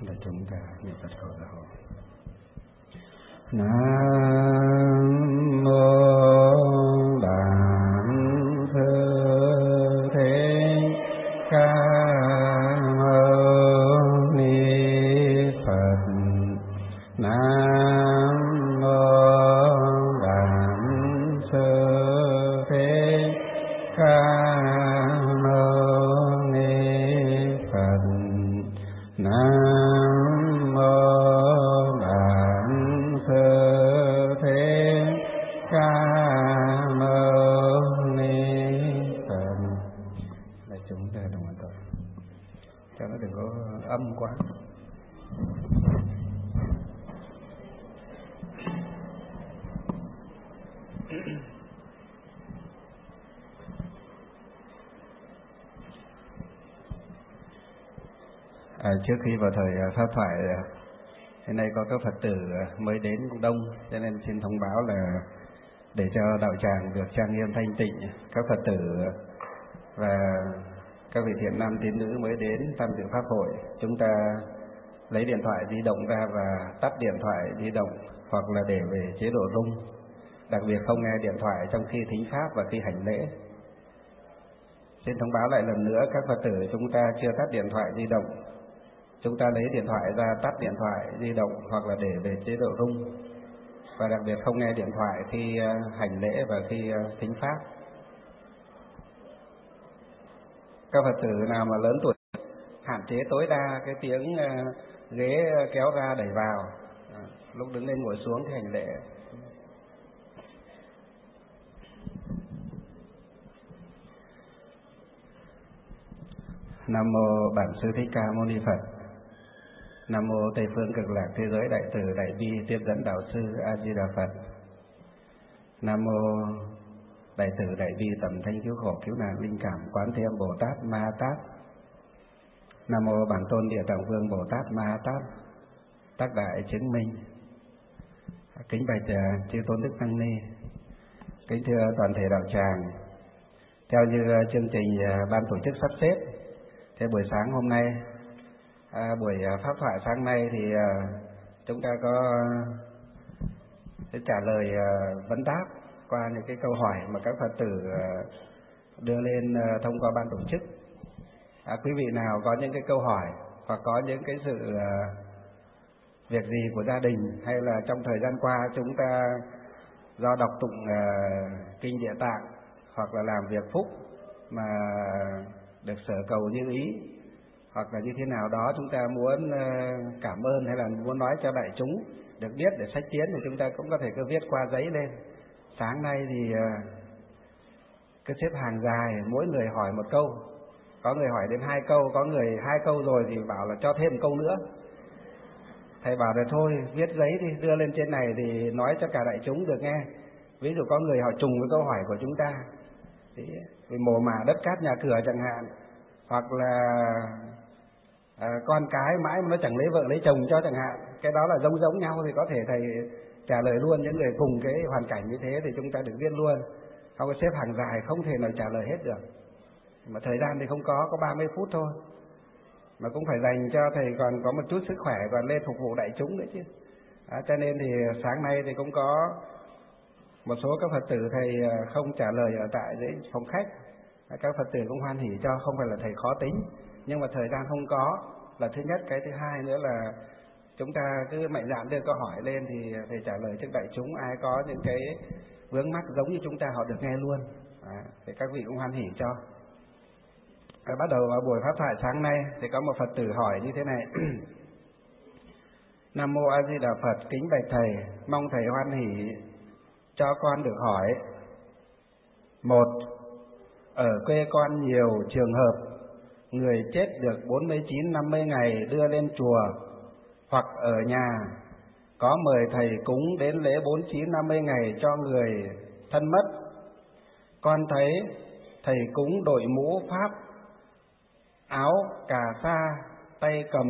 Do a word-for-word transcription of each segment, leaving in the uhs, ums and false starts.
Là chúng ta niệm Phật khẩu đạo. Nam mô Bản Sư Thích Ca Mâu Ni Phật. Nam mô Bản Sư Thích Ca Mâu Ni Phật. Nam mô Bản Sư Thích Ca Mâu Ni Phật. Là chúng ta đồng hành tội cho nó đừng có âm quá. À, trước khi vào thời pháp thoại, hôm nay có các Phật tử mới đến cũng đông, cho nên xin thông báo là để cho đạo tràng được trang nghiêm thanh tịnh, các Phật tử và các vị thiện nam tín nữ mới đến tham dự pháp hội, chúng ta lấy điện thoại di động ra và tắt điện thoại di động hoặc là để về chế độ rung, đặc biệt không nghe điện thoại trong khi thính pháp và khi hành lễ. Xin thông báo lại lần nữa các Phật tử chúng ta chưa tắt điện thoại di động, chúng ta lấy điện thoại ra tắt điện thoại di động hoặc là để về chế độ rung, và đặc biệt không nghe điện thoại khi hành lễ và khi thính pháp. Các Phật tử nào mà lớn tuổi hạn chế tối đa cái tiếng ghế kéo ra đẩy vào, lúc đứng lên ngồi xuống thì hành lễ. Nam mô Bản Sư Thích Ca Mâu Ni Phật. Nam mô Tây Phương Cực Lạc Thế Giới Đại Từ Đại Bi Tiếp Dẫn Đạo Sư A Di Đà Phật. Nam mô Đại Từ Đại Bi Tầm Thanh Cứu Khổ Cứu Nạn Linh Cảm Quán Thế Âm Bồ Tát Ma Tát. Nam mô Bản Tôn Địa Tạng Vương Bồ Tát Ma Tát. Tác đại chứng minh. Kính bạch chư tôn đức tăng ni, kính thưa toàn thể đạo tràng. Theo như chương trình ban tổ chức sắp xếp, thế buổi sáng hôm nay, à, buổi pháp thoại sáng nay thì à, chúng ta có sẽ trả lời à, vấn đáp qua những cái câu hỏi mà các Phật tử à, đưa lên à, thông qua ban tổ chức. À, quý vị nào có những cái câu hỏi hoặc có những cái sự à, việc gì của gia đình, hay là trong thời gian qua chúng ta do đọc tụng à, kinh Địa Tạng hoặc là làm việc phúc mà được sở cầu như ý, hoặc là như thế nào đó chúng ta muốn cảm ơn hay là muốn nói cho đại chúng được biết để sách tiến, thì chúng ta cũng có thể cứ viết qua giấy lên. Sáng nay thì cứ xếp hàng dài, mỗi người hỏi một câu, có người hỏi đến hai câu, có người hai câu rồi thì bảo là cho thêm một câu nữa. Thầy bảo là thôi viết giấy đi, đưa lên trên này thì nói cho cả đại chúng được nghe. Ví dụ có người hỏi trùng với câu hỏi của chúng ta, thì mồ mả đất cát nhà cửa chẳng hạn, hoặc là à, con cái mãi mà nó chẳng lấy vợ lấy chồng cho chẳng hạn, cái đó là giống giống nhau thì có thể thầy trả lời luôn. Những người cùng cái hoàn cảnh như thế thì chúng ta được viết luôn, không có xếp hàng dài không thể nào trả lời hết được. Mà thời gian thì không có, có ba mươi phút thôi, mà cũng phải dành cho thầy còn có một chút sức khỏe còn lên phục vụ đại chúng nữa chứ. À, cho nên thì sáng nay thì cũng có một số các Phật tử thầy không trả lời ở tại dưới phòng khách, các Phật tử cũng hoan hỉ cho, không phải là thầy khó tính, nhưng mà thời gian không có là thứ nhất. Cái thứ hai nữa là chúng ta cứ mạnh dạn đưa câu hỏi lên thì thầy trả lời trước đại chúng. Ai có những cái vướng mắc giống như chúng ta họ được nghe luôn, à, thì các vị cũng hoan hỉ cho. À, bắt đầu vào buổi pháp thoại sáng nay thì có một Phật tử hỏi như thế này. Nam mô A Di Đà Phật, kính bạch thầy, mong thầy hoan hỉ cho con được hỏi. Một, ở quê con nhiều trường hợp người chết được bốn mươi chín năm mươi ngày đưa lên chùa, hoặc ở nhà có mời thầy cúng đến lễ bốn mươi chín năm mươi ngày cho người thân mất. Con thấy thầy cúng đội mũ pháp, áo cà sa, tay cầm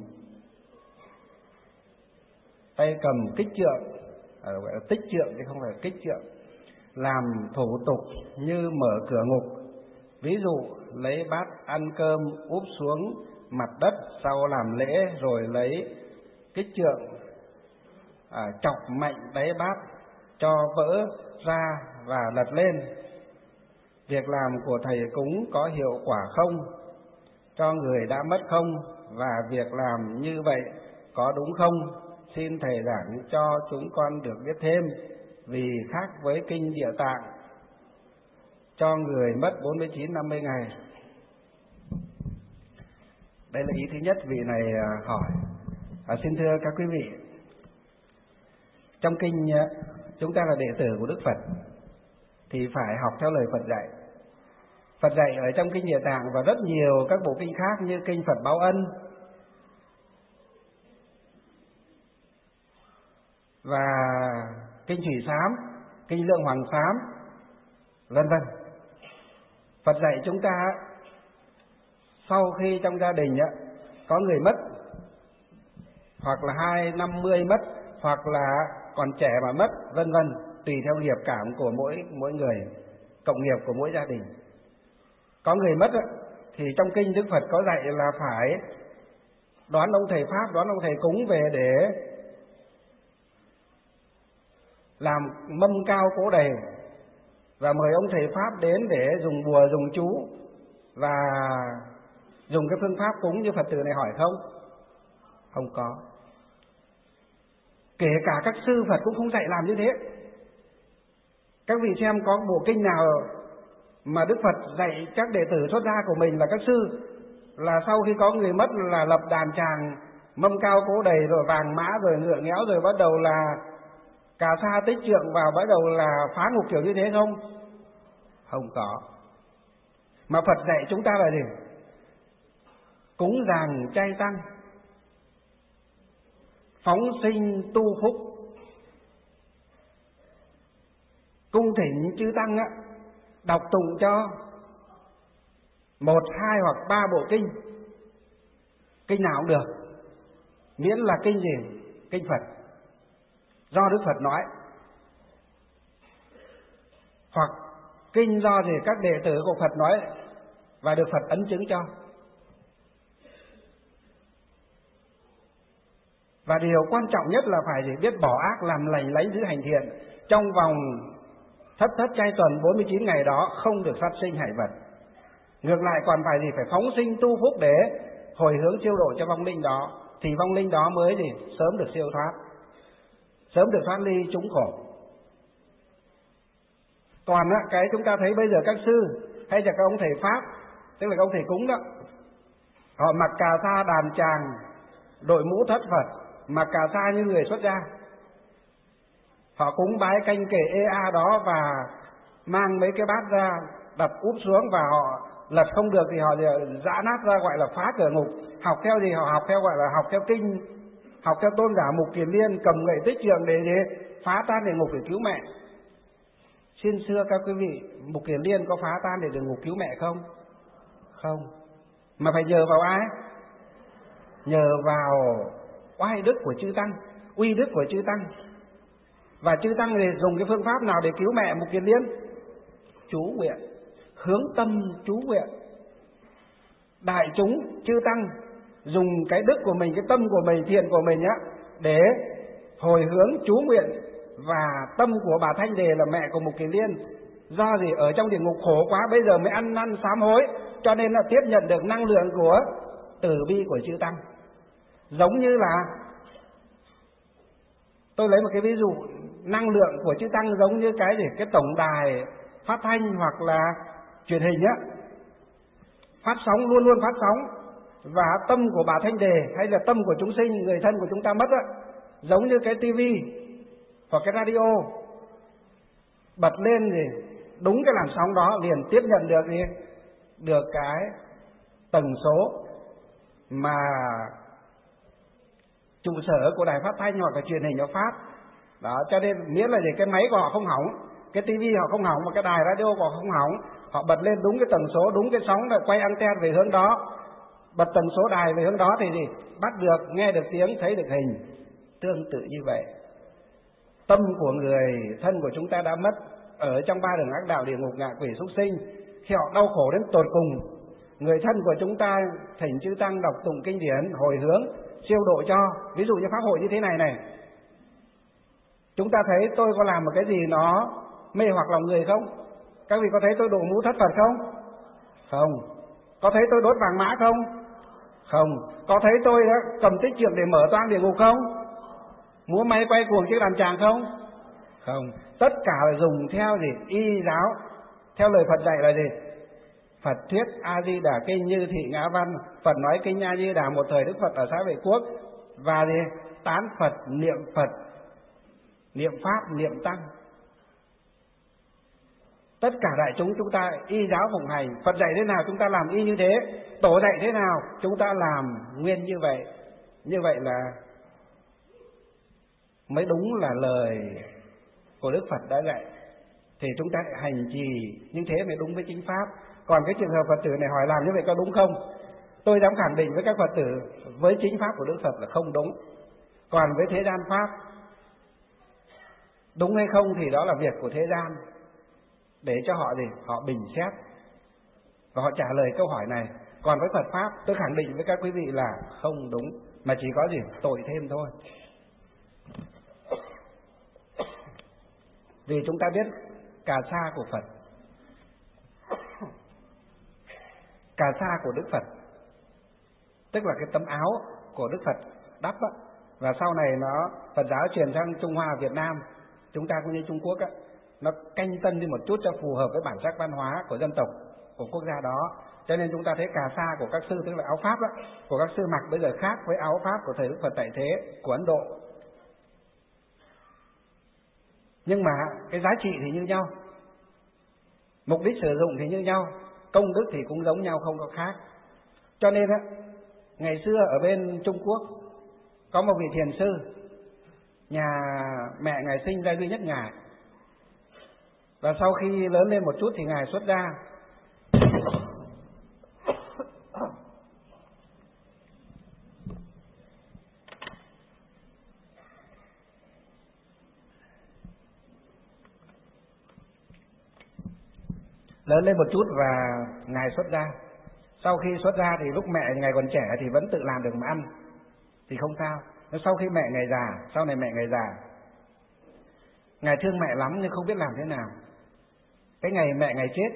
tay cầm kích trượng, à, gọi là tích trượng chứ không phải kích trượng, làm thủ tục như mở cửa ngục. Ví dụ lấy bát ăn cơm úp xuống mặt đất, sau làm lễ rồi lấy cái trượng à, chọc mạnh đáy bát cho vỡ ra và lật lên. Việc làm của thầy cúng có hiệu quả không? Cho người đã mất không? Và việc làm như vậy có đúng không? Xin thầy giảng cho chúng con được biết thêm, vì khác với kinh Địa Tạng cho người mất bốn mươi chín năm mươi ngày. Đây là ý thứ nhất vị này hỏi. À, xin thưa các quý vị, trong kinh chúng ta là đệ tử của Đức Phật thì phải học theo lời Phật dạy. Phật dạy ở trong kinh Địa Tạng và rất nhiều các bộ kinh khác như kinh Phật Báo Ân và kinh Thủy Sám, kinh Lượng Hoàng Sám, vân vân. Phật dạy chúng ta sau khi trong gia đình có người mất, hoặc là hai năm mươi mất, hoặc là còn trẻ mà mất, vân vân, tùy theo nghiệp cảm của mỗi mỗi người, cộng nghiệp của mỗi gia đình. Có người mất thì trong kinh Đức Phật có dạy là phải đón ông thầy Pháp, đón ông thầy cúng về để làm mâm cao cỗ đầy và mời ông thầy Pháp đến để dùng bùa, dùng chú và dùng cái phương pháp cúng như Phật tử này hỏi không? Không có. Kể cả các sư Phật cũng không dạy làm như thế. Các vị xem có bộ kinh nào mà Đức Phật dạy các đệ tử xuất gia của mình là các sư là sau khi có người mất là lập đàn tràng, mâm cao cỗ đầy, rồi vàng mã, rồi ngựa nghéo, rồi bắt đầu là cà sa tích trượng vào, bắt đầu là phá ngục kiểu như thế không? Không có. Mà Phật dạy chúng ta là gì? Cúng dường chay tăng, phóng sinh tu phúc, cung thỉnh chư tăng á, đọc tụng cho một, hai hoặc ba bộ kinh, kinh nào cũng được, miễn là kinh gì? Kinh Phật, do Đức Phật nói, hoặc kinh do gì các đệ tử của Phật nói và được Phật ấn chứng cho. Và điều quan trọng nhất là phải gì? Biết bỏ ác, làm lành, lánh giữ hành thiện. Trong vòng thất thất chay tuần bốn mươi chín ngày đó không được sát sinh hại vật. Ngược lại còn phải gì? Phải phóng sinh tu phúc để hồi hướng siêu độ cho vong linh đó, thì vong linh đó mới gì? Sớm được siêu thoát, sớm được thoát ly chúng khổ. Còn á, cái chúng ta thấy bây giờ các sư hay là các ông thầy Pháp, tức là các ông thầy cúng đó, họ mặc cà sa đàn tràng, đội mũ thất Phật, mặc cà sa như người xuất gia. Họ cúng bái canh kể ê a đó và mang mấy cái bát ra đập úp xuống, và họ lật không được thì họ giã nát ra, gọi là phá cửa ngục. Học theo gì? Họ học theo gọi là học theo kinh, học theo tôn giả Mục Kiền Liên, cầm gậy tích trượng để gì? Phá tan địa ngục để cứu mẹ. Xin xưa các quý vị, Mục Kiền Liên có phá tan để địa ngục cứu mẹ không? Không. Mà phải nhờ vào ai? Nhờ vào oai đức của chư tăng, uy đức của chư tăng. Và chư tăng thì dùng cái phương pháp nào để cứu mẹ Mục Kiền Liên? Chú nguyện, hướng tâm chú nguyện. Đại chúng chư tăng dùng cái đức của mình, cái tâm của mình, thiện của mình á, để hồi hướng chú nguyện. Và tâm của bà Thanh Đề là mẹ của Mục Kiền Liên, do gì? Ở trong địa ngục khổ quá, bây giờ mới ăn năn sám hối, cho nên là tiếp nhận được năng lượng của từ bi của chư tăng. Giống như là, tôi lấy một cái ví dụ, năng lượng của chư tăng giống như cái gì? Cái tổng đài phát thanh hoặc là truyền hình á, phát sóng, luôn luôn phát sóng. Và tâm của bà Thanh Đề hay là tâm của chúng sinh, người thân của chúng ta mất á, giống như cái tivi hoặc cái radio, bật lên thì đúng cái làn sóng đó liền tiếp nhận được gì? Được cái tần số mà trụ sở của đài phát thanh hoặc là truyền hình nó phát đó. Cho nên miễn là gì? Cái máy của họ không hỏng, cái tivi họ không hỏng, và cái đài radio của họ không hỏng, họ bật lên đúng cái tần số, đúng cái sóng, là quay anten về hướng đó, bật tần số đài về hướng đó thì gì? Bắt được, nghe được tiếng, thấy được hình. Tương tự như vậy, tâm của người thân của chúng ta đã mất ở trong ba đường ác đạo, địa ngục, ngạ quỷ, súc sinh, khi họ đau khổ đến tột cùng, người thân của chúng ta thỉnh chư tăng đọc tụng kinh điển hồi hướng siêu độ cho. Ví dụ như pháp hội như thế này này, chúng ta thấy tôi có làm một cái gì nó mê hoặc lòng người không? Các vị có thấy tôi đổ mũ thất Phật không? Không. Có thấy tôi đốt vàng mã không? Không. Có thấy tôi đã cầm tích trượng để mở toang địa ngục không? Múa may quay cuồng chiếc đàn tràng không? Không. Tất cả là dùng theo gì? Y giáo, theo lời Phật dạy là gì? Phật thuyết A Di Đà Kinh Như Thị Ngã Văn. Phật nói kinh A Di Đà một thời Đức Phật ở xã Vệ Quốc. Và gì? Tán Phật, niệm Phật, niệm Pháp, niệm Tăng. Tất cả đại chúng chúng ta y giáo phụng hành. Phật dạy thế nào chúng ta làm y như thế. Tổ dạy thế nào chúng ta làm nguyên như vậy. Như vậy là mới đúng là lời của Đức Phật đã dạy. Thì chúng ta hành trì như thế mới đúng với chính Pháp. Còn cái trường hợp Phật tử này hỏi làm như vậy có đúng không? Tôi dám khẳng định với các Phật tử, với chính Pháp của Đức Phật là không đúng. Còn với thế gian Pháp, đúng hay không thì đó là việc của thế gian, để cho họ gì? Họ bình xét và họ trả lời câu hỏi này. Còn với Phật Pháp, tôi khẳng định với các quý vị là không đúng, mà chỉ có gì? Tội thêm thôi. Vì chúng ta biết cà sa của Phật, cà sa của Đức Phật, tức là cái tấm áo của Đức Phật đắp á, và sau này nó Phật giáo truyền sang Trung Hoa Việt Nam, chúng ta cũng như Trung Quốc á, nó canh tân đi một chút cho phù hợp với bản sắc văn hóa của dân tộc, của quốc gia đó. Cho nên chúng ta thấy cà sa của các sư, tức là áo Pháp đó, của các sư mặc bây giờ khác với áo Pháp của thời Đức Phật tại thế của Ấn Độ. Nhưng mà cái giá trị thì như nhau, mục đích sử dụng thì như nhau, công đức thì cũng giống nhau, không có khác. Cho nên á, ngày xưa ở bên Trung Quốc có một vị thiền sư, nhà mẹ ngài sinh ra duy nhất ngài, và sau khi lớn lên một chút thì ngài xuất gia. Lớn lên một chút và ngài xuất gia. Sau khi xuất gia thì lúc mẹ ngài còn trẻ thì vẫn tự làm được mà ăn thì không sao. Nhưng sau khi mẹ ngài già, sau này mẹ ngài già, ngài thương mẹ lắm nhưng không biết làm thế nào. Cái ngày mẹ ngài chết,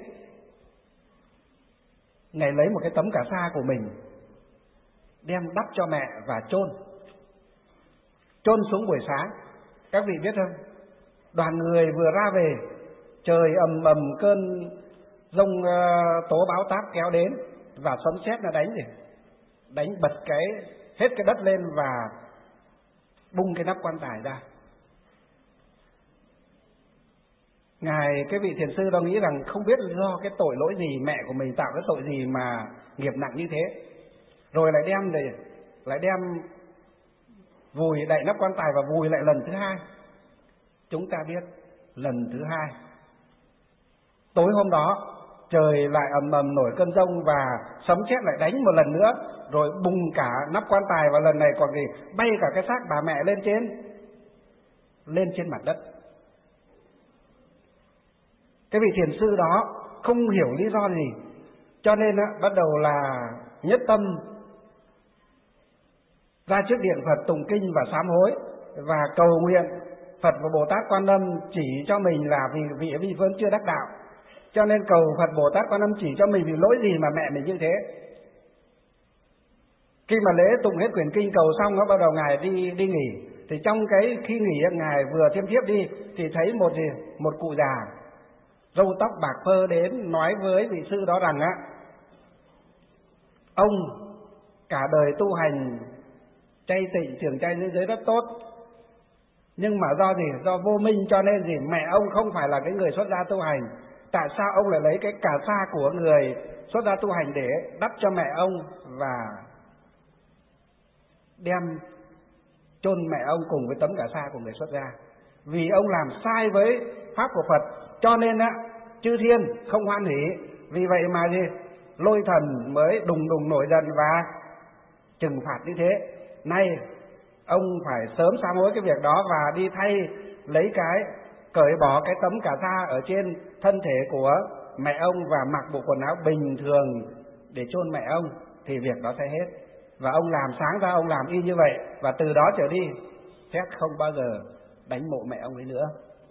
ngài lấy một cái tấm cà sa của mình đem đắp cho mẹ và chôn. Chôn xuống buổi sáng. Các vị biết không? Đoàn người vừa ra về, trời ầm ầm cơn giông uh, tố bão táp kéo đến và sấm sét nó đánh gì? Đánh bật cái hết cái đất lên và bung cái nắp quan tài ra. Ngài cái vị thiền sư đó nghĩ rằng không biết do cái tội lỗi gì, mẹ của mình tạo cái tội gì mà nghiệp nặng như thế. Rồi lại đem để lại đem vùi đậy nắp quan tài và vùi lại lần thứ hai. Chúng ta biết lần thứ hai, tối hôm đó trời lại ầm ầm nổi cơn giông và sấm sét lại đánh một lần nữa, rồi bùng cả nắp quan tài, và lần này còn gì bay cả cái xác bà mẹ lên trên lên trên mặt đất. Cái vị thiền sư đó không hiểu lý do gì, cho nên á, bắt đầu là nhất tâm ra trước điện Phật tụng kinh và sám hối và cầu nguyện Phật và Bồ Tát Quan Âm chỉ cho mình là vì vị vi vẫn chưa đắc đạo, cho nên cầu Phật Bồ Tát Quan Âm chỉ cho mình vì lỗi gì mà mẹ mình như thế. Khi mà lễ tụng hết quyển kinh cầu xong, nó bắt đầu ngài đi đi nghỉ. Thì trong cái khi nghỉ ngài vừa thiêm thiếp đi thì thấy một gì một cụ già râu tóc bạc phơ đến nói với vị sư đó rằng á, ông cả đời tu hành chay tịnh trường chay dưới giới rất tốt, nhưng mà do gì do vô minh cho nên gì mẹ ông không phải là cái người xuất gia tu hành. Tại sao ông lại lấy cái cà sa của người xuất gia tu hành để đắp cho mẹ ông và đem chôn mẹ ông cùng với tấm cà sa của người xuất gia? Vì ông làm sai với pháp của Phật, cho nên á chư thiên không hoan hỉ. Vì vậy mà gì lôi thần mới đùng đùng nổi giận và trừng phạt như thế. Nay ông phải sớm sám hối cái việc đó và đi thay lấy cái cởi bỏ cái tấm cà sa ở trên thân thể của mẹ ông và mặc bộ quần áo bình thường để chôn mẹ ông thì việc đó sẽ hết. Và ông làm sáng ra ông làm y như vậy, và từ đó trở đi xét không bao giờ đánh mộ mẹ ông ấy nữa.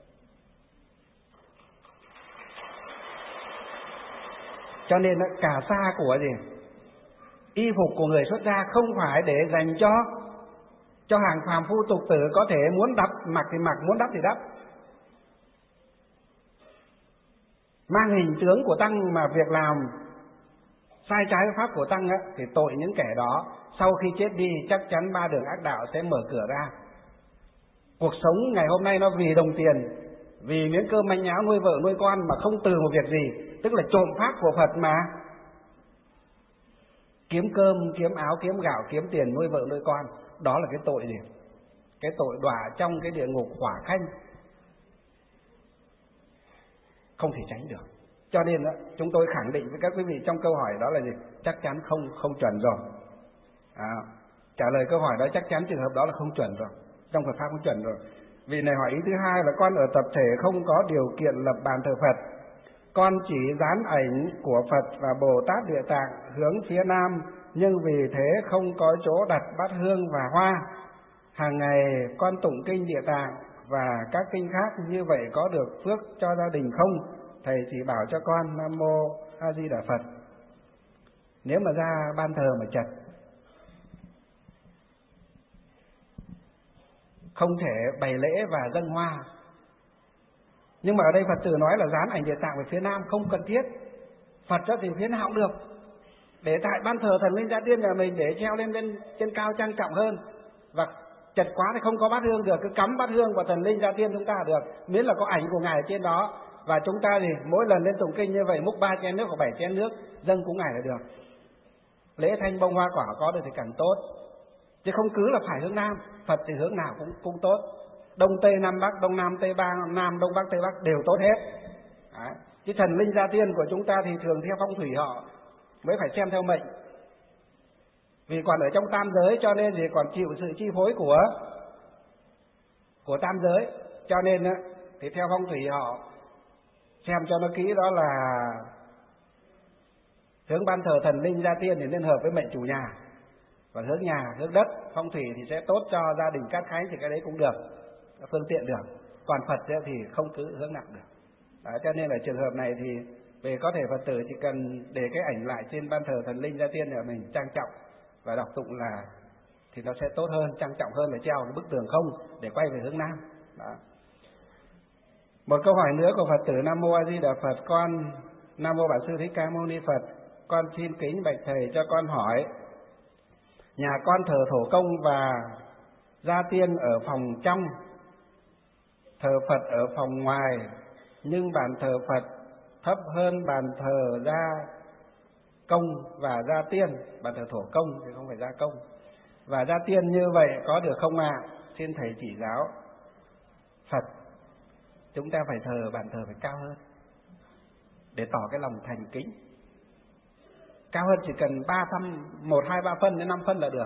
Cho nên cả xa của gì y phục của người xuất gia không phải để dành cho cho hàng phàm phu tục tử có thể muốn đắp mặc thì mặc, muốn đắp thì đắp. Mang hình tướng của tăng mà việc làm sai trái với pháp của tăng á, thì tội những kẻ đó sau khi chết đi chắc chắn ba đường ác đạo sẽ mở cửa ra. Cuộc sống ngày hôm nay nó vì đồng tiền, vì miếng cơm manh áo nuôi vợ nuôi con mà không từ một việc gì, tức là trộm pháp của Phật mà. Kiếm cơm, kiếm áo, kiếm gạo, kiếm tiền nuôi vợ nuôi con, đó là cái tội gì? Cái tội đọa trong cái địa ngục hỏa khanh, không thể tránh được. Cho nên đó, chúng tôi khẳng định với các quý vị trong câu hỏi đó là gì? Chắc chắn không không chuẩn rồi. À, trả lời câu hỏi đó chắc chắn trường hợp đó là không chuẩn rồi, trong Phật pháp không chuẩn rồi. Vị này hỏi ý thứ hai là con ở tập thể không có điều kiện lập bàn thờ Phật, con chỉ dán ảnh của Phật và Bồ Tát Địa Tạng hướng phía nam, nhưng vì thế không có chỗ đặt bát hương và hoa. Hàng ngày con tụng kinh Địa Tạng và các kinh khác, như vậy có được phước cho gia đình không? Thầy chỉ bảo cho con. Nam mô A Di Đà Phật. Nếu mà ra ban thờ mà chật, không thể bày lễ và dâng hoa. Nhưng mà ở đây Phật tử nói là dán ảnh Địa Tạng về phía nam không cần thiết. Phật cho thì phía nào cũng được. Để tại ban thờ thần linh Gia Tiên nhà mình để treo lên bên trên cao trang trọng hơn. Và chật quá thì không có bát hương được, cứ cắm bát hương của thần linh Gia Tiên chúng ta được, miễn là có ảnh của ngài ở trên đó. Và chúng ta thì mỗi lần lên tụng kinh như vậy múc ba chén nước hoặc bảy chén nước dâng cúng ngài là được. Lễ thanh bông hoa quả có được thì càng tốt, chứ không cứ là phải hướng nam. Phật thì hướng nào cũng cũng tốt, đông tây nam bắc, đông nam tây ba, nam đông bắc tây bắc đều tốt hết. Đấy. Chứ thần linh Gia Tiên của chúng ta thì thường theo phong thủy họ mới phải xem theo mệnh, vì còn ở trong tam giới cho nên thì còn chịu sự chi phối của của tam giới, cho nên thì theo phong thủy họ xem cho nó kỹ, đó là hướng ban thờ thần linh Gia Tiên thì nên hợp với mệnh chủ nhà, và hướng nhà hướng đất phong thủy thì sẽ tốt cho gia đình cát khánh, thì cái đấy cũng được, phương tiện được. Còn Phật thì không cứ hướng nặng được. Đó, cho nên là trường hợp này thì về có thể Phật tử chỉ cần để cái ảnh lại trên ban thờ thần linh Gia Tiên nhà mình trang trọng và đọc tụng là thì nó sẽ tốt hơn, trang trọng hơn là treo cái bức tường không để quay về hướng nam. Đó. Một câu hỏi nữa của Phật tử. Nam mô A Di Đà Phật. Con Nam mô Bản Sư Thích Ca Mâu Ni Phật. Con xin kính bạch thầy cho con hỏi, nhà con thờ thổ công và Gia Tiên ở phòng trong, thờ Phật ở phòng ngoài, nhưng bàn thờ Phật thấp hơn bàn thờ Gia Công và Gia Tiên, bàn thờ thổ công thì không phải Gia Công và Gia Tiên, như vậy có được không ạ? À? Xin thầy chỉ giáo. Phật chúng ta phải thờ, bàn thờ phải cao hơn để tỏ cái lòng thành kính. Cao hơn chỉ cần ba phân, một hai ba phân đến năm phân là được,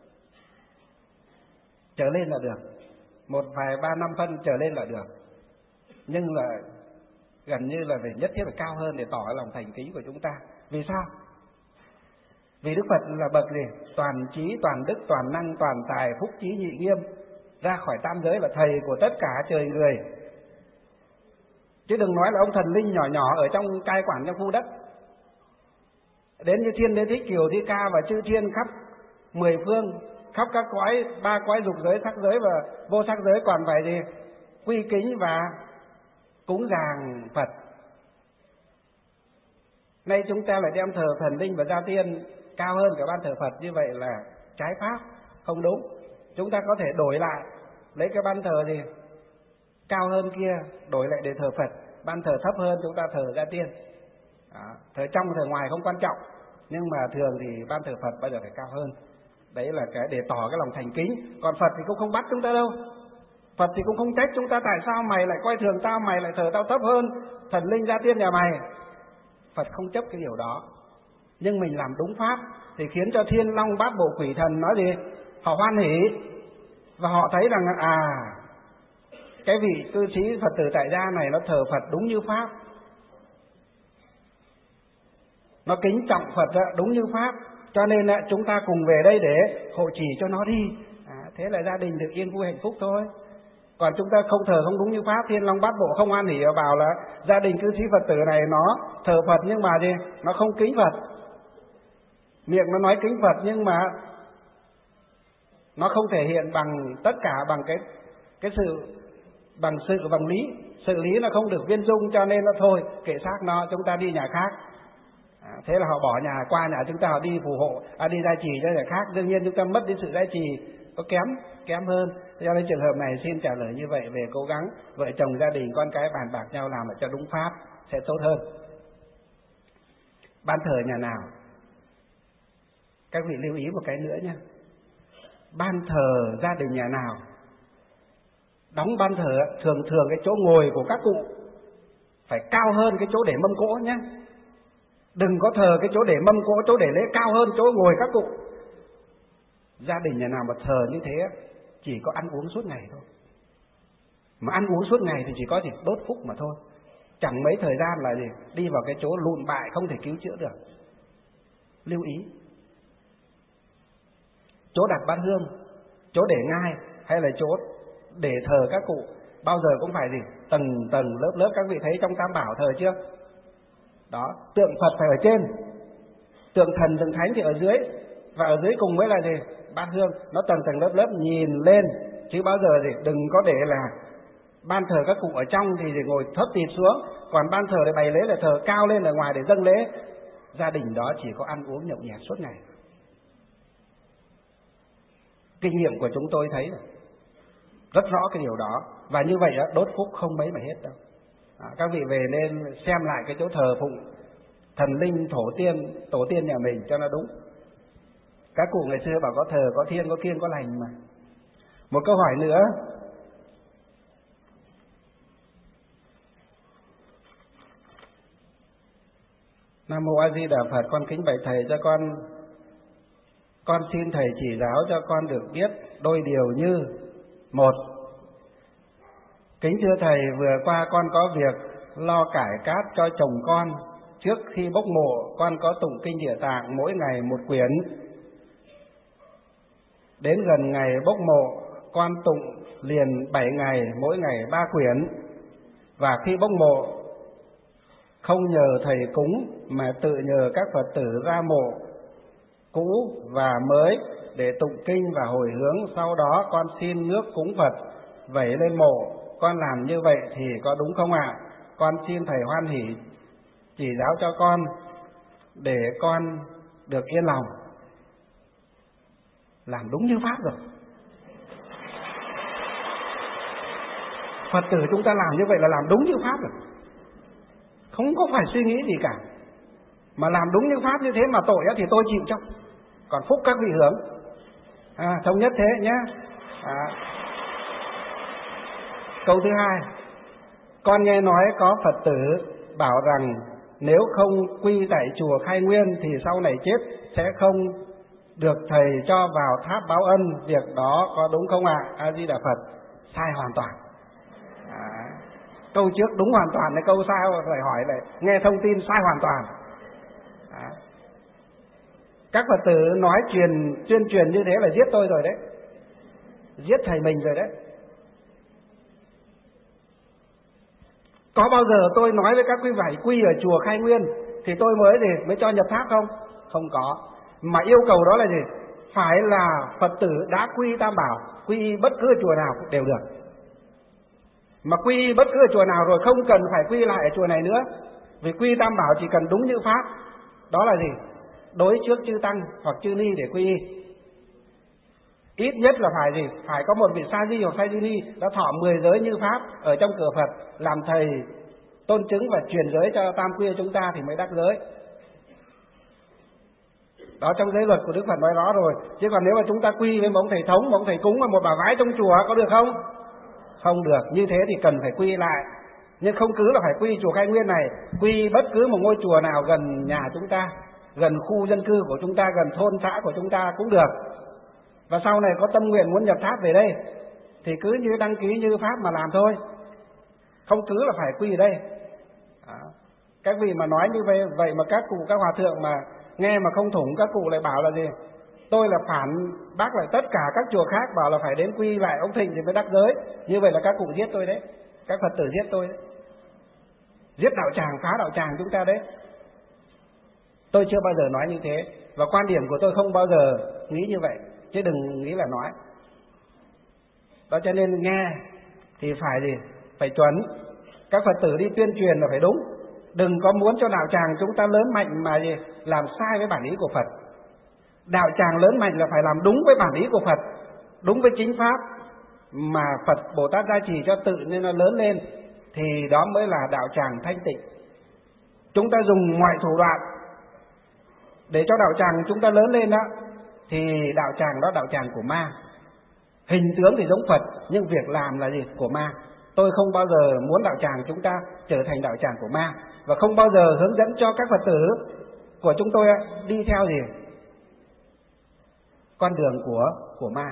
trở lên là được, một vài ba năm phân trở lên là được, nhưng là gần như là phải nhất thiết phải cao hơn để tỏ cái lòng thành kính của chúng ta. Vì sao? Vì Đức Phật là bậc gì? Toàn trí, toàn đức, toàn năng, toàn tài, phúc trí nhị nghiêm, ra khỏi tam giới là thầy của tất cả trời người. Chứ đừng nói là ông thần linh nhỏ nhỏ ở trong cai quản trong khu đất. Đến như Thiên Đế Thích, Kiều Thi Ca và chư thiên khắp mười phương, khắp các cõi, ba cõi dục giới, sắc giới và vô sắc giới còn phải gì? Quy kính và cúng dường Phật. Nay chúng ta lại đem thờ thần linh và Gia Tiên cao hơn cả ban thờ Phật, như vậy là trái pháp, không đúng. Chúng ta có thể đổi lại, lấy cái ban thờ gì cao hơn kia đổi lại để thờ Phật, ban thờ thấp hơn chúng ta thờ Gia Tiên. Đó. Thờ trong thờ ngoài không quan trọng, nhưng mà thường thì ban thờ Phật bao giờ phải cao hơn. Đấy là cái để tỏ cái lòng thành kính. Còn Phật thì cũng không bắt chúng ta đâu, Phật thì cũng không trách chúng ta tại sao mày lại coi thường tao, mày lại thờ tao thấp hơn thần linh Gia Tiên nhà mày. Phật không chấp cái điều đó. Nhưng mình làm đúng pháp thì khiến cho thiên long bát bộ quỷ thần nói gì? Họ hoan hỉ, và họ thấy rằng à, cái vị cư sĩ Phật tử tại gia này nó thờ Phật đúng như pháp. nó kính trọng Phật đúng như Pháp, cho nên chúng ta cùng về đây để hộ trì cho nó đi. À, thế là gia đình được yên vui hạnh phúc thôi. Còn chúng ta không thờ không đúng như Pháp, Thiên Long Bát Bộ không an hỷ, bảo là gia đình cư sĩ Phật tử này nó thờ Phật nhưng mà gì? Nó không kính Phật. Miệng nó nói kính Phật nhưng mà nó không thể hiện bằng tất cả bằng cái cái sự bằng sự bằng lý, sự lý nó không được viên dung, cho nên nó thôi kệ xác nó, chúng ta đi nhà khác. À, thế là họ bỏ nhà qua nhà chúng ta, họ đi phù hộ, à, đi gia trì cho nhà khác. Đương nhiên chúng ta mất đi sự gia trì, có kém kém hơn. Cho nên trường hợp này xin trả lời như vậy, về cố gắng vợ chồng gia đình con cái bàn bạc nhau làm cho đúng pháp sẽ tốt hơn. Ban thờ nhà nào, các vị lưu ý một cái nữa nhé. Ban thờ gia đình nhà nào đóng ban thờ thường thường cái chỗ ngồi của các cụ phải cao hơn cái chỗ để mâm cỗ nhé. Đừng có thờ cái chỗ để mâm cỗ, chỗ để lễ cao hơn chỗ ngồi các cụ. Gia đình nhà nào mà thờ như thế chỉ có ăn uống suốt ngày thôi. Mà ăn uống suốt ngày thì chỉ có gì đốt phúc mà thôi. Chẳng mấy thời gian là gì đi vào cái chỗ lụn bại không thể cứu chữa được. Lưu ý. Chỗ đặt bát hương, chỗ để ngai hay là chỗ để thờ các cụ bao giờ cũng phải gì tầng tầng lớp lớp. Các vị thấy trong Tam Bảo thờ chưa? Đó, tượng Phật phải ở trên, tượng thần tượng thánh thì ở dưới, và ở dưới cùng mới là gì bát hương. Nó tầng tầng lớp lớp nhìn lên, chứ bao giờ gì đừng có để là ban thờ các cụ ở trong thì, thì ngồi thấp tịt xuống, còn ban thờ để bày lễ là thờ cao lên ở ngoài để dâng lễ. Gia đình đó chỉ có ăn uống nhậu nhẹt suốt ngày. Kinh nghiệm của chúng tôi thấy rất rõ cái điều đó, và như vậy đó, đốt phúc không mấy mà hết đâu. À, các vị về nên xem lại cái chỗ thờ phụng thần linh thổ tiên, tổ tiên nhà mình cho nó đúng. Các cụ ngày xưa bảo có thờ có thiên có kiêng có lành mà. Một câu hỏi nữa. Nam mô A Di Đà Phật, con kính bạch thầy cho con con xin thầy chỉ giáo cho con được biết đôi điều như: một, kính thưa thầy, vừa qua con có việc lo cải cát cho chồng con. Trước khi bốc mộ, con có tụng kinh Địa Tạng mỗi ngày một quyển. Đến gần ngày bốc mộ, con tụng liền bảy ngày, mỗi ngày ba quyển. Và khi bốc mộ, không nhờ thầy cúng mà tự nhờ các Phật tử ra mộ cũ và mới để tụng kinh và hồi hướng. Sau đó con xin nước cúng Phật vẩy lên mộ. Con làm như vậy thì có đúng không ạ? Con xin thầy hoan hỷ chỉ giáo cho con để con được yên lòng. Làm đúng như Pháp rồi. Phật tử chúng ta làm như vậy là làm đúng như Pháp rồi, không có phải suy nghĩ gì cả, mà làm đúng như Pháp như thế mà tội thì tôi chịu cho, còn phúc các vị hưởng. À, thống nhất thế nhé. À. Câu thứ hai, con nghe nói có Phật tử bảo rằng nếu không quy tại chùa Khai Nguyên thì sau này chết sẽ không được thầy cho vào tháp báo ân. Việc đó có đúng không ạ? A Di Đà Phật. Sai hoàn toàn. À, câu trước đúng hoàn toàn, cái câu sai phải hỏi lại nghe thông tin sai hoàn toàn. À, các Phật tử nói truyền tuyên truyền như thế là giết tôi rồi đấy, giết thầy mình rồi đấy. Có bao giờ tôi nói với các quý vị quy ở chùa Khai Nguyên thì tôi mới gì mới cho nhập tháp không? Không có. Mà yêu cầu đó là gì? Phải là Phật tử đã quy Tam Bảo, quy bất cứ chùa nào cũng đều được. Mà quy bất cứ chùa nào rồi không cần phải quy lại ở chùa này nữa. Vì quy Tam Bảo chỉ cần đúng như Pháp. Đó là gì? Đối trước chư Tăng hoặc chư Ni để quy y. Ít nhất là phải gì? Phải có một vị Sa Di hoặc Sa Di Ni đã thọ mười giới như Pháp ở trong cửa Phật, làm thầy tôn chứng và truyền giới cho tam quy chúng ta thì mới đắc giới. Đó, trong giới luật của Đức Phật nói rõ rồi. Chứ còn nếu mà chúng ta quy với một ông thầy thống, một ông thầy cúng và một bà vái trong chùa có được không? Không được. Như thế thì cần phải quy lại. Nhưng không cứ là phải quy chùa Khai Nguyên này, quy bất cứ một ngôi chùa nào gần nhà chúng ta, gần khu dân cư của chúng ta, gần thôn xã của chúng ta cũng được. Và sau này có tâm nguyện muốn nhập tháp về đây thì cứ như đăng ký như Pháp mà làm thôi, không cứ là phải quy ở đây. Đó. Các vị mà nói như vậy, vậy mà các cụ các hòa thượng mà nghe mà không thủng, các cụ lại bảo là gì? Tôi là phản bác lại tất cả các chùa khác, bảo là phải đến quy lại ông Thịnh thì mới đắc giới. Như vậy là các cụ giết tôi đấy, các Phật tử giết tôi đấy, giết đạo tràng, phá đạo tràng chúng ta đấy. Tôi chưa bao giờ nói như thế, và quan điểm của tôi không bao giờ nghĩ như vậy, chứ đừng nghĩ là nói. Đó, cho nên nghe thì phải gì? Phải chuẩn. Các Phật tử đi tuyên truyền là phải đúng. Đừng có muốn cho đạo tràng chúng ta lớn mạnh mà gì? Làm sai với bản ý của Phật. Đạo tràng lớn mạnh là phải làm đúng với bản ý của Phật, đúng với chính pháp mà Phật Bồ Tát gia trì cho tự nên nó lớn lên, thì đó mới là đạo tràng thanh tịnh. Chúng ta dùng mọi thủ đoạn để cho đạo tràng chúng ta lớn lên đó, thì đạo tràng đó đạo tràng của ma. Hình tướng thì giống Phật, nhưng việc làm là gì? Của ma. Tôi không bao giờ muốn đạo tràng chúng ta trở thành đạo tràng của ma, và không bao giờ hướng dẫn cho các Phật tử của chúng tôi đi theo gì? Con đường của của ma.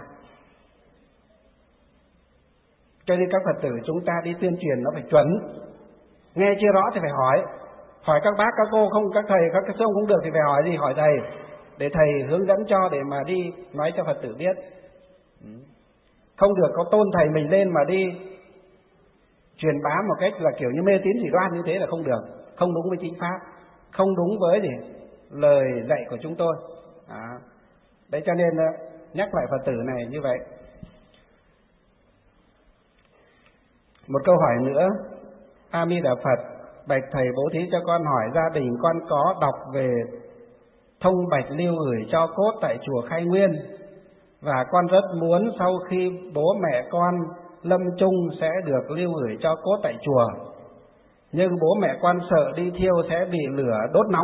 Cho nên các Phật tử chúng ta đi tuyên truyền nó phải chuẩn. Nghe chưa rõ thì phải hỏi. Hỏi các bác, các cô không, các thầy, các sư không được thì phải hỏi gì? Hỏi thầy, để thầy hướng dẫn cho, để mà đi nói cho Phật tử biết. Không được có tôn thầy mình lên mà đi truyền bá một cách là kiểu như mê tín dị đoan, như thế là không được. Không đúng với chính pháp, không đúng với gì? Lời dạy của chúng tôi. Đó. Đấy, cho nên nhắc lại Phật tử này như vậy. Một câu hỏi nữa. A Di Đà Phật, bạch thầy bố thí cho con hỏi, gia đình con có đọc về thông bạch lưu gửi cho cốt tại chùa Khai Nguyên, và con rất muốn sau khi bố mẹ con lâm chung sẽ được lưu gửi cho cốt tại chùa, nhưng bố mẹ con sợ đi thiêu sẽ bị lửa đốt nóng.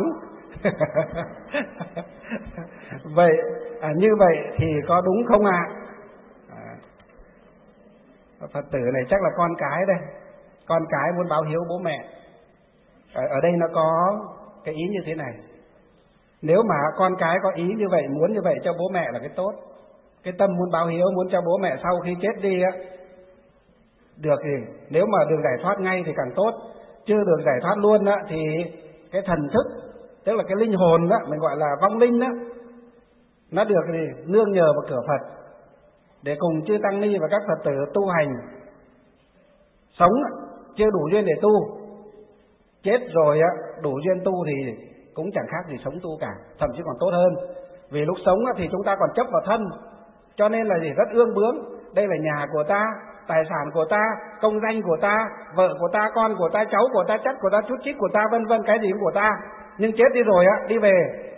Vậy à, như vậy thì có đúng không ạ? À? À, Phật tử này chắc là con cái đây, con cái muốn báo hiếu bố mẹ. Ở, ở đây nó có cái ý như thế này. Nếu mà con cái có ý như vậy, muốn như vậy cho bố mẹ là cái tốt. Cái tâm muốn báo hiếu, muốn cho bố mẹ sau khi chết đi á, được thì nếu mà được giải thoát ngay thì càng tốt. Chưa được giải thoát luôn á, thì cái thần thức, tức là cái linh hồn đó, mình gọi là vong linh đó, nó được thì nương nhờ vào cửa Phật để cùng chư tăng ni và các Phật tử tu hành. Sống chưa đủ duyên để tu, chết rồi á đủ duyên tu thì cũng chẳng khác gì sống tu cả, thậm chí còn tốt hơn. Vì lúc sống á, thì chúng ta còn chấp vào thân, cho nên là gì? Rất ương bướng. Đây là nhà của ta, tài sản của ta, công danh của ta, vợ của ta, con của ta, cháu của ta, chất của ta, chút chít của ta, vân vân, cái gì cũng của ta. Nhưng chết đi rồi á, đi về,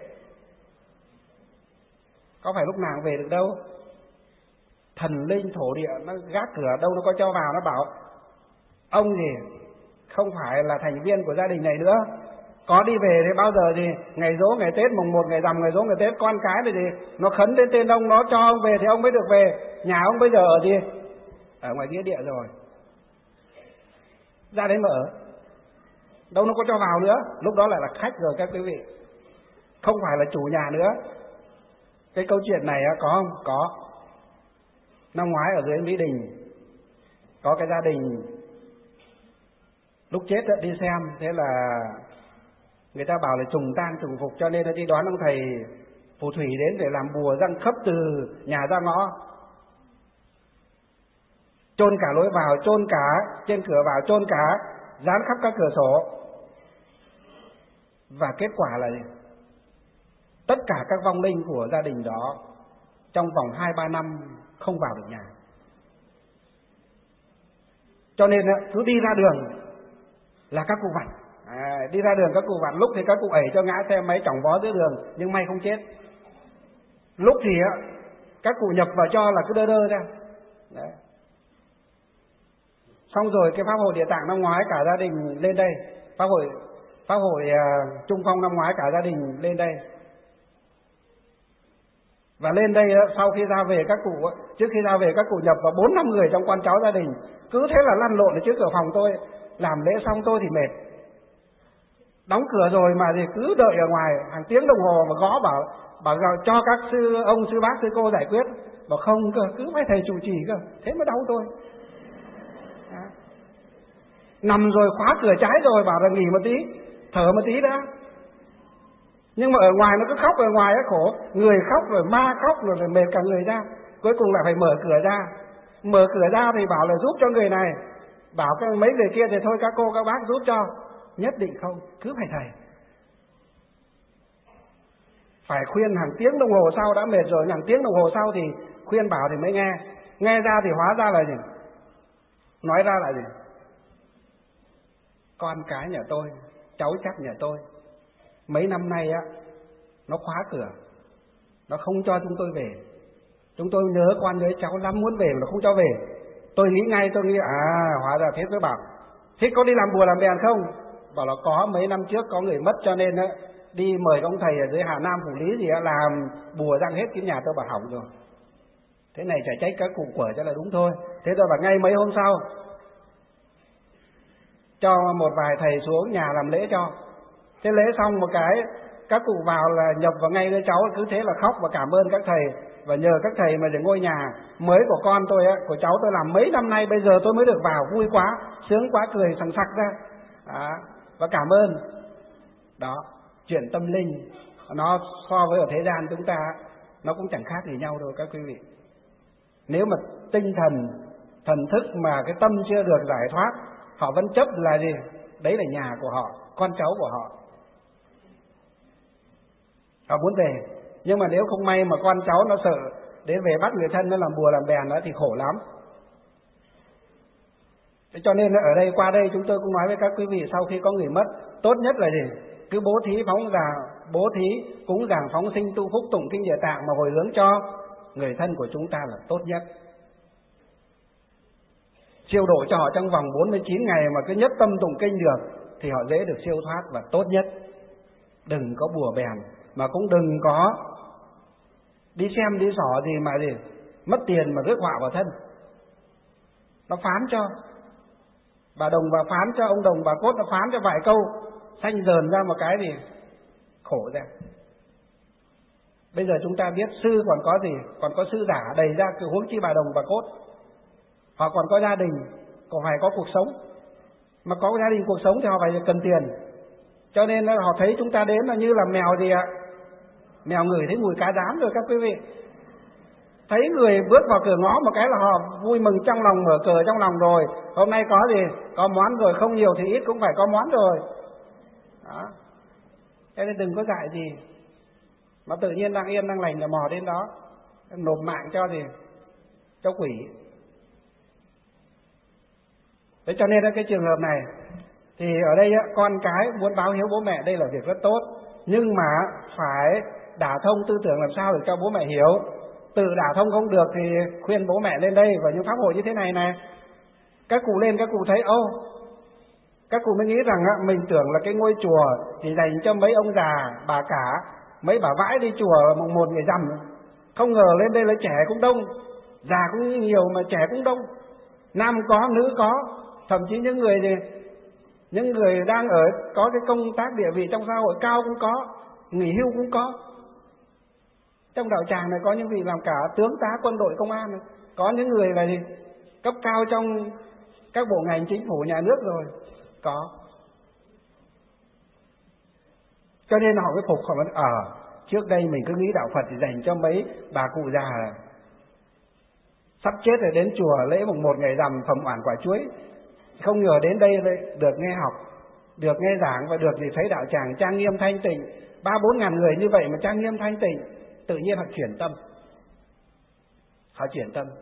có phải lúc nào về được đâu. Thần linh thổ địa nó gác cửa đâu nó có cho vào, nó bảo ông gì không phải là thành viên của gia đình này nữa. Có đi về thì bao giờ gì ngày giỗ, ngày Tết, mùng một, ngày rằm, ngày giỗ, ngày Tết, con cái thì gì nó khấn đến tên ông, nó cho ông về thì ông mới được về. Nhà ông bây giờ ở gì? Ở ngoài nghĩa địa rồi, ra đấy mà ở, đâu nó có cho vào nữa. Lúc đó lại là khách rồi các quý vị, không phải là chủ nhà nữa. Cái câu chuyện này có không? Có. Năm ngoái ở dưới Mỹ Đình có cái gia đình lúc chết đi xem, thế là người ta bảo là trùng tang trùng phục, cho nên nó đi đón ông thầy phù thủy đến để làm bùa răng khắp từ nhà ra ngõ, chôn cả lối vào, chôn cả trên cửa vào, chôn cả dán khắp các cửa sổ. Và kết quả là gì? Tất cả các vong linh của gia đình đó trong vòng hai ba năm không vào được nhà. Cho nên cứ đi ra đường là các cụ vặn, à, đi ra đường các cụ vặn. Lúc thì các cụ ẩy cho ngã xe máy chỏng vó giữa đường, nhưng may không chết. Lúc thì các cụ nhập vào cho là cứ đơ đơ ra. Đấy. Xong rồi cái pháp hội Địa Tạng năm ngoái cả gia đình lên đây, pháp hội pháp hội uh, Trung Phong năm ngoái cả gia đình lên đây. Và lên đây sau khi ra về các cụ, trước khi ra về các cụ nhập vào bốn năm người trong con cháu gia đình, cứ thế là lăn lộn ở trước cửa phòng tôi. Làm lễ xong tôi thì mệt, đóng cửa rồi mà thì cứ đợi ở ngoài hàng tiếng đồng hồ mà gõ bảo bảo cho các sư ông sư bác sư cô giải quyết, bảo không cơ, cứ phải thầy chủ trì cơ, thế mới đau tôi. Đó. Nằm rồi khóa cửa trái rồi bảo là nghỉ một tí, thở một tí đã. Nhưng mà ở ngoài nó cứ khóc, ở ngoài á khổ, người khóc rồi ma khóc rồi, rồi mệt cả người ra. Cuối cùng lại phải mở cửa ra. Mở cửa ra thì bảo là giúp cho người này, bảo các mấy người kia thì thôi các cô các bác giúp cho. Nhất định không, cứ phải thầy. Phải khuyên hàng tiếng đồng hồ sau đã mệt rồi, hàng tiếng đồng hồ sau thì khuyên bảo thì mới nghe. Nghe ra thì hóa ra là gì? Nói ra là gì? Con cái nhà tôi, cháu chắc nhà tôi, mấy năm nay á, nó khóa cửa, nó không cho chúng tôi về. Chúng tôi nhớ con nhớ cháu lắm, muốn về mà nó không cho về. Tôi nghĩ ngay, tôi nghĩ à hóa ra thế. Tôi bảo thế có đi làm bùa làm bèn không? Bảo là có, mấy năm trước có người mất cho nên á, đi mời ông thầy ở dưới Hà Nam Phủ Lý gì á, làm bùa răng hết cái nhà tôi. Bảo hỏng rồi. Thế này chả trách các cụ quở cho là đúng thôi. Thế tôi bảo ngay mấy hôm sau cho một vài thầy xuống nhà làm lễ cho. Thế lễ xong một cái, các cụ vào là nhập vào ngay đứa cháu, cứ thế là khóc và cảm ơn các thầy. Và nhờ các thầy mà để ngôi nhà mới của con tôi á, của cháu tôi làm mấy năm nay, bây giờ tôi mới được vào, vui quá, sướng quá, cười sằng sặc ra. Đó, và cảm ơn. Đó, chuyện tâm linh nó so với ở thế gian chúng ta nó cũng chẳng khác gì nhau đâu các quý vị. Nếu mà tinh thần, thần thức mà cái tâm chưa được giải thoát, họ vẫn chấp là gì? Đấy là nhà của họ, con cháu của họ. Họ muốn về. Nhưng mà nếu không may mà con cháu nó sợ đến về bắt người thân nó làm bùa làm bèn đó thì khổ lắm. Thế cho nên ở đây, qua đây chúng tôi cũng nói với các quý vị, sau khi có người mất, tốt nhất là gì? Cứ bố thí phóng giảng, bố thí cúng giảng phóng sinh tu phúc tụng kinh Địa Tạng mà hồi hướng cho người thân của chúng ta là tốt nhất. Siêu độ cho họ trong vòng bốn mươi chín ngày mà cứ nhất tâm tụng kinh được thì họ dễ được siêu thoát và tốt nhất. Đừng có bùa bèn, mà cũng đừng có đi xem đi xỏ gì mà gì mất tiền mà rước họa vào thân. Nó phán cho bà đồng, bà phán cho ông đồng, bà cốt nó phán cho vài câu xanh dờn ra một cái thì khổ ra. Bây giờ chúng ta biết sư còn có gì, còn có sư giả đầy ra, cứ huống chi bà đồng bà cốt. Họ còn có gia đình, còn phải có cuộc sống. Mà có gia đình cuộc sống thì họ phải cần tiền. Cho nên họ thấy chúng ta đến là như là mèo gì ạ? Mèo ngửi thấy mùi cá rán rồi các quý vị. Thấy người bước vào cửa ngõ một cái là họ vui mừng trong lòng, mở cờ trong lòng rồi. Hôm nay có gì? Có món rồi, không nhiều thì ít cũng phải có món rồi. Đó. Thế nên đừng có dại gì. Mà tự nhiên đang yên, đang lành là mò đến đó. Nộp mạng cho gì? Cho quỷ. Thế cho nên cái trường hợp này thì ở đây con cái muốn báo hiếu bố mẹ đây là việc rất tốt. Nhưng mà phải đả thông tư tưởng làm sao để cho bố mẹ hiểu. Tự đả thông không được thì khuyên bố mẹ lên đây vào những pháp hội như thế này này. Các cụ lên, các cụ thấy ô, các cụ mới nghĩ rằng mình tưởng là cái ngôi chùa chỉ dành cho mấy ông già, bà cả, mấy bà vãi đi chùa mùng một ngày rằm. Không ngờ lên đây là trẻ cũng đông, già cũng nhiều mà trẻ cũng đông. Nam có, nữ có, thậm chí những người gì, những người đang ở có cái công tác địa vị trong xã hội cao cũng có, nghỉ hưu cũng có. Trong đạo tràng này có những vị làm cả tướng tá quân đội công an này. Có những người là gì? Cấp cao trong các bộ ngành chính phủ nhà nước rồi. Có. Cho nên họ mới phục, họ mới ở à, trước đây mình cứ nghĩ đạo Phật thì dành cho mấy bà cụ già sắp chết rồi đến chùa lễ mùng một ngày rằm phẩm oản quả chuối. Không ngờ đến đây được nghe học, được nghe giảng và được thì thấy đạo tràng trang nghiêm thanh tịnh. Ba bốn ngàn người như vậy mà trang nghiêm thanh tịnh. Tự nhiên họ chuyển tâm. Họ chuyển tâm.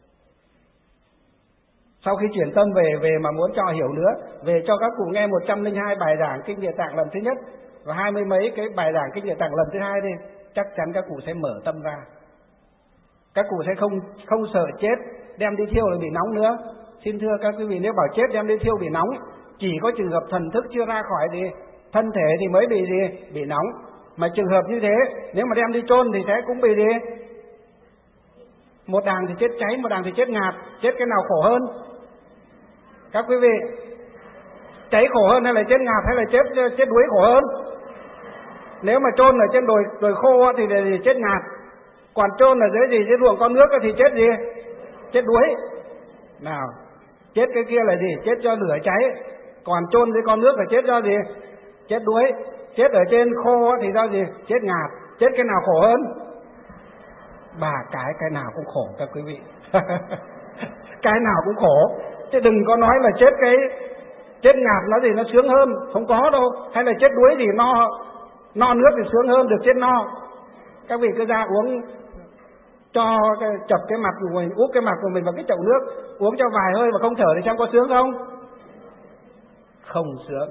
Sau khi chuyển tâm về về mà muốn cho hiểu nữa, về cho các cụ nghe một trăm lẻ hai bài giảng Kinh Địa Tạng lần thứ nhất và hai mươi mấy cái bài giảng Kinh Địa Tạng lần thứ hai đi, chắc chắn các cụ sẽ mở tâm ra. Các cụ sẽ không không sợ chết đem đi thiêu là bị nóng nữa. Xin thưa các quý vị, nếu bảo chết đem đi thiêu bị nóng, chỉ có trường hợp thần thức chưa ra khỏi gì thân thể thì mới bị gì bị nóng. Mà trường hợp như thế, nếu mà đem đi chôn thì sẽ cũng bị gì? Một đàng thì chết cháy, một đàng thì chết ngạt. Chết cái nào khổ hơn? Các quý vị, cháy khổ hơn hay là chết ngạt hay là chết chết đuối khổ hơn? Nếu mà chôn ở trên đồi đồi khô thì là gì? Chết ngạt. Còn chôn ở dưới gì? Dưới ruộng con nước thì chết gì? Chết đuối. Nào, chết cái kia là gì? Chết cho lửa cháy. Còn chôn dưới con nước là chết cho gì? chết đuối. Chết ở trên khô thì do gì? Chết ngạt. Chết cái nào khổ hơn? Bà cái cái nào cũng khổ các quý vị. Cái nào cũng khổ. Chứ đừng có nói là chết cái chết ngạt nó gì nó sướng hơn, không có đâu. Hay là chết đuối thì no no nước thì sướng hơn được chết no. Các vị cứ ra uống, cho cái, chập cái mặt của mình, úp cái mặt của mình vào cái chậu nước, uống cho vài hơi mà không thở thì xem có sướng không? Không sướng.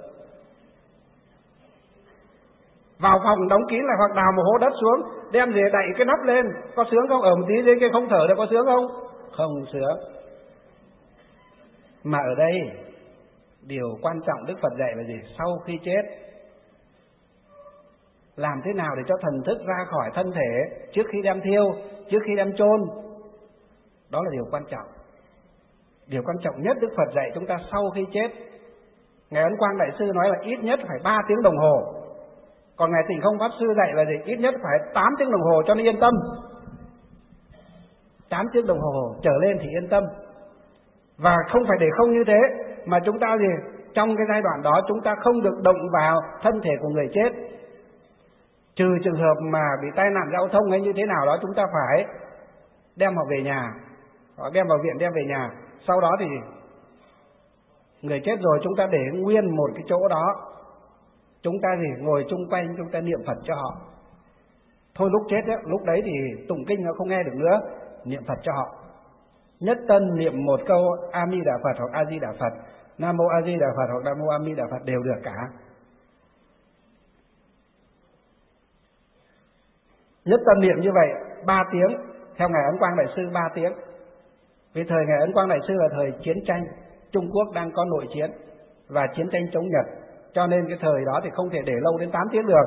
Vào phòng đóng kín lại hoặc đào một hố đất xuống, đem gì đậy cái nắp lên, có sướng không? Ở một tí đến cái không thở được có sướng không? Không sướng. Mà ở đây điều quan trọng Đức Phật dạy là gì? Sau khi chết làm thế nào để cho thần thức ra khỏi thân thể trước khi đem thiêu, trước khi đem chôn. Đó là điều quan trọng. Điều quan trọng nhất Đức Phật dạy chúng ta sau khi chết. Ngài Ấn Quang Đại Sư nói là ít nhất phải ba tiếng đồng hồ. Còn Ngài Tịnh Không Pháp Sư dạy là gì? Ít nhất phải tám tiếng đồng hồ cho nên yên tâm. tám tiếng đồng hồ trở lên thì yên tâm. Và không phải để không như thế, mà chúng ta gì? Trong cái giai đoạn đó chúng ta không được động vào thân thể của người chết. Trừ trường hợp mà bị tai nạn giao thông hay như thế nào đó, chúng ta phải đem họ về nhà, hoặc đem vào viện đem về nhà. Sau đó thì người chết rồi chúng ta để nguyên một cái chỗ đó, chúng ta thì ngồi chung quanh, chúng ta niệm Phật cho họ. Thôi lúc chết ấy, lúc đấy thì tụng kinh nó không nghe được nữa, niệm Phật cho họ. Nhất tân niệm một câu A Di Đà Phật hoặc A Di Đà Phật, Nam Mô A Di Đà Phật hoặc Nam Mô A Di Đà Phật đều được cả. Nhất tâm niệm như vậy ba tiếng, theo Ngài Ấn Quang Đại Sư ba tiếng. Vì thời Ngài Ấn Quang Đại Sư là thời chiến tranh, Trung Quốc đang có nội chiến và chiến tranh chống Nhật, cho nên cái thời đó thì không thể để lâu đến tám tiếng được.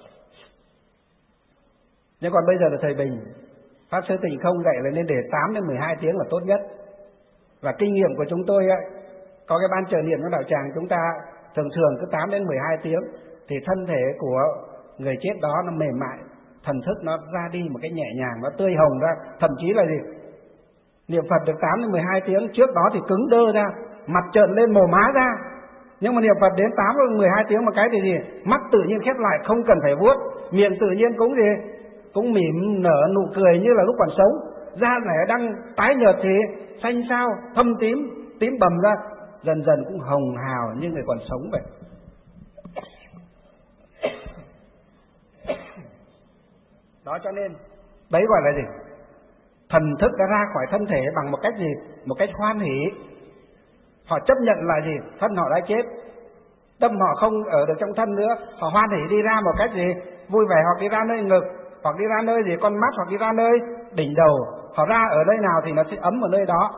Nhưng còn bây giờ là thời bình, Pháp Sư Tịnh Không dạy là nên để tám đến mười hai tiếng là tốt nhất. Và kinh nghiệm của chúng tôi ấy, có cái ban trợ niệm của đạo tràng chúng ta thường thường cứ tám đến mười hai tiếng thì thân thể của người chết đó nó mềm mại, thần thức nó ra đi một cái nhẹ nhàng, nó tươi hồng ra. Thậm chí là gì? Niệm Phật được tám đến mười hai tiếng, trước đó thì cứng đơ ra, mặt trợn lên mồ má ra. Nhưng mà niệm Phật đến tám đến mười hai tiếng một cái thì gì? Mắt tự nhiên khép lại, không cần phải vuốt, miệng tự nhiên cũng gì? Cũng mỉm nở nụ cười như là lúc còn sống. Da này đang tái nhợt thì xanh xao, thâm tím, tím bầm ra, dần dần cũng hồng hào như người còn sống vậy. Đó, cho nên đấy gọi là gì? Thần thức đã ra khỏi thân thể bằng một cách gì? Một cách hoan hỷ. Họ chấp nhận là gì? Thân họ đã chết, tâm họ không ở được trong thân nữa. Họ hoan hỷ đi ra một cách gì? Vui vẻ, hoặc đi ra nơi ngực, hoặc đi ra nơi gì con mắt, hoặc đi ra nơi đỉnh đầu. Họ ra ở nơi nào thì nó sẽ ấm ở nơi đó.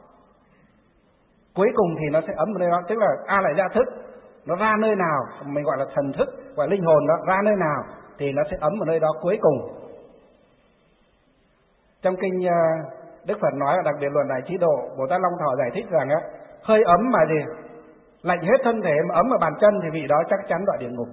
Cuối cùng thì nó sẽ ấm ở nơi đó. Tức là A Lại Gia thức, nó ra nơi nào, mình gọi là thần thức, gọi là linh hồn đó, ra nơi nào thì nó sẽ ấm ở nơi đó cuối cùng. Trong kinh Đức Phật nói, là đặc biệt luận Đại Trí Độ, Bồ Tát Long Thọ giải thích rằng á, hơi ấm mà gì? Lạnh hết thân thể mà ấm ở bàn chân thì vị đó chắc chắn đọa địa ngục.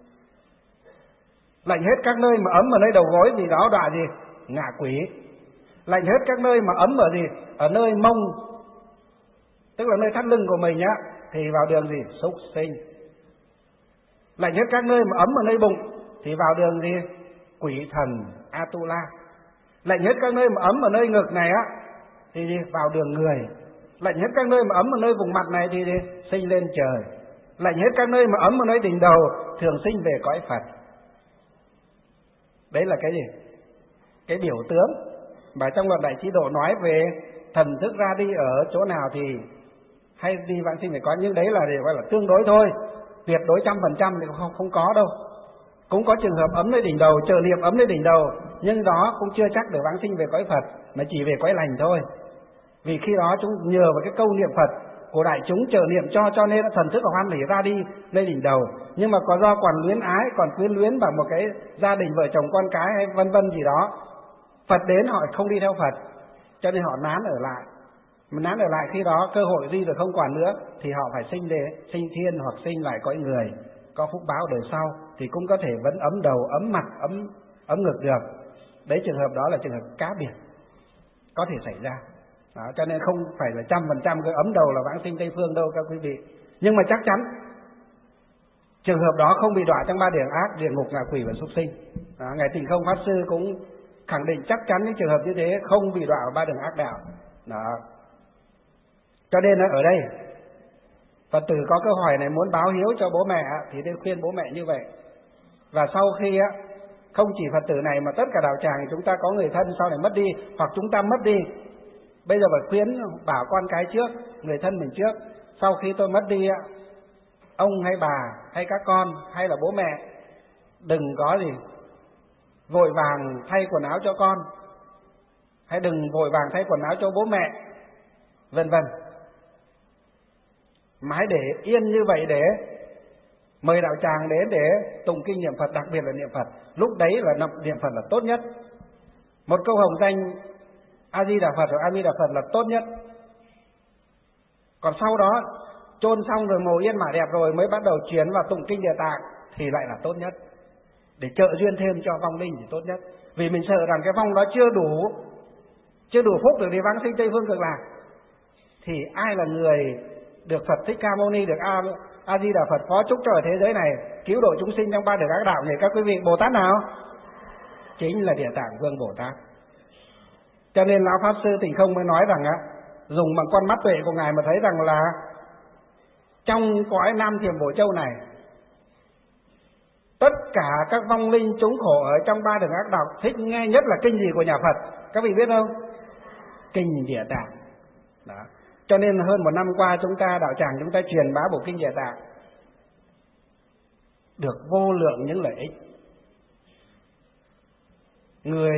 Lạnh hết các nơi mà ấm ở nơi đầu gối thì đó đọa gì? Ngạ quỷ. Lạnh hết các nơi mà ấm ở gì? Ở nơi mông, tức là nơi thắt lưng của mình á, thì vào đường gì? Súc sinh. Lạnh hết các nơi mà ấm ở nơi bụng thì vào đường gì? Quỷ thần Atula. Lạnh hết các nơi mà ấm ở nơi ngực này á thì gì? Vào đường người. Lạnh hết các nơi mà ấm ở nơi vùng mặt này thì gì? Sinh lên trời. Lạnh hết các nơi mà ấm ở nơi đỉnh đầu thường sinh về cõi Phật. Đấy là cái gì? Cái biểu tướng mà trong luận Đại Trí Độ nói về thần thức ra đi ở chỗ nào thì hay đi vãng sinh phải có. Nhưng đấy là để gọi là tương đối thôi, tuyệt đối trăm phần trăm thì không, không có đâu. Cũng có trường hợp ấm nơi đỉnh đầu, trợ niệm ấm nơi đỉnh đầu, nhưng đó cũng chưa chắc để vãng sinh về cõi Phật, mà chỉ về cõi lành thôi. Vì khi đó chúng nhờ vào cái câu niệm Phật của đại chúng trợ niệm cho, cho nên thần thức của hoan hỷ ra đi nơi đỉnh đầu. Nhưng mà có do còn luyến ái, còn quyến luyến bằng một cái gia đình vợ chồng con cái hay vân vân gì đó, Phật đến họ không đi theo Phật, cho nên họ nán ở lại. Mà nán ở lại khi đó cơ hội đi được không còn nữa thì họ phải sinh để sinh thiên hoặc sinh lại cõi người, có phúc báo đời sau thì cũng có thể vẫn ấm đầu, ấm mặt, ấm ấm ngực được. Đấy, trường hợp đó là trường hợp cá biệt có thể xảy ra. Đó, cho nên không phải là trăm phần trăm cái ấm đầu là vãng sinh Tây Phương đâu các quý vị. Nhưng mà chắc chắn Trường hợp đó không bị đọa trong ba địa ác, địa ngục, ngạ quỷ và súc sinh. Đó, Ngài Tịnh Không Pháp Sư cũng khẳng định chắc chắn những trường hợp như thế không bị đọa vào ba đường ác đạo. Đó. Cho nên ở đây Phật tử có câu hỏi này muốn báo hiếu cho bố mẹ thì tôi khuyên bố mẹ như vậy. Và sau khi không chỉ Phật tử này mà tất cả đạo tràng chúng ta có người thân sau này mất đi, hoặc chúng ta mất đi, bây giờ phải khuyến bảo con cái trước, người thân mình trước. Sau khi tôi mất đi, ông hay bà hay các con hay là bố mẹ đừng có gì vội vàng thay quần áo cho con, hay đừng vội vàng thay quần áo cho bố mẹ, vân vân. Mà hãy để yên như vậy để mời đạo tràng đến để tụng kinh niệm Phật, đặc biệt là niệm Phật. Lúc đấy là niệm Phật là tốt nhất. Một câu hồng danh A Di Đà Phật hoặc A Di Đà Phật là tốt nhất. Còn sau đó chôn xong rồi màu yên mã đẹp rồi mới bắt đầu chuyển vào tụng kinh Địa Tạng thì lại là tốt nhất, để trợ duyên thêm cho vong linh thì tốt nhất. Vì mình sợ rằng cái vong đó chưa đủ chưa đủ phúc được đi vãng sinh Tây Phương Cực Lạc, thì ai là người được Phật Thích Ca Mâu Ni, được A, A Di Đà Phật phó chúc cho ở thế giới này cứu độ chúng sinh trong ba đường ác đạo này? Các quý vị Bồ Tát nào? Chính là Địa Tạng Vương Bồ Tát. Cho nên Lão Pháp Sư Tịnh Không mới nói rằng á, dùng bằng con mắt tuệ của Ngài mà thấy rằng là trong cõi Nam Thiểm Bổ Châu này, tất cả các vong linh chúng khổ ở trong ba đường ác đạo thích nghe nhất là kinh gì của nhà Phật? Các vị biết không? Kinh Địa Tạng. Đó. Cho nên hơn một năm qua chúng ta đạo tràng chúng ta truyền bá bộ kinh Địa Tạng được vô lượng những lợi ích. Người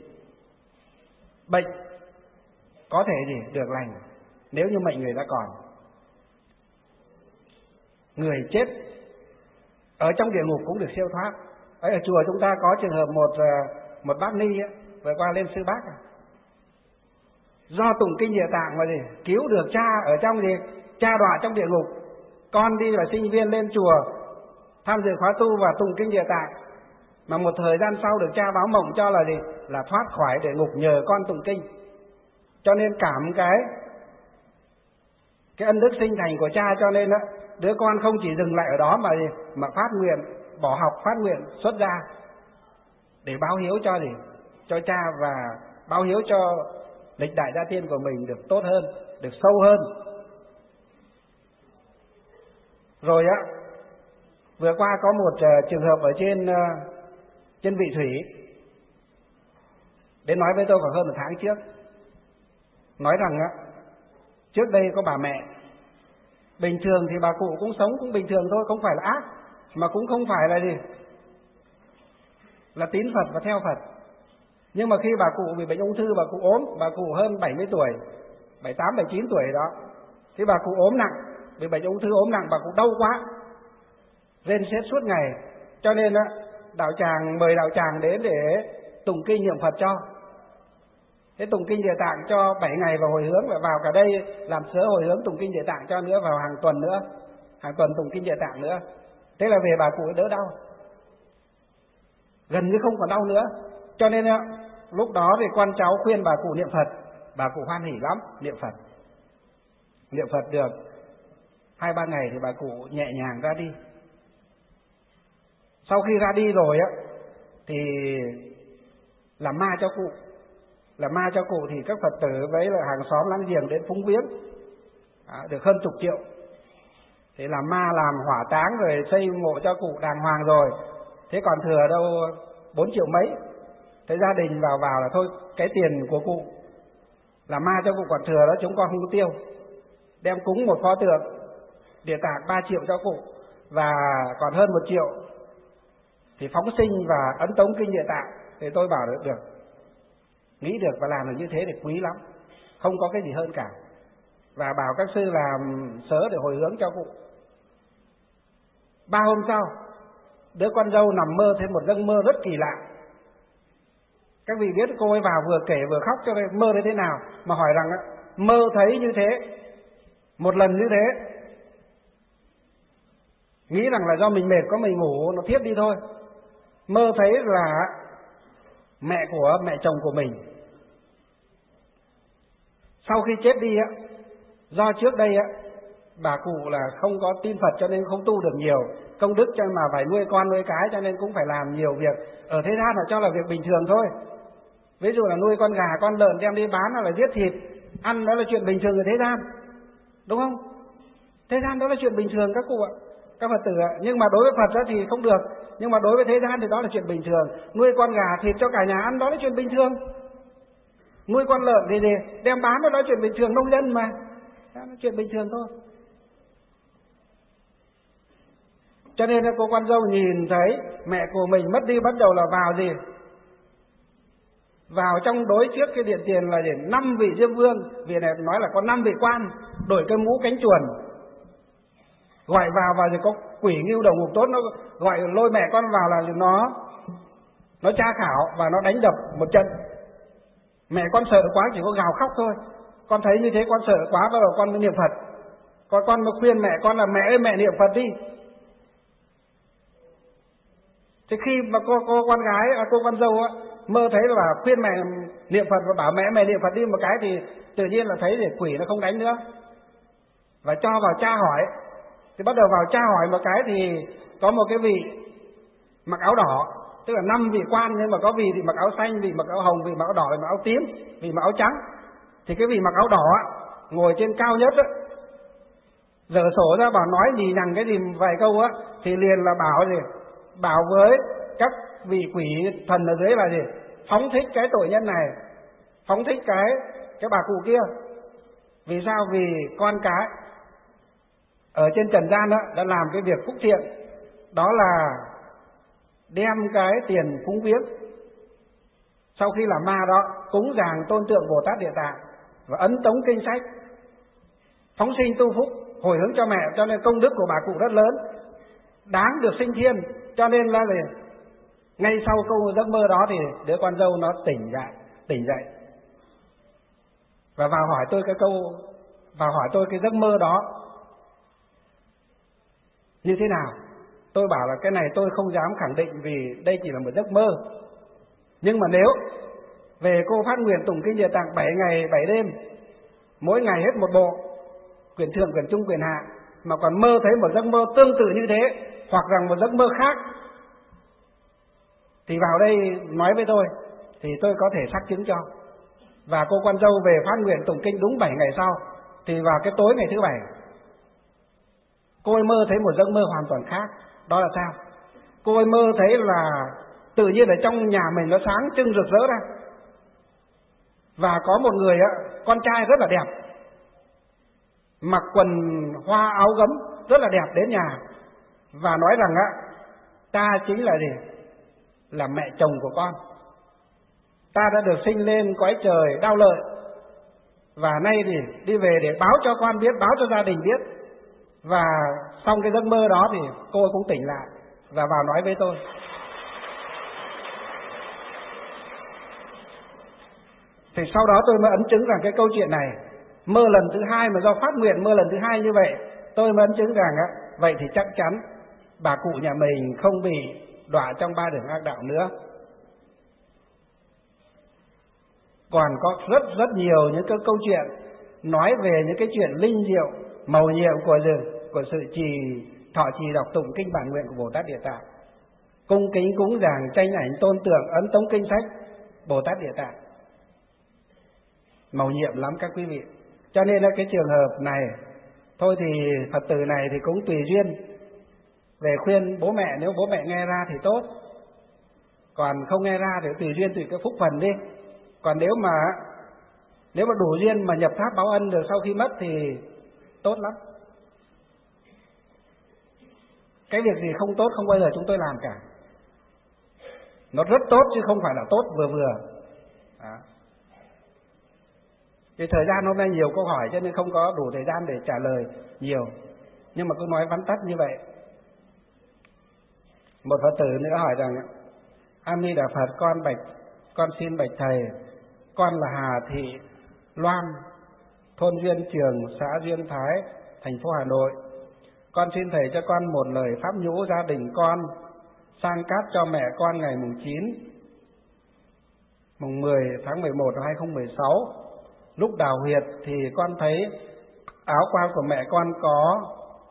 bệnh có thể gì được lành nếu như mệnh người đã còn. Người chết ở trong địa ngục cũng được siêu thoát. Ở chùa chúng ta có trường hợp một một bác ni ấy, vừa qua lên sư bác, do tụng kinh Địa Tạng mà gì cứu được cha ở trong gì cha đọa trong địa ngục. Con đi là sinh viên lên chùa tham dự khóa tu và tụng kinh Địa Tạng, mà một thời gian sau được cha báo mộng cho là gì là thoát khỏi địa ngục nhờ con tụng kinh. Cho nên cảm cái cái ân đức sinh thành của cha, cho nên đó, đứa con không chỉ dừng lại ở đó mà gì mà phát nguyện bỏ học, phát nguyện xuất gia để báo hiếu cho gì cho cha, và báo hiếu cho lịch đại gia tiên của mình được tốt hơn, được sâu hơn. Rồi á, vừa qua có một uh, trường hợp ở trên uh, trên Vị Thủy đến nói với tôi khoảng hơn một tháng trước, nói rằng á, trước đây có bà mẹ bình thường thì bà cụ cũng sống cũng bình thường thôi, không phải là ác, mà cũng không phải là gì là tín Phật và theo Phật. Nhưng mà khi bà cụ bị bệnh ung thư, bà cụ ốm, bà cụ hơn bảy mươi tuổi, bảy mươi tám, bảy mươi chín tuổi đó, thì bà cụ ốm nặng, bị bệnh ung thư ốm nặng, bà cụ đau quá, rên rết suốt ngày. Cho nên á, đạo tràng mời đạo tràng đến để tụng kinh niệm Phật cho. Thế tụng kinh Địa Tạng cho bảy ngày và hồi hướng, và vào cả đây làm sớ hồi hướng tụng kinh Địa Tạng cho nữa, vào hàng tuần nữa, hàng tuần tụng kinh Địa Tạng nữa. Thế là về bà cụ đỡ đau, gần như không còn đau nữa. Cho nên lúc đó thì con cháu khuyên bà cụ niệm Phật, bà cụ hoan hỉ lắm, niệm Phật. Niệm Phật được hai ba ngày thì bà cụ nhẹ nhàng ra đi. Sau khi ra đi rồi á, thì làm ma cho cụ. Làm ma cho cụ thì các Phật tử với là hàng xóm láng giềng đến phúng viếng, à, được hơn chục triệu. Thế làm ma làm hỏa táng rồi xây mộ cho cụ đàng hoàng rồi, thế còn thừa đâu bốn triệu mấy. Thế gia đình vào vào là thôi, cái tiền của cụ làm ma cho cụ còn thừa đó chúng con không có tiêu, đem cúng một pho tượng Địa Tạng ba triệu cho cụ, và còn hơn một triệu thì phóng sinh và ấn tống kinh Địa Tạng. Thì tôi bảo được được, nghĩ được và làm được như thế thì quý lắm, không có cái gì hơn cả. Và bảo các sư làm sớ để hồi hướng cho cụ. Ba hôm sau, đứa con dâu nằm mơ thêm một giấc mơ rất kỳ lạ. Các vị biết cô ấy vào vừa kể vừa khóc, cho nên mơ đến thế nào mà hỏi rằng mơ thấy như thế, một lần như thế, nghĩ rằng là do mình mệt có mình ngủ nó thiếp đi thôi. Mơ thấy là mẹ của mẹ chồng của mình sau khi chết đi á, do trước đây á bà cụ là không có tin Phật cho nên không tu được nhiều công đức, cho nên mà phải nuôi con nuôi cái, cho nên cũng phải làm nhiều việc. Ở thế gian là cho là việc bình thường thôi. Ví dụ là nuôi con gà, con lợn đem đi bán hoặc là giết thịt ăn, đó là chuyện bình thường ở thế gian, đúng không? Thế gian đó là chuyện bình thường các cụ ạ, các Phật tử ạ. Nhưng mà đối với Phật đó thì không được. Nhưng mà đối với thế gian thì đó là chuyện bình thường. Nuôi con gà thịt cho cả nhà ăn đó là chuyện bình thường. Nuôi con lợn thì, thì đem bán đó là chuyện bình thường, nông dân mà, đó là chuyện bình thường thôi. Cho nên là cô con dâu nhìn thấy mẹ của mình mất đi, bắt đầu là vào gì? Vào trong đối trước cái điện tiền là để năm vị Diêm Vương, vì này nói là có năm vị quan, đổi cái mũ cánh chuồn, gọi vào và rồi có quỷ ngưu đầu ngục tốt, nó gọi lôi mẹ con vào là nó nó tra khảo và nó đánh đập một trận. Mẹ con sợ quá chỉ có gào khóc thôi. Con thấy như thế con sợ quá, bắt đầu con mới niệm Phật. Con con mới khuyên mẹ con là mẹ ơi mẹ niệm Phật đi. Thế khi mà cô, cô con gái, cô con dâu á, mơ thấy là khuyên mẹ niệm Phật và bảo mẹ mẹ niệm Phật đi một cái thì tự nhiên là thấy thì quỷ nó không đánh nữa. Và cho vào tra hỏi. Thì bắt đầu vào tra hỏi một cái thì có một cái vị mặc áo đỏ, tức là năm vị quan, nhưng mà có vị thì mặc áo xanh, vị mặc áo hồng, vị mặc áo đỏ, vị mặc áo tím, vị mặc áo trắng. Thì cái vị mặc áo đỏ ngồi trên cao nhất á, dở sổ ra bảo nói nhì nhằng cái gì vài câu á, thì liền là bảo gì? Bảo với các vị quỷ thần ở dưới là gì? Phóng thích cái tội nhân này, phóng thích cái cái bà cụ kia. Vì sao? Vì con cái ở trên trần gian đó đã làm cái việc phúc thiện, đó là đem cái tiền cúng viếng, sau khi làm ma đó cúng dường tôn tượng Bồ Tát Địa Tạng và ấn tống kinh sách, phóng sinh tu phúc, hồi hướng cho mẹ, cho nên công đức của bà cụ rất lớn, đáng được sinh thiên. Cho nên là gì? Ngay sau câu giấc mơ đó thì đứa con dâu nó tỉnh dậy, tỉnh dậy và vào hỏi tôi cái câu, vào hỏi tôi cái giấc mơ đó như thế nào. Tôi bảo là cái này tôi không dám khẳng định vì đây chỉ là một giấc mơ. Nhưng mà nếu về cô phát nguyện tụng kinh Địa Tạng bảy ngày bảy đêm, mỗi ngày hết một bộ, quyển thượng, quyển trung, quyển hạ, mà còn mơ thấy một giấc mơ tương tự như thế, hoặc rằng một giấc mơ khác, thì vào đây nói với tôi, thì tôi có thể xác chứng cho. Và cô con dâu về phát nguyện tụng kinh đúng bảy ngày sau, thì vào cái tối ngày thứ bảy, cô ấy mơ thấy một giấc mơ hoàn toàn khác. Đó là sao? Cô ấy mơ thấy là tự nhiên ở trong nhà mình nó sáng trưng rực rỡ ra, và có một người á, con trai rất là đẹp, mặc quần hoa áo gấm rất là đẹp đến nhà và nói rằng á, ta chính là gì? Là mẹ chồng của con. Ta đã được sinh lên cõi trời Đao Lợi, và nay thì đi về để báo cho con biết, báo cho gia đình biết. Và xong cái giấc mơ đó thì cô ấy cũng tỉnh lại và vào nói với tôi. Thì sau đó tôi mới ấn chứng rằng cái câu chuyện này, mơ lần thứ hai mà do phát nguyện mơ lần thứ hai như vậy, tôi mới ấn chứng rằng á, vậy thì chắc chắn bà cụ nhà mình không bị đọa trong ba đường ác đạo nữa. Còn có rất rất nhiều những cái câu chuyện nói về những cái chuyện linh diệu, mầu nhiệm của rừng, của sự trì thọ trì đọc tụng kinh bản nguyện của Bồ Tát Địa Tạng, cung kính cúng dường tranh ảnh tôn tượng ấn tống kinh sách Bồ Tát Địa Tạng, mầu nhiệm lắm các quý vị. Cho nên là cái trường hợp này thôi thì Phật tử này thì cũng tùy duyên về khuyên bố mẹ, nếu bố mẹ nghe ra thì tốt, còn không nghe ra thì tùy duyên, tùy cái phúc phần đi. Còn nếu mà nếu mà đủ duyên mà nhập tháp báo ân được sau khi mất thì tốt lắm. Cái việc gì không tốt không bao giờ chúng tôi làm cả. Nó rất tốt chứ không phải là tốt vừa vừa. Đó. Vì thời gian hôm nay nhiều câu hỏi cho nên không có đủ thời gian để trả lời nhiều, nhưng mà cứ nói vắn tắt như vậy. Một Phật tử nữa hỏi rằng: A Di Đà Phật, con bạch con xin bạch thầy, con là Hà Thị Loan, thôn Duyên Trường, xã Duyên Thái, thành phố Hà Nội. Con xin thầy cho con một lời pháp nhũ gia đình con sang cát cho mẹ con ngày mùng chín, mùng mười tháng mười một năm hai nghìn không trăm mười sáu. Lúc đào huyệt thì con thấy áo quan của mẹ con có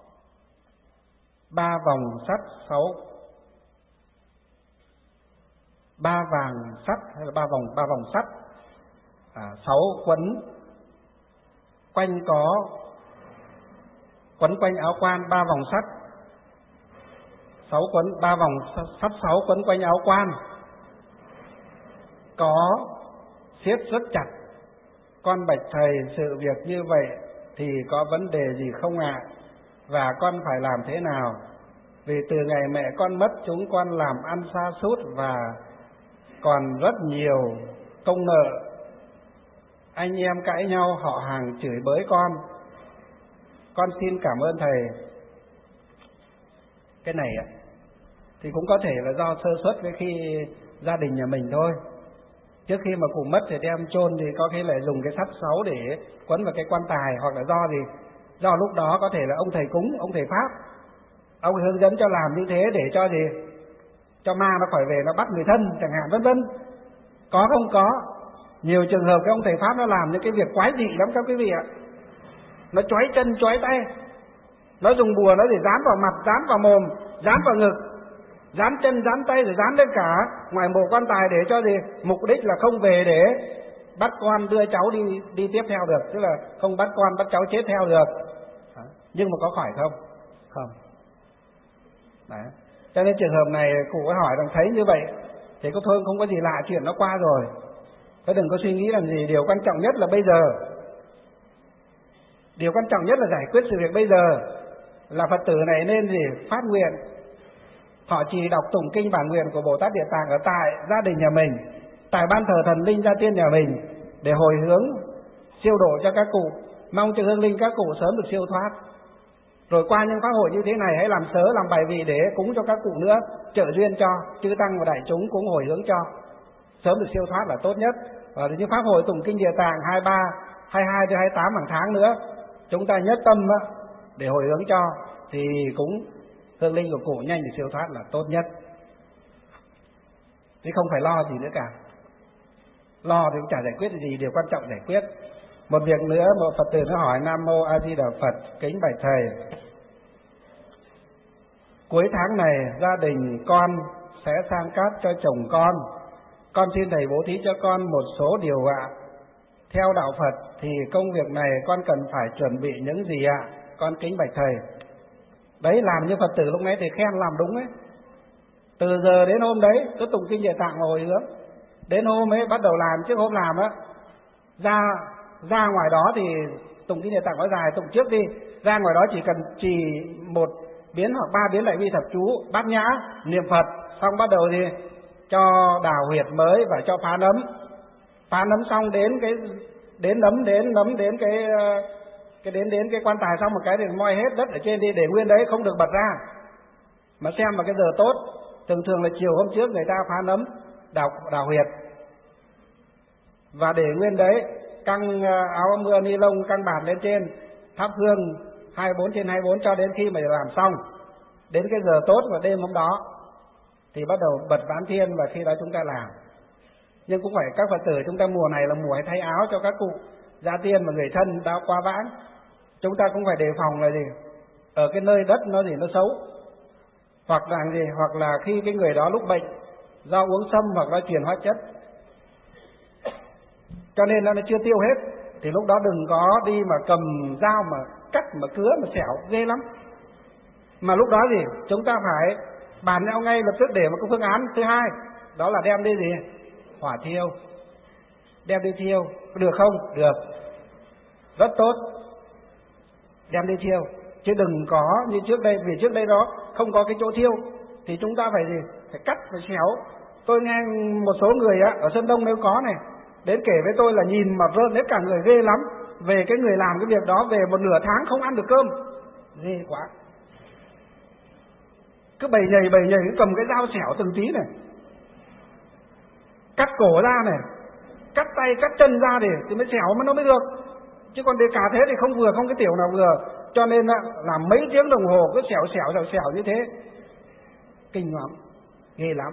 ba vòng sắt sáu ba vàng sắt hay là ba vòng ba vòng sắt à, sáu quấn quanh có quấn quanh áo quan ba vòng sắt sáu quấn ba vòng sắt sáu quấn quanh áo quan có siết rất chặt. Con bạch thầy, sự việc như vậy thì có vấn đề gì không ạ? Và con phải làm thế nào? Vì từ ngày mẹ con mất, chúng con làm ăn sa sút và còn rất nhiều công nợ. Anh em cãi nhau, họ hàng chửi bới con. Con xin cảm ơn thầy. Cái này thì cũng có thể là do sơ suất với khi gia đình nhà mình thôi. Trước khi mà cụ mất thì đem chôn thì có khi lại dùng cái sắt sáu để quấn vào cái quan tài, hoặc là do gì? Do lúc đó có thể là ông thầy cúng, ông thầy Pháp, ông hướng dẫn cho làm như thế để cho gì? Cho ma nó khỏi về nó bắt người thân chẳng hạn, vân vân. Có không? Có. Nhiều trường hợp cái ông thầy Pháp nó làm những cái việc quái dị lắm các quý vị ạ. Nó chói chân chói tay, nó dùng bùa nó để dán vào mặt, dán vào mồm, dán vào ngực, dán chân dán tay, rồi dán lên cả ngoài mộ quan tài để cho gì? Mục đích là không về để bắt con đưa cháu đi đi tiếp theo được, tức là không bắt con bắt cháu chết theo được. Nhưng mà có khỏi không? Không. Đấy. Cho nên trường hợp này cụ có hỏi rằng thấy như vậy thì có thôi, không có gì lạ, chuyện nó qua rồi, có đừng có suy nghĩ làm gì. Điều quan trọng nhất là bây giờ, điều quan trọng nhất là giải quyết sự việc bây giờ, là Phật tử này nên gì? Phát nguyện thọ trì đọc tụng kinh bản nguyện của Bồ Tát Địa Tạng ở tại gia đình nhà mình, tại ban thờ thần linh gia tiên nhà mình, để hồi hướng siêu độ cho các cụ, mong cho hương linh các cụ sớm được siêu thoát. Rồi qua những pháp hội như thế này hãy làm sớ làm bài vị để cúng cho các cụ nữa, trợ duyên cho chư tăng và đại chúng cũng hồi hướng cho sớm được siêu thoát là tốt nhất. Và những pháp hội tụng kinh Địa Tạng hai mươi ba, hai mươi hai đến hai mươi tám hàng tháng nữa, chúng ta nhất tâm để hồi hướng cho thì cũng hương linh của cụ nhanh được siêu thoát là tốt nhất, chứ không phải lo gì nữa cả. Lo thì cũng chả giải quyết gì, điều quan trọng giải quyết. Một việc nữa, một Phật tử nó hỏi: Nam Mô A Di Đà Phật, kính bạch thầy, cuối tháng này gia đình con sẽ sang cát cho chồng con, con xin thầy bố thí cho con một số điều ạ. Theo đạo Phật thì công việc này con cần phải chuẩn bị những gì ạ? Con kính bạch thầy. Đấy, làm như Phật tử lúc nãy thì khen làm đúng ấy. Từ giờ đến hôm đấy cứ tụng kinh Địa Tạng hồi hướng, đến hôm ấy bắt đầu làm. Trước hôm làm á, ra ra ngoài đó thì tụng kinh Địa Tạng có dài, tụng trước đi. Ra ngoài đó chỉ cần trì một biến hoặc ba biến Đại Bi Thập Chú, bát nhã, niệm Phật, xong bắt đầu thì cho đào huyệt mới và cho phá nấm. Phá nấm xong đến cái đến nấm đến nấm đến cái cái đến đến cái quan tài, xong một cái thì moi hết đất ở trên đi, để nguyên đấy không được bật ra, mà xem vào cái giờ tốt. Thường thường là chiều hôm trước người ta phá nấm, đào đào huyệt, và để nguyên đấy, căng áo mưa ni lông, căng bạt lên trên, thắp hương hai mươi bốn trên hai mươi bốn cho đến khi mà làm xong. Đến cái giờ tốt vào đêm hôm đó thì bắt đầu bật ván thiên, và khi đó chúng ta làm. Nhưng cũng phải các Phật tử chúng ta mùa này là mùa hay thay áo cho các cụ gia tiên và người thân đã qua vãng. Chúng ta cũng phải đề phòng là gì? Ở cái nơi đất nó gì nó xấu, hoặc là gì, hoặc là khi cái người đó lúc bệnh do uống sâm hoặc là truyền hóa chất, cho nên nó chưa tiêu hết, thì lúc đó đừng có đi mà cầm dao mà cắt mà cứa mà xẻo, ghê lắm. Mà lúc đó gì, chúng ta phải bàn nhau ngay lập tức để một cái phương án thứ hai, đó là đem đi gì? Hỏa thiêu. Đem đi thiêu, được không? Được, rất tốt, đem đi thiêu. Chứ đừng có như trước đây, vì trước đây đó không có cái chỗ thiêu thì chúng ta phải gì? Phải cắt, phải xéo. Tôi nghe một số người á, ở Sơn Đông nếu có này, đến kể với tôi là nhìn mà rơn hết cả người, ghê lắm. Về cái người làm cái việc đó về một nửa tháng không ăn được cơm, ghê quá. Cứ bầy nhầy bầy nhầy, cứ cầm cái dao xẻo từng tí này, cắt cổ ra này, cắt tay cắt chân ra để thì mới xẻo mà nó mới được. Chứ còn để cả thế thì không vừa, không cái tiểu nào vừa. Cho nên làm mấy tiếng đồng hồ cứ xẻo xẻo xẻo xẻo như thế, kinh lắm, ghê lắm,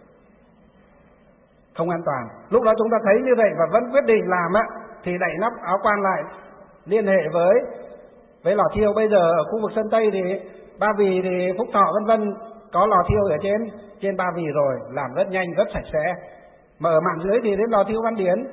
không an toàn. Lúc đó chúng ta thấy như vậy và vẫn quyết định làm á, thì đậy nắp áo quan lại, liên hệ với với lò thiêu. Bây giờ ở khu vực Sơn Tây thì Ba Vì thì Phúc Thọ vân vân có lò thiêu ở trên trên Ba Vì rồi, làm rất nhanh rất sạch sẽ. Mà ở mạn dưới thì đến lò thiêu Văn Điển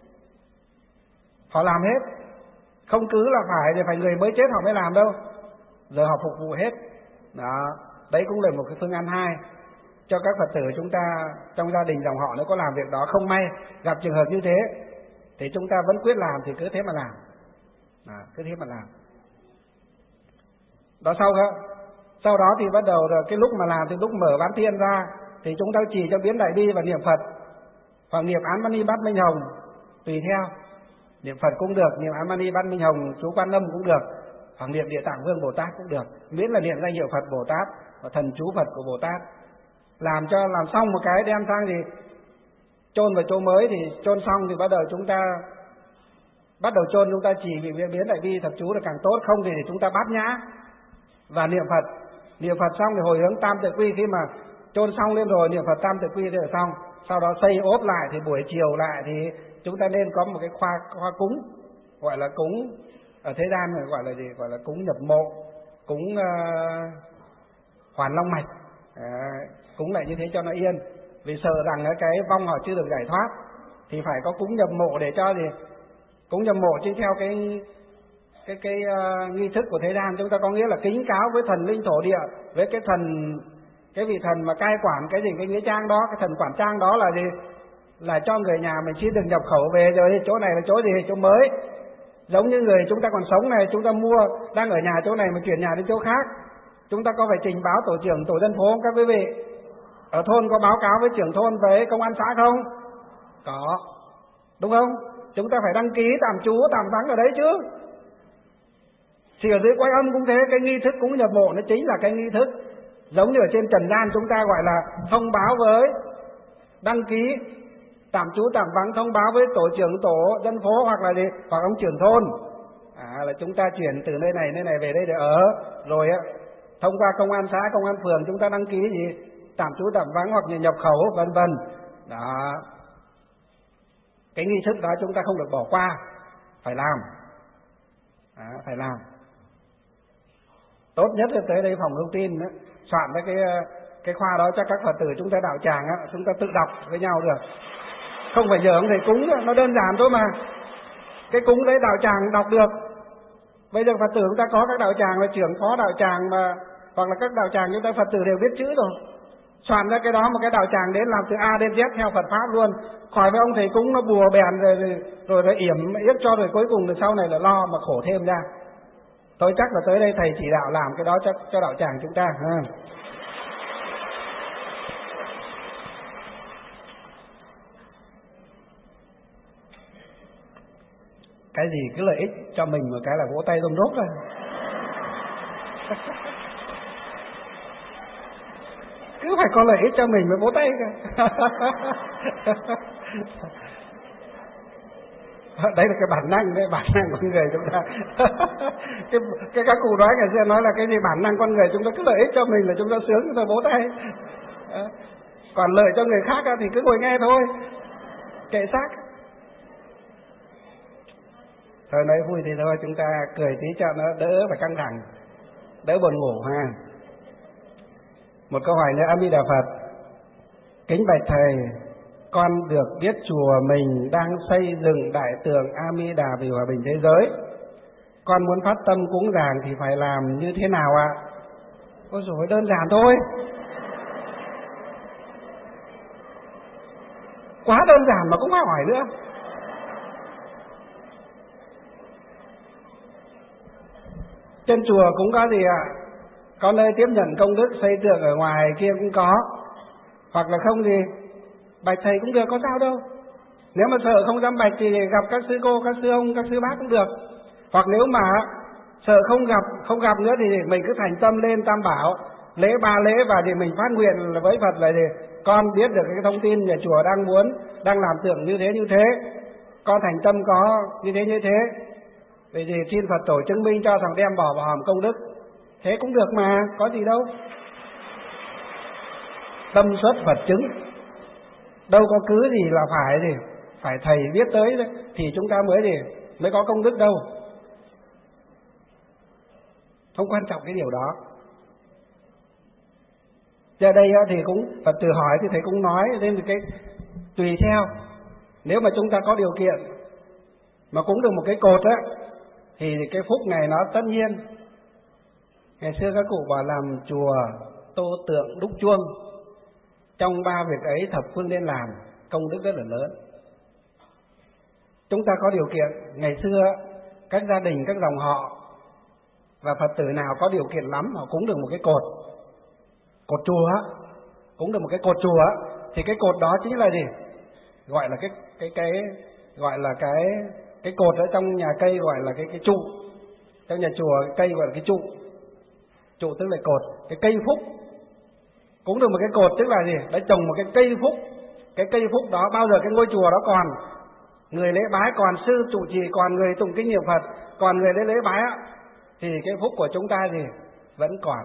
họ làm hết, không cứ là phải thì phải người mới chết họ mới làm đâu, giờ họ phục vụ hết. Đó, đấy cũng là một cái phương án hai cho các Phật tử chúng ta trong gia đình dòng họ nếu có làm việc đó, không may gặp trường hợp như thế thì chúng ta vẫn quyết làm thì cứ thế mà làm. Đó, cứ thế mà làm. Đó sau đó, sau đó thì bắt đầu rồi cái lúc mà làm thì lúc mở Bán Thiên ra thì chúng ta chỉ cho biến Đại Bi và niệm Phật hoặc niệm Án Mani Bát Minh Hồng tùy theo. Niệm Phật cũng được, niệm Án Mani Bát Minh Hồng chú Quan Âm cũng được, hoặc niệm Địa Tạng Vương Bồ Tát cũng được, miễn là niệm danh hiệu Phật Bồ Tát và thần chú Phật của Bồ Tát. Làm cho làm xong một cái đem sang thì chôn vào chỗ mới, thì chôn xong thì bắt đầu chúng ta bắt đầu chôn chúng ta chỉ vì biến Đại Bi thật chú là càng tốt, không thì để chúng ta bát nhã và niệm Phật. Niệm Phật xong thì hồi hướng Tam Tự Quy, khi mà chôn xong lên rồi niệm Phật Tam Tự Quy thì xong. Sau đó xây ốp lại thì buổi chiều lại thì chúng ta nên có một cái khoa khoa cúng, gọi là cúng ở thế gian này gọi là gì, gọi là cúng nhập mộ, cúng uh, hoàn long mạch, à, cúng lại như thế cho nó yên, vì sợ rằng cái vong họ chưa được giải thoát thì phải có cúng nhập mộ để cho gì, cúng nhập mộ chứ theo cái cái cái uh, nghi thức của thế gian chúng ta có nghĩa là kính cáo với thần linh thổ địa, với cái thần cái vị thần mà cai quản cái gì cái nghĩa trang đó, cái thần quản trang đó là gì, là cho người nhà mình chỉ đừng nhập khẩu về rồi chỗ này là chỗ gì chỗ mới. Giống như người chúng ta còn sống này, chúng ta mua đang ở nhà chỗ này mà chuyển nhà đến chỗ khác, chúng ta có phải trình báo tổ trưởng tổ dân phố không các quý vị? Ở thôn có báo cáo với trưởng thôn với công an xã không? Có, đúng không? Chúng ta phải đăng ký tạm trú tạm vắng ở đấy chứ. Thì ở dưới Quái Âm cũng thế, cái nghi thức cúng nhập mộ nó chính là cái nghi thức giống như ở trên trần gian chúng ta gọi là thông báo với đăng ký tạm trú tạm vắng, thông báo với tổ trưởng tổ dân phố hoặc là gì, hoặc ông trưởng thôn, à, là chúng ta chuyển từ nơi này nơi này về đây để ở, rồi á thông qua công an xã công an phường chúng ta đăng ký gì tạm trú tạm vắng hoặc là nhập khẩu vân vân. Đó, cái nghi thức đó chúng ta không được bỏ qua, phải làm, à, phải làm. Tốt nhất là tới đây phòng thông tin đó, soạn với cái cái khoa đó cho các Phật tử chúng ta đạo tràng á, chúng ta tự đọc với nhau được, không phải nhờ ông thầy cúng, nó đơn giản thôi mà. Cái cúng đấy đạo tràng đọc được. Bây giờ Phật tử chúng ta có các đạo tràng là trưởng phó đạo tràng mà, hoặc là các đạo tràng chúng ta Phật tử đều biết chữ rồi, soạn ra cái đó một cái đạo tràng đến làm từ A đến Z theo Phật pháp luôn, khỏi với ông thầy cúng nó bùa bèn rồi rồi, rồi, rồi yểm yết cho rồi cuối cùng rồi sau này là lo mà khổ thêm ra. Tôi chắc là tới đây thầy chỉ đạo làm cái đó cho, cho đạo tràng chúng ta ha. Cái gì cứ lợi ích cho mình một cái là vỗ tay rôm rốp rồi. Cứ phải có lợi ích cho mình mới vỗ tay cả. Đấy là cái bản năng đấy, bản năng của người chúng ta. cái, cái các cụ nói ngày xưa nói là cái gì bản năng con người chúng ta cứ lợi ích cho mình là chúng ta sướng, chúng ta vỗ tay. Còn lợi cho người khác thì cứ ngồi nghe thôi, kệ xác. Thôi nói vui thì thôi, chúng ta cười tí cho nó đỡ phải căng thẳng, đỡ buồn ngủ ha. Một câu hỏi nữa, A Di Đà Phật. Kính bạch thầy, con được biết chùa mình đang xây dựng đại tượng A Di Đà vì hòa bình thế giới. Con muốn phát tâm cúng dường thì phải làm như thế nào ạ? Ôi dồi, đơn giản thôi. Quá đơn giản mà cũng phải hỏi nữa. Trên chùa cũng có gì ạ? Có nơi tiếp nhận công đức xây tượng ở ngoài kia cũng có. Hoặc là không gì bạch thầy cũng được, có sao đâu. Nếu mà sợ không dám bạch thì gặp các sư cô, các sư ông, các sư bác cũng được. Hoặc nếu mà sợ không gặp không gặp nữa thì mình cứ thành tâm lên Tam Bảo, lễ ba lễ và thì mình phát nguyện là với Phật là gì? Con biết được cái thông tin nhà chùa đang muốn, đang làm tượng như thế như thế, con thành tâm có như thế như thế. Vậy thì xin Phật tổ chứng minh cho thằng đem bỏ vào hòm công đức. Thế cũng được mà, có gì đâu. Tâm xuất Phật chứng. Đâu có cứ gì là phải gì, phải thầy viết tới đấy, thì chúng ta mới gì mới có công đức đâu. không quan trọng cái điều đó. Giờ đây thì cũng Phật tử hỏi thì thầy cũng nói nên cái tùy theo, nếu mà chúng ta có điều kiện mà cúng được một cái cột á thì cái phúc này nó tất nhiên. Ngày xưa các cụ bảo làm chùa tô tượng đúc chuông, trong ba việc ấy thập phương nên làm, công đức rất là lớn. Chúng ta có điều kiện, ngày xưa các gia đình, các dòng họ và Phật tử nào có điều kiện lắm họ cúng được một cái cột, cột chùa, cúng được một cái cột chùa thì cái cột đó chính là gì? Gọi là cái cái cái gọi là cái cái cột ở trong nhà cây gọi là cái cái trụ, trong nhà chùa cây gọi là cái trụ, trụ tức là cột, cái cây phúc. Cúng được một cái cột tức là gì? Đã trồng một cái cây phúc, cái cây phúc đó bao giờ cái ngôi chùa đó còn người lễ bái, còn sư trụ trì, còn người tụng kinh niệm Phật, còn người lễ lễ bái á, thì cái phúc của chúng ta gì vẫn còn.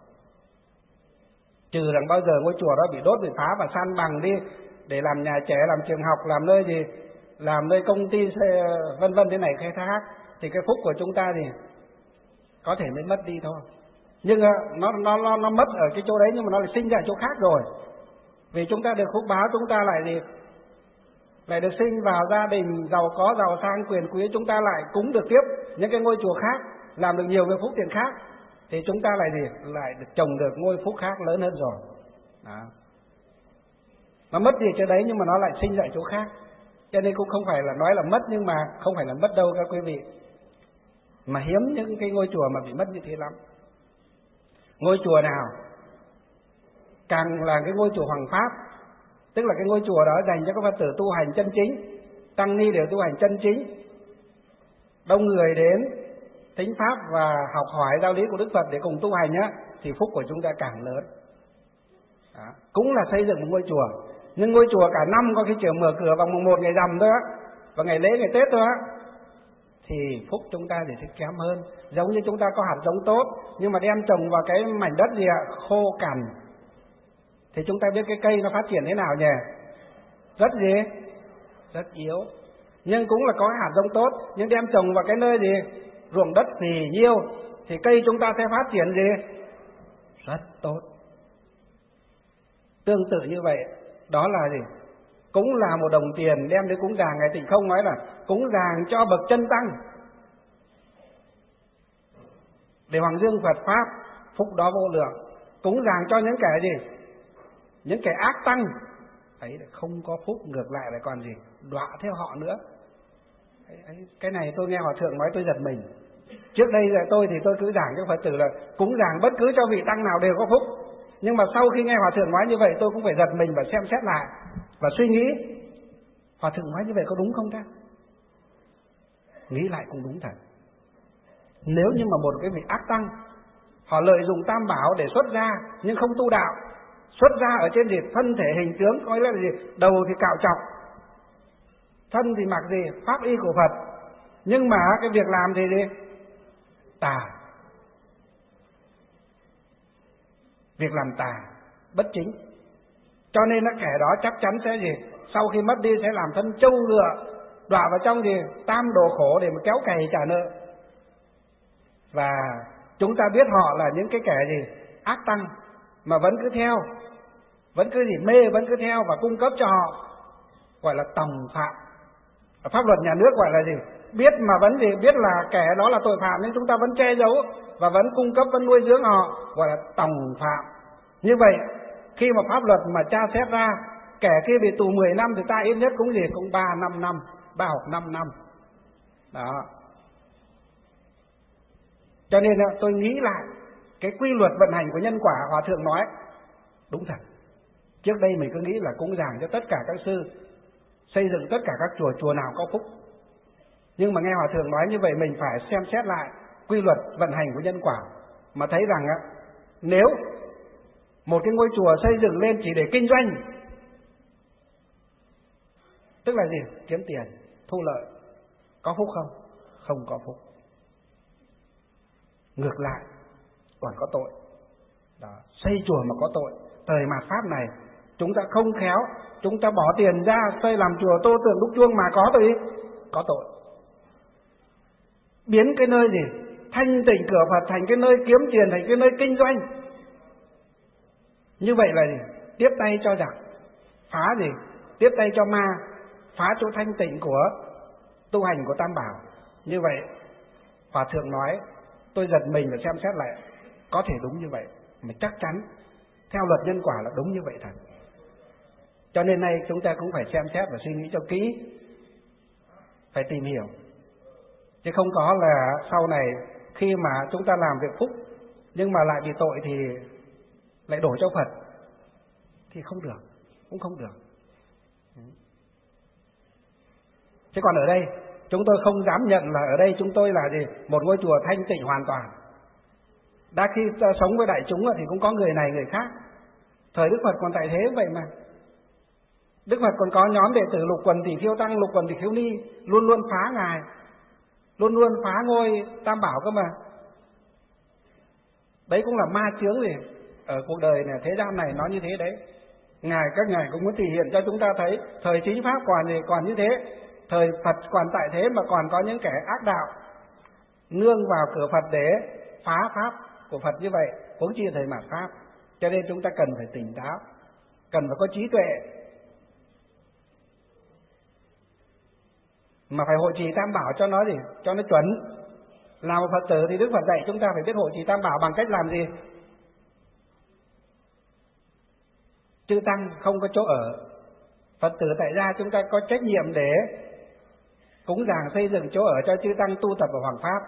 Trừ rằng bao giờ ngôi chùa đó bị đốt, bị phá và san bằng đi để làm nhà trẻ, làm trường học, làm nơi gì, làm nơi công ty vân vân thế này khai thác, thì cái phúc của chúng ta thì có thể mới mất đi thôi. Nhưng nó nó nó nó mất ở cái chỗ đấy, nhưng mà nó lại sinh ra chỗ khác rồi. Vì chúng ta được phúc báo, chúng ta lại gì lại được sinh vào gia đình giàu có, giàu sang, quyền quý, chúng ta lại cúng được tiếp những cái ngôi chùa khác, làm được nhiều cái phúc tiền khác, thì chúng ta lại gì lại được trồng được ngôi phúc khác lớn hơn rồi. Đó. Nó mất gì chỗ đấy nhưng mà nó lại sinh lại chỗ khác. Cho nên cũng không phải là nói là mất, nhưng mà không phải là mất đâu các quý vị. Mà hiếm những cái ngôi chùa mà bị mất như thế lắm. Ngôi chùa nào càng là cái ngôi chùa Hoàng Pháp, tức là cái ngôi chùa đó dành cho các Phật tử tu hành chân chính, tăng ni đều tu hành chân chính, đông người đến thính pháp và học hỏi đạo lý của Đức Phật để cùng tu hành á, thì phúc của chúng ta càng lớn. Đó. Cũng là xây dựng một ngôi chùa, nhưng ngôi chùa cả năm có khi chỉ mở cửa vào mùng một ngày rằm thôi á, và ngày lễ ngày Tết thôi á, thì phúc chúng ta thì sẽ kém hơn. Giống như chúng ta có hạt giống tốt nhưng mà đem trồng vào cái mảnh đất gì ạ, khô cằn, thì chúng ta biết cái cây nó phát triển thế nào nhỉ? Rất gì? Rất yếu. Nhưng cũng là có hạt giống tốt, nhưng đem trồng vào cái nơi gì? Ruộng đất phì nhiêu, thì cây chúng ta sẽ phát triển gì? Rất tốt. Tương tự như vậy, đó là gì? Cũng là một đồng tiền đem đến cúng dường. Ngài Tịnh Không nói là cúng dường cho bậc chân tăng để hoàng dương Phật pháp, phúc đó vô lượng. Cúng dường cho những kẻ gì? Những kẻ ác tăng ấy không có phúc, ngược lại lại còn gì? Đọa theo họ nữa. Ấy, ấy, cái này tôi nghe Hòa Thượng nói tôi giật mình. Trước đây là tôi thì tôi cứ giảng cho Phật tử là cúng dường bất cứ cho vị tăng nào đều có phúc. Nhưng mà sau khi nghe Hòa Thượng nói như vậy, tôi cũng phải giật mình và xem xét lại và suy nghĩ, Hòa Thượng nói như vậy có đúng không ta? Nghĩ lại cũng đúng thật. Nếu như mà một cái vị ác tăng họ lợi dụng tam bảo để xuất gia nhưng không tu đạo, xuất gia ở trên gì? Thân thể hình tướng, coi là gì? Đầu thì cạo chọc, thân thì mặc gì? Pháp y của Phật, nhưng mà cái việc làm thì gì? Tà. Việc làm tà, bất chính. Cho nên là kẻ đó chắc chắn sẽ gì? Sau khi mất đi sẽ làm thân trâu ngựa, đọa vào trong gì? Tam đồ khổ để mà kéo cày trả nợ. Và chúng ta biết họ là những cái kẻ gì? Ác tăng, mà vẫn cứ theo, vẫn cứ gì? Mê, vẫn cứ theo và cung cấp cho họ, gọi là tòng phạm. Ở pháp luật nhà nước gọi là gì? Biết mà vẫn gì? Biết là kẻ đó là tội phạm nhưng chúng ta vẫn che giấu và vẫn cung cấp, vẫn nuôi dưỡng họ, gọi là tòng phạm. Như vậy khi mà pháp luật mà tra xét ra kẻ kia bị tù mười năm thì ta ít nhất cũng gì? Cũng ba năm năm, ba hoặc năm năm. Đó. Cho nên tôi nghĩ lại cái quy luật vận hành của nhân quả Hòa Thượng nói đúng thật. Trước đây mình cứ nghĩ là cúng dường cho tất cả các sư, xây dựng tất cả các chùa, chùa nào có phúc. Nhưng mà nghe Hòa Thượng nói như vậy mình phải xem xét lại quy luật vận hành của nhân quả, mà thấy rằng á, nếu một cái ngôi chùa xây dựng lên chỉ để kinh doanh, tức là gì? Kiếm tiền, thu lợi, có phúc không? Không có phúc. Ngược lại còn có tội. Đó. Xây chùa mà có tội. Thời mạt Pháp này chúng ta không khéo, chúng ta bỏ tiền ra xây làm chùa tô tượng đúc chuông mà có tội, có tội. Biến cái nơi gì? thanh tịnh cửa Phật thành cái nơi kiếm tiền, thành cái nơi kinh doanh. Như vậy là gì? Tiếp tay cho giặc, phá gì? Tiếp tay cho ma, phá chỗ thanh tịnh của tu hành của Tam Bảo. Như vậy Hòa Thượng nói, tôi giật mình và xem xét lại, có thể đúng như vậy, mà chắc chắn theo luật nhân quả là đúng như vậy thật. Cho nên nay chúng ta cũng phải xem xét và suy nghĩ cho kỹ, phải tìm hiểu, chứ không có là sau này khi mà chúng ta làm việc phúc nhưng mà lại bị tội thì lại đổ cho Phật thì không được, cũng không được. Chứ còn ở đây chúng tôi không dám nhận là ở đây chúng tôi là gì? Một ngôi chùa thanh tịnh hoàn toàn. Đã khi ta sống với đại chúng thì cũng có người này người khác. Thời Đức Phật còn tại thế vậy mà. Đức Phật còn có nhóm đệ tử Lục Quần Tỷ Khiêu Tăng, Lục Quần Tỷ Khiêu Ni, luôn luôn phá Ngài, luôn luôn phá ngôi Tam Bảo cơ mà. Đấy cũng là ma chướng gì ở cuộc đời này, thế gian này nó như thế đấy. Ngài các ngài cũng muốn thể hiện cho chúng ta thấy thời chính pháp còn gì còn như thế, thời Phật còn tại thế mà còn có những kẻ ác đạo nương vào cửa Phật để phá pháp của Phật như vậy, huống chi thời mạt pháp. Cho nên chúng ta cần phải tỉnh táo, cần phải có trí tuệ, mà phải hộ trì Tam Bảo cho nó gì, cho nó chuẩn. Làm một Phật tử thì Đức Phật dạy chúng ta phải biết hộ trì Tam Bảo bằng cách làm gì? Chư tăng không có chỗ ở, Phật tử tại gia chúng ta có trách nhiệm để cúng dường xây dựng chỗ ở cho chư tăng tu tập ở Hoàng Pháp.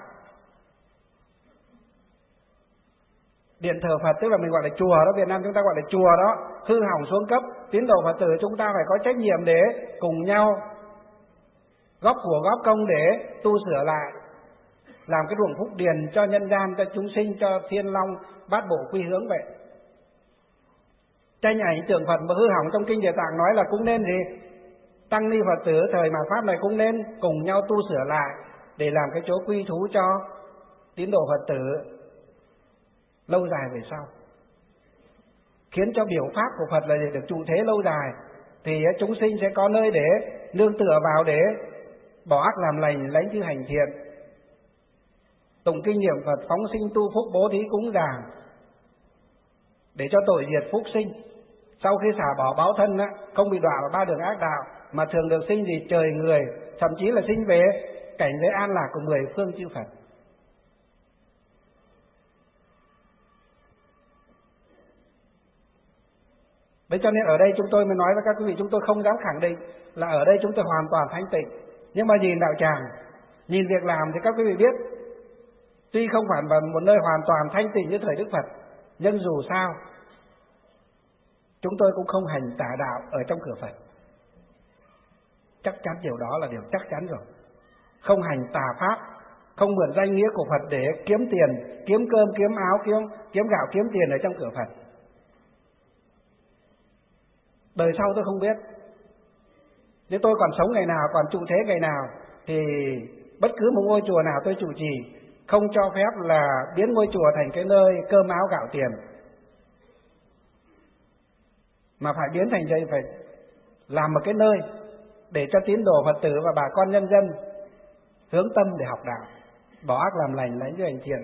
Điện thờ Phật tức là mình gọi là chùa đó, Việt Nam chúng ta gọi là chùa đó, hư hỏng xuống cấp, tín đồ Phật tử chúng ta phải có trách nhiệm để cùng nhau góp của góp công để tu sửa lại, làm cái ruộng phúc điền cho nhân gian, cho chúng sinh, cho thiên long bát bộ quy hướng vậy. Tranh ảnh tượng Phật mà hư hỏng trong kinh Địa Tạng nói là cũng nên gì? Tăng ni Phật tử thời mạt pháp này cũng nên cùng nhau tu sửa lại để làm cái chỗ quy thú cho tín đồ Phật tử lâu dài về sau, khiến cho biểu pháp của Phật là được trụ thế lâu dài, thì chúng sinh sẽ có nơi để nương tựa vào để bỏ ác làm lành, lãnh chư hành thiện, tụng kinh niệm Phật, phóng sinh tu phúc, bố thí cúng dường để cho tội diệt phúc sinh. Sau khi xả bỏ báo thân á, không bị đọa vào ba đường ác đạo, mà thường được sinh gì trời người, thậm chí là sinh về cảnh giới an lạc của mười phương chư Phật. Đấy, cho nên ở đây chúng tôi mới nói với các quý vị, chúng tôi không dám khẳng định là ở đây chúng tôi hoàn toàn thanh tịnh, nhưng mà nhìn đạo tràng, nhìn việc làm thì các quý vị biết, tuy không phải là một nơi hoàn toàn thanh tịnh như thời Đức Phật, nhưng dù sao chúng tôi cũng không hành tà đạo ở trong cửa Phật. Chắc chắn điều đó là điều chắc chắn rồi. Không hành tà pháp, không mượn danh nghĩa của Phật để kiếm tiền, kiếm cơm, kiếm áo, kiếm, kiếm gạo, kiếm tiền ở trong cửa Phật. Đời sau tôi không biết, nếu tôi còn sống ngày nào, còn trụ thế ngày nào, thì bất cứ một ngôi chùa nào tôi trụ trì không cho phép là biến ngôi chùa thành cái nơi cơm áo gạo tiền, mà phải biến thành đây, phải làm một cái nơi để cho tín đồ Phật tử và bà con nhân dân hướng tâm để học đạo, bỏ ác làm lành, lãnh chư hành thiện.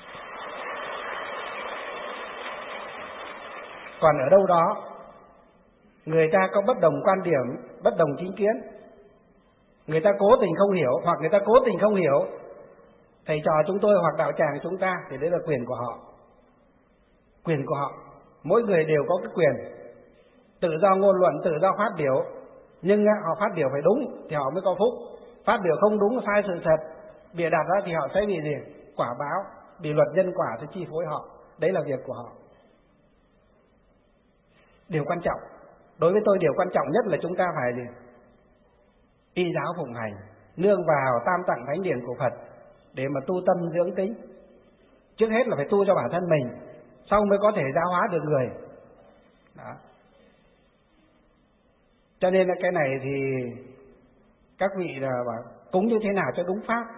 Còn ở đâu đó người ta có bất đồng quan điểm, bất đồng chính kiến, người ta cố tình không hiểu, hoặc người ta cố tình không hiểu thầy trò chúng tôi hoặc đạo tràng chúng ta, thì đấy là quyền của họ. Quyền của họ, mỗi người đều có cái quyền tự do ngôn luận, tự do phát biểu, nhưng họ phát biểu phải đúng thì họ mới có phúc. Phát biểu không đúng, sai sự thật, bịa đặt ra thì họ sẽ bị gì? Quả báo, bị luật nhân quả sẽ chi phối họ. Đấy là việc của họ. Điều quan trọng, đối với tôi điều quan trọng nhất là chúng ta phải gì? Y giáo phụng hành, nương vào tam tạng thánh điển của Phật để mà tu tâm dưỡng tính. Trước hết là phải tu cho bản thân mình, sau mới có thể giáo hóa được người. Đó. Cho nên là cái này thì các vị là bảo cúng như thế nào cho đúng pháp.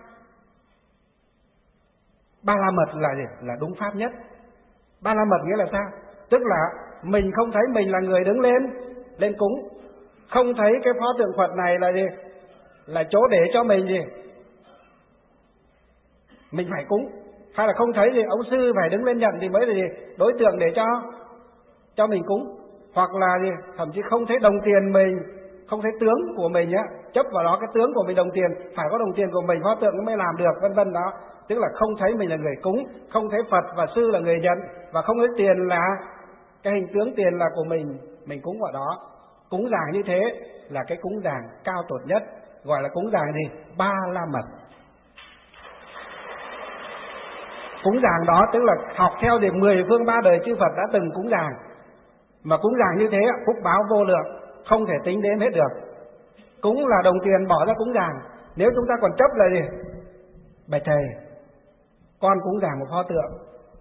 Ba la mật là gì? Là đúng pháp nhất. Ba la mật nghĩa là sao? Tức là mình không thấy mình là người đứng lên lên cúng, không thấy cái pho tượng Phật này là gì? Là chỗ để cho mình gì? Mình phải cúng. hay là không thấy thì ông sư phải đứng lên nhận thì mới là gì đối tượng để cho cho mình cúng. Hoặc là gì thậm chí không thấy đồng tiền mình, không thấy tướng của mình á, chấp vào đó cái tướng của mình đồng tiền, phải có đồng tiền của mình pho tượng nó mới làm được, vân vân đó. Tức là không thấy mình là người cúng, không thấy Phật và sư là người nhận, và không thấy tiền là cái hình tướng tiền là của mình, mình cúng vào đó. Cúng dường như thế là cái cúng dường cao tột nhất, gọi là cúng dường gì? Ba la mật. Cúng dường đó tức là học theo thì mười phương ba đời chư Phật đã từng cúng dường, mà cúng dường như thế phúc báo vô lượng, không thể tính đến hết được. Cúng là đồng tiền bỏ ra cúng dường. Nếu chúng ta còn chấp là gì? Bạch thầy, con cúng dường một pho tượng,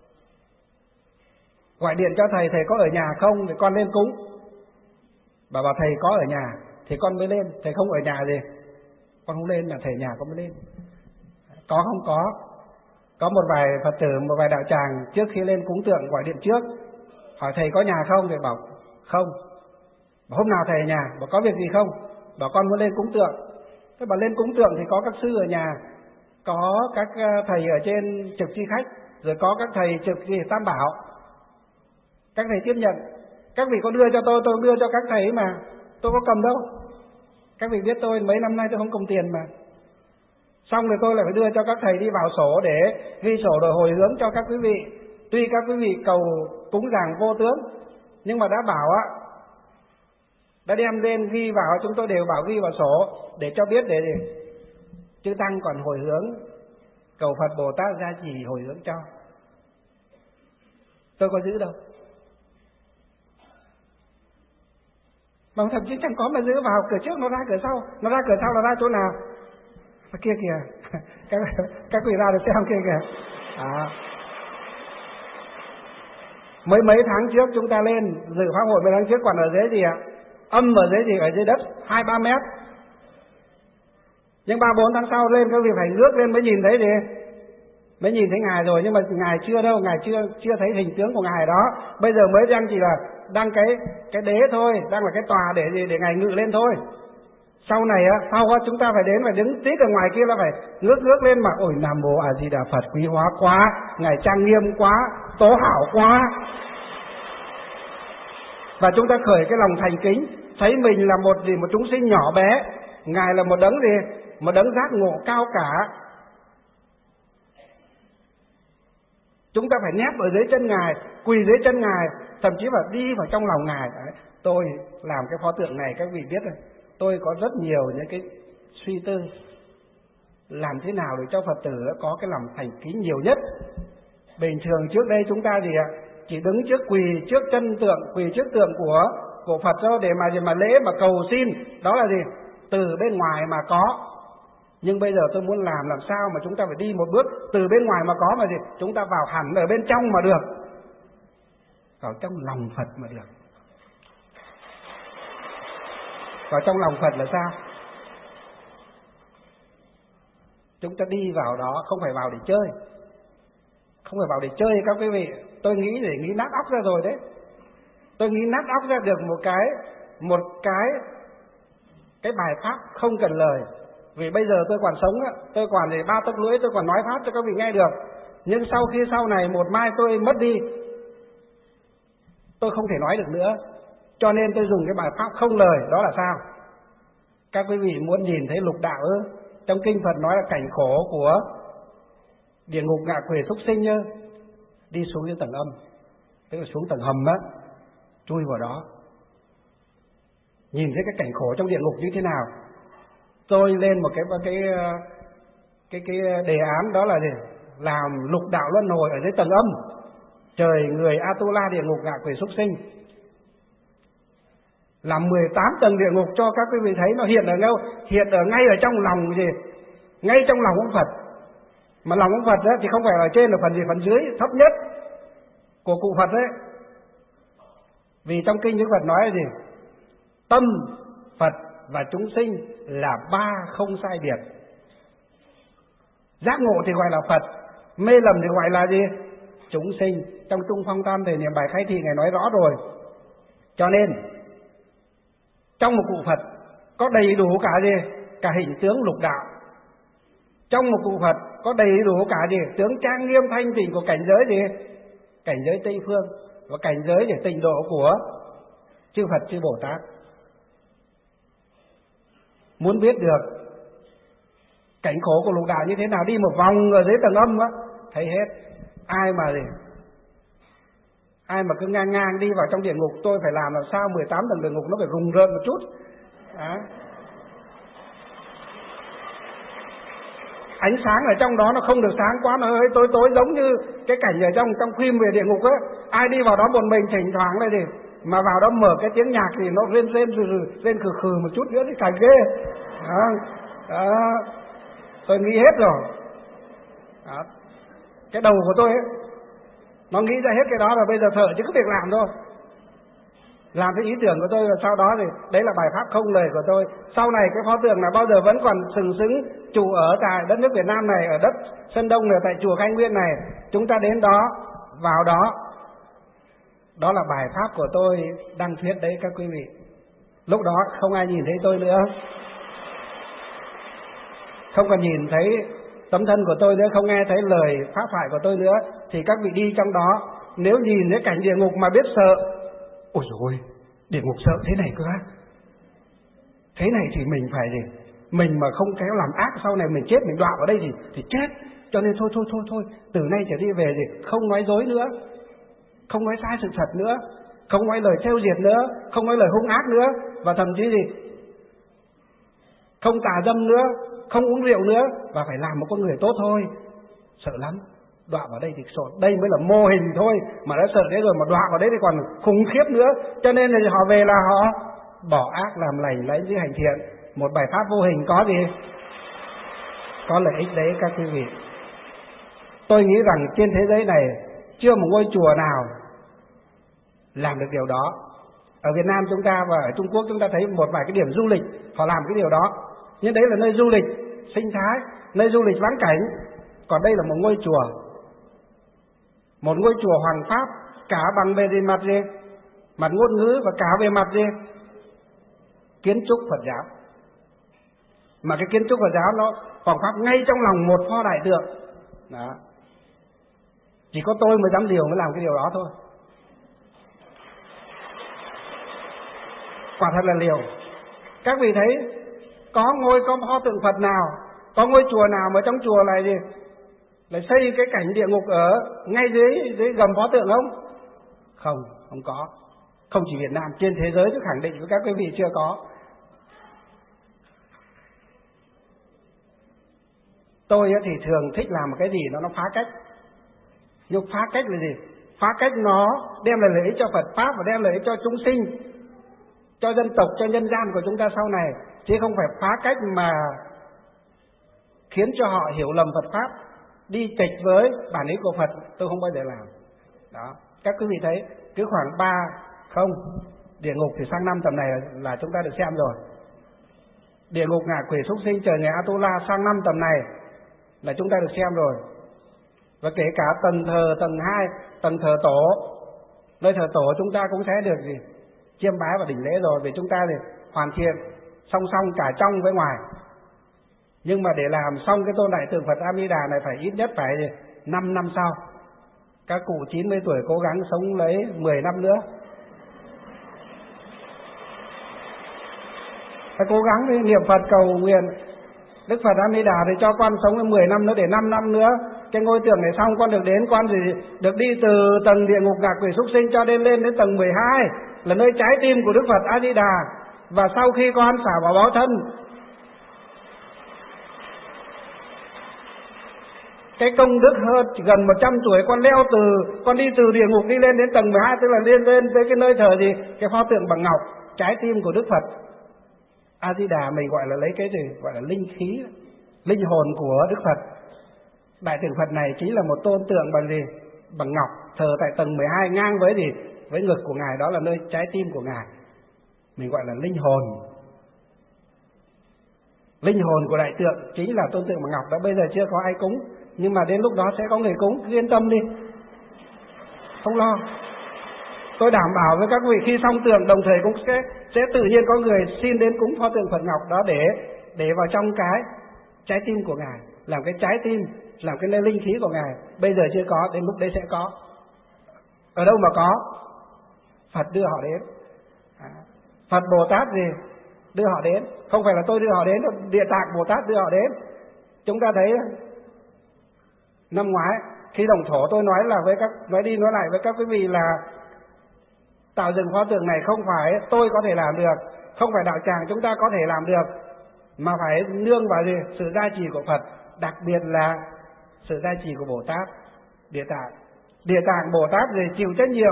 gọi điện cho thầy, thầy có ở nhà không thì con lên cúng. Bà bảo thầy có ở nhà thì con mới lên, thầy không ở nhà gì con không lên, là thầy nhà con mới lên. Có không? Có. Có một vài Phật tử, một vài đạo tràng trước khi lên cúng tượng gọi điện trước, hỏi thầy có nhà không, thì bảo không. Bảo hôm nào thầy ở nhà, bảo có việc gì không, bảo con muốn lên cúng tượng. Thế bảo lên cúng tượng thì có các sư ở nhà, có các thầy ở trên trực chi khách, rồi có các thầy trực gì tam bảo, các thầy tiếp nhận. Các vị có đưa cho tôi, tôi đưa cho các thầy mà, tôi có cầm đâu. Các vị biết tôi mấy năm nay tôi không cầm tiền mà. Xong rồi tôi lại phải đưa cho các thầy đi vào sổ để ghi sổ rồi hồi hướng cho các quý vị. Tuy các quý vị cầu cúng dường vô tướng, nhưng mà đã bảo á, đã đem lên ghi vào, chúng tôi đều bảo ghi vào sổ để cho biết, để, để chư tăng còn hồi hướng, cầu Phật Bồ Tát gia trì hồi hướng cho. Tôi có giữ đâu. Mà thậm chí chẳng có mà giữ, vào cửa trước nó ra cửa sau, nó ra cửa sau nó ra chỗ nào? Ở kia kìa, các, các quý ra được xem kia kìa. À. Mấy mấy tháng trước chúng ta lên dự pháp hội, mấy tháng trước còn ở dưới gì ạ? Âm ở dưới gì? Ở dưới đất hai ba mét. Nhưng ba bốn tháng sau lên các vị phải ngước lên mới nhìn thấy gì? Mới nhìn thấy ngài rồi, nhưng mà ngài chưa đâu, ngài chưa chưa thấy hình tướng của ngài đó. Bây giờ mới đang chỉ là đang cái cái đế thôi, đang là cái tòa để gì? Để ngài ngự lên thôi. Sau này á, sau đó chúng ta phải đến, phải đứng tít ở ngoài kia là phải ngước ngước lên mà ôi Nam Mô A Di Đà Phật, quý hóa quá, ngài trang nghiêm quá, tố hảo quá. Và chúng ta khởi cái lòng thành kính, thấy mình là một gì, một chúng sinh nhỏ bé, ngài là một đấng gì, một đấng giác ngộ cao cả. Chúng ta phải nép ở dưới chân ngài, quỳ dưới chân ngài, thậm chí phải đi vào trong lòng ngài. Đấy, tôi làm cái pho tượng này các vị biết rồi, tôi có rất nhiều những cái suy tư làm thế nào để cho Phật tử có cái lòng thành kính nhiều nhất. Bình thường trước đây chúng ta gì ạ, chỉ đứng trước quỳ trước chân tượng, quỳ trước tượng của của Phật thôi, để mà gì mà lễ mà cầu xin, đó là gì, từ bên ngoài mà có. Nhưng bây giờ tôi muốn làm làm sao mà chúng ta phải đi một bước từ bên ngoài mà có mà gì, chúng ta vào hẳn ở bên trong mà được, vào trong lòng Phật mà được. Vào trong lòng Phật là sao? Chúng ta đi vào đó không phải vào để chơi, không phải vào để chơi các quý vị. Tôi nghĩ để nghĩ nát óc ra rồi đấy. Tôi nghĩ nát óc ra được một cái một cái cái bài pháp không cần lời. Vì bây giờ tôi còn sống, tôi còn để ba tấc lưỡi, tôi còn nói pháp cho các vị nghe được. Nhưng sau khi sau này một mai tôi mất đi, tôi không thể nói được nữa. Cho nên tôi dùng cái bài pháp không lời, đó là sao? Các quý vị muốn nhìn thấy lục đạo ư? Trong kinh Phật nói là cảnh khổ của địa ngục ngạ quỷ súc sinh nhá, đi xuống đến tầng âm, tức là xuống tầng hầm á, chui vào đó, nhìn thấy cái cảnh khổ trong địa ngục như thế nào. Tôi lên một cái cái cái cái đề án, đó là gì? Làm lục đạo luân hồi ở dưới tầng âm, trời người Atula, địa ngục ngạ quỷ súc sinh, làm mười tám tầng địa ngục cho các quý vị thấy nó hiện ở đâu? Hiện ở ngay ở trong lòng gì? Ngay trong lòng ông Phật. Mà lòng ông Phật đó thì không phải ở trên, là phần gì? Phần dưới thấp nhất của cụ Phật đấy. Vì trong kinh Đức Phật nói là gì? Tâm Phật và chúng sinh là ba không sai biệt. Giác ngộ thì gọi là Phật, mê lầm thì gọi là gì? Chúng sinh. Trong Trung Phong Tam Thể Niệm Bài Khai Thị Ngài nói rõ rồi. Cho nên trong một cụ Phật có đầy đủ cả gì? Cả hình tướng lục đạo. Trong một cụ Phật có đầy đủ cả gì tướng trang nghiêm thanh tịnh của cảnh giới gì, cảnh giới Tây phương, và cảnh giới để tịnh độ của chư Phật chư Bồ Tát. Muốn biết được cảnh khổ của lục đạo như thế nào, đi một vòng ở dưới tầng âm á, thấy hết. Ai mà gì ai mà cứ ngang ngang đi vào trong địa ngục, tôi phải làm làm sao mười tám tầng địa ngục nó phải rùng rợn một chút. Đó. Ánh sáng ở trong đó nó không được sáng quá, nó hơi tối tối, giống như cái cảnh ở trong trong phim về địa ngục á. Ai đi vào đó một mình thỉnh thoảng là gì mà vào đó mở cái tiếng nhạc thì nó rên rên rừ rừ, rên khừ khừ một chút nữa thì càng ghê. Đó. Đó. Tôi nghĩ hết rồi. Đó. Cái đầu của tôi ấy, nó nghĩ ra hết cái đó rồi, bây giờ thở chứ có việc làm thôi. Làm cái ý tưởng của tôi, và sau đó thì đấy là bài pháp không lời của tôi. Sau này cái pho tượng này bao giờ vẫn còn sừng sững trụ ở tại đất nước Việt Nam này, ở đất Sơn Đông này, tại chùa Khai Nguyên này. Chúng ta đến đó, vào đó. Đó là bài pháp của tôi đăng thuyết đấy các quý vị. Lúc đó không ai nhìn thấy tôi nữa, không còn nhìn thấy tấm thân của tôi nữa, không nghe thấy lời pháp thoại của tôi nữa, thì các vị đi trong đó, nếu nhìn thấy cảnh địa ngục mà biết sợ, ôi dồi ôi, địa ngục sợ thế này cơ á, thế này thì mình phải gì, mình mà không kéo làm ác, sau này mình chết, mình đọa vào đây thì thì chết. Cho nên thôi thôi thôi thôi, từ nay trở đi về thì không nói dối nữa, không nói sai sự thật nữa, không nói lời trêu diệt nữa, không nói lời hung ác nữa, và thậm chí gì không tà dâm nữa, không uống rượu nữa, và phải làm một con người tốt thôi. Sợ lắm, đọa vào đây thì sợ, đây mới là mô hình thôi, mà đã sợ đấy rồi mà đọa vào đấy thì còn khủng khiếp nữa. Cho nên là họ về là họ bỏ ác làm lành, lấy dưới hành thiện. Một bài pháp vô hình có gì? Có lợi ích đấy các quý vị. Tôi nghĩ rằng trên thế giới này chưa một ngôi chùa nào làm được điều đó. Ở Việt Nam chúng ta và ở Trung Quốc chúng ta thấy một vài cái điểm du lịch họ làm cái điều đó, nhưng đấy là nơi du lịch sinh thái, nơi du lịch vãng cảnh. Còn đây là một ngôi chùa, một ngôi chùa hoàng pháp, cả bằng về mặt gì, mặt ngôn ngữ, và cả về mặt gì, kiến trúc Phật giáo. Mà cái kiến trúc Phật giáo nó hoàng pháp ngay trong lòng một pho đại tượng. Đó. Chỉ có tôi mới dám liều mới làm cái điều đó thôi. Quả thật là liều. Các vị thấy có ngôi có pho tượng Phật nào, có ngôi chùa nào mà trong chùa này gì lại xây cái cảnh địa ngục ở ngay dưới dưới gầm pho tượng không? Không, không có. Không chỉ Việt Nam, trên thế giới tôi khẳng định với các quý vị chưa có. Tôi thì thường thích làm một cái gì nó nó phá cách. Nhưng phá cách là gì? Phá cách nó đem lại lợi ích cho Phật Pháp và đem lợi ích cho chúng sinh, cho dân tộc, cho nhân gian của chúng ta sau này, chứ không phải phá cách mà khiến cho họ hiểu lầm Phật Pháp, đi chệch với bản ý của Phật. Tôi không bao giờ làm. Đó, các quý vị thấy cứ khoảng ba không địa ngục thì sang năm tầm này là, là chúng ta được xem rồi. Địa ngục ngạ quỷ súc sinh trời ngày Atula sang năm tầm này là chúng ta được xem rồi. Và kể cả tầng thờ tầng hai, tầng thờ tổ, nơi thờ tổ chúng ta cũng sẽ được gì chiêm bái và đỉnh lễ rồi, vì chúng ta thì hoàn thiện song song cả trong với ngoài. Nhưng mà để làm xong cái tôn đại tượng Phật A Di Đà này phải ít nhất phải năm năm sau. Các cụ chín mươi tuổi cố gắng sống lấy mười năm nữa. Phải cố gắng đi niệm Phật cầu nguyện Đức Phật A Di Đà thì cho con sống lên mười năm nữa, để năm năm nữa cái ngôi tượng này xong con được đến, con thì được đi từ tầng địa ngục ngạ quỷ súc sinh cho đến lên đến tầng mười hai là nơi trái tim của Đức Phật A Di Đà. Và sau khi con xả vào báo thân, cái công đức hơn gần một trăm tuổi, con leo từ con đi từ địa ngục đi lên đến tầng mười hai, tức là lên lên tới cái nơi thờ gì, cái pho tượng bằng ngọc, trái tim của Đức Phật A Di Đà. Mình gọi là lấy cái gì gọi là linh khí, linh hồn của Đức Phật. Đại tượng Phật này chính là một tôn tượng bằng gì, bằng ngọc, thờ tại tầng mười hai ngang với gì, với ngực của ngài, đó là nơi trái tim của ngài. Mình gọi là linh hồn. Linh hồn của đại tượng chính là tôn tượng bằng ngọc đó. Bây giờ chưa có ai cúng, nhưng mà đến lúc đó sẽ có người cúng, cứ yên tâm đi, không lo. Tôi đảm bảo với các vị khi xong tượng đồng thời cũng sẽ sẽ tự nhiên có người xin đến cúng pho tượng Phật ngọc đó để để vào trong cái trái tim của ngài, làm cái trái tim làm cái nơi linh khí của Ngài. Bây giờ chưa có, đến lúc đấy sẽ có. Ở đâu mà có? Phật đưa họ đến. Phật Bồ Tát gì? Đưa họ đến. Không phải là tôi đưa họ đến, Địa Tạng Bồ Tát đưa họ đến. Chúng ta thấy năm ngoái khi đồng thổ tôi nói là với các nói đi nói lại với các quý vị là tạo dựng pho tượng này không phải tôi có thể làm được, không phải đạo tràng chúng ta có thể làm được, mà phải nương vào gì? Sự gia trì của Phật, đặc biệt là sự gia trì của Bồ Tát Địa Tạng. Địa Tạng Bồ Tát gì? Chịu trách nhiệm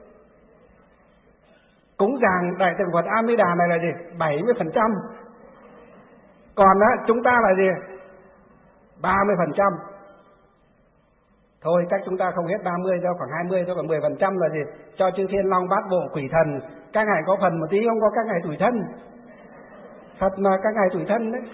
cúng dường đại tượng Phật A Di Đà này là gì? bảy mươi phần trăm. Còn đó, chúng ta là gì? ba mươi phần trăm. Thôi chắc chúng ta không hết ba mươi đâu, khoảng hai mươi thôi, còn mười phần trăm là gì? Cho chư thiên long bát bộ quỷ thần. Các ngài có phần một tí, không có các ngài tủi thân. Thật mà các ngài tủi thân đấy.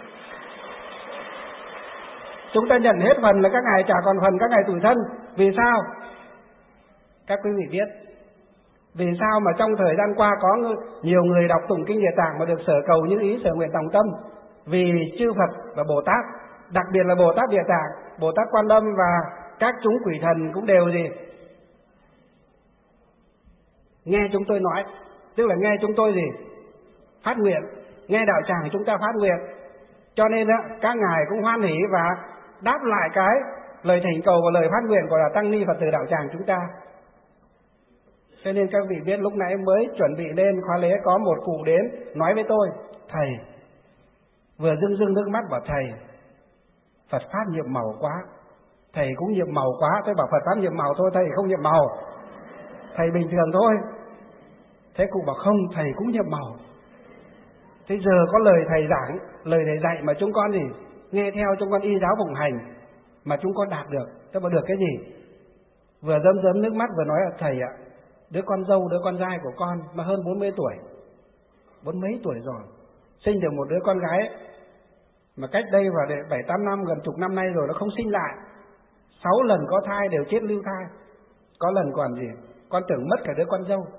Chúng ta nhận hết phần là các ngài chả còn phần các ngài tủi thân. Vì sao? Các quý vị biết. Vì sao mà trong thời gian qua có nhiều người đọc tụng kinh Địa Tạng mà được sở cầu những ý sở nguyện tòng tâm? Vì chư Phật và Bồ Tát, đặc biệt là Bồ Tát Địa Tạng, Bồ Tát Quan Âm và các chúng quỷ thần cũng đều gì? Nghe chúng tôi nói, tức là nghe chúng tôi gì? Phát nguyện, nghe đạo tràng của chúng ta phát nguyện. Cho nên đó, các ngài cũng hoan hỷ và đáp lại cái lời thỉnh cầu và lời phát nguyện của là Tăng Ni Phật tử đạo tràng chúng ta. Cho nên các vị biết lúc nãy mới chuẩn bị lên khóa lễ có một cụ đến nói với tôi: thầy, vừa rưng rưng nước mắt bảo thầy, Phật Pháp nhiệm màu quá. Thầy cũng nhiệm màu quá. Tôi bảo Phật Pháp nhiệm màu thôi, thầy không nhiệm màu. Thầy bình thường thôi. Thế cụ bảo không, thầy cũng nhiệm màu. Thế giờ có lời thầy giảng, lời thầy dạy mà chúng con gì? Nghe theo chúng con y giáo phụng hành mà chúng con đạt được. Tôi bảo được cái gì? Vừa rơm rớm nước mắt vừa nói là thầy ạ, đứa con dâu, đứa con trai của con mà hơn bốn mươi tuổi, bốn mấy tuổi rồi, sinh được một đứa con gái ấy, mà cách đây vào bảy tám năm, gần chục năm nay rồi nó không sinh lại. Sáu lần có thai đều chết lưu thai. Có lần còn gì? Con tưởng mất cả đứa con dâu.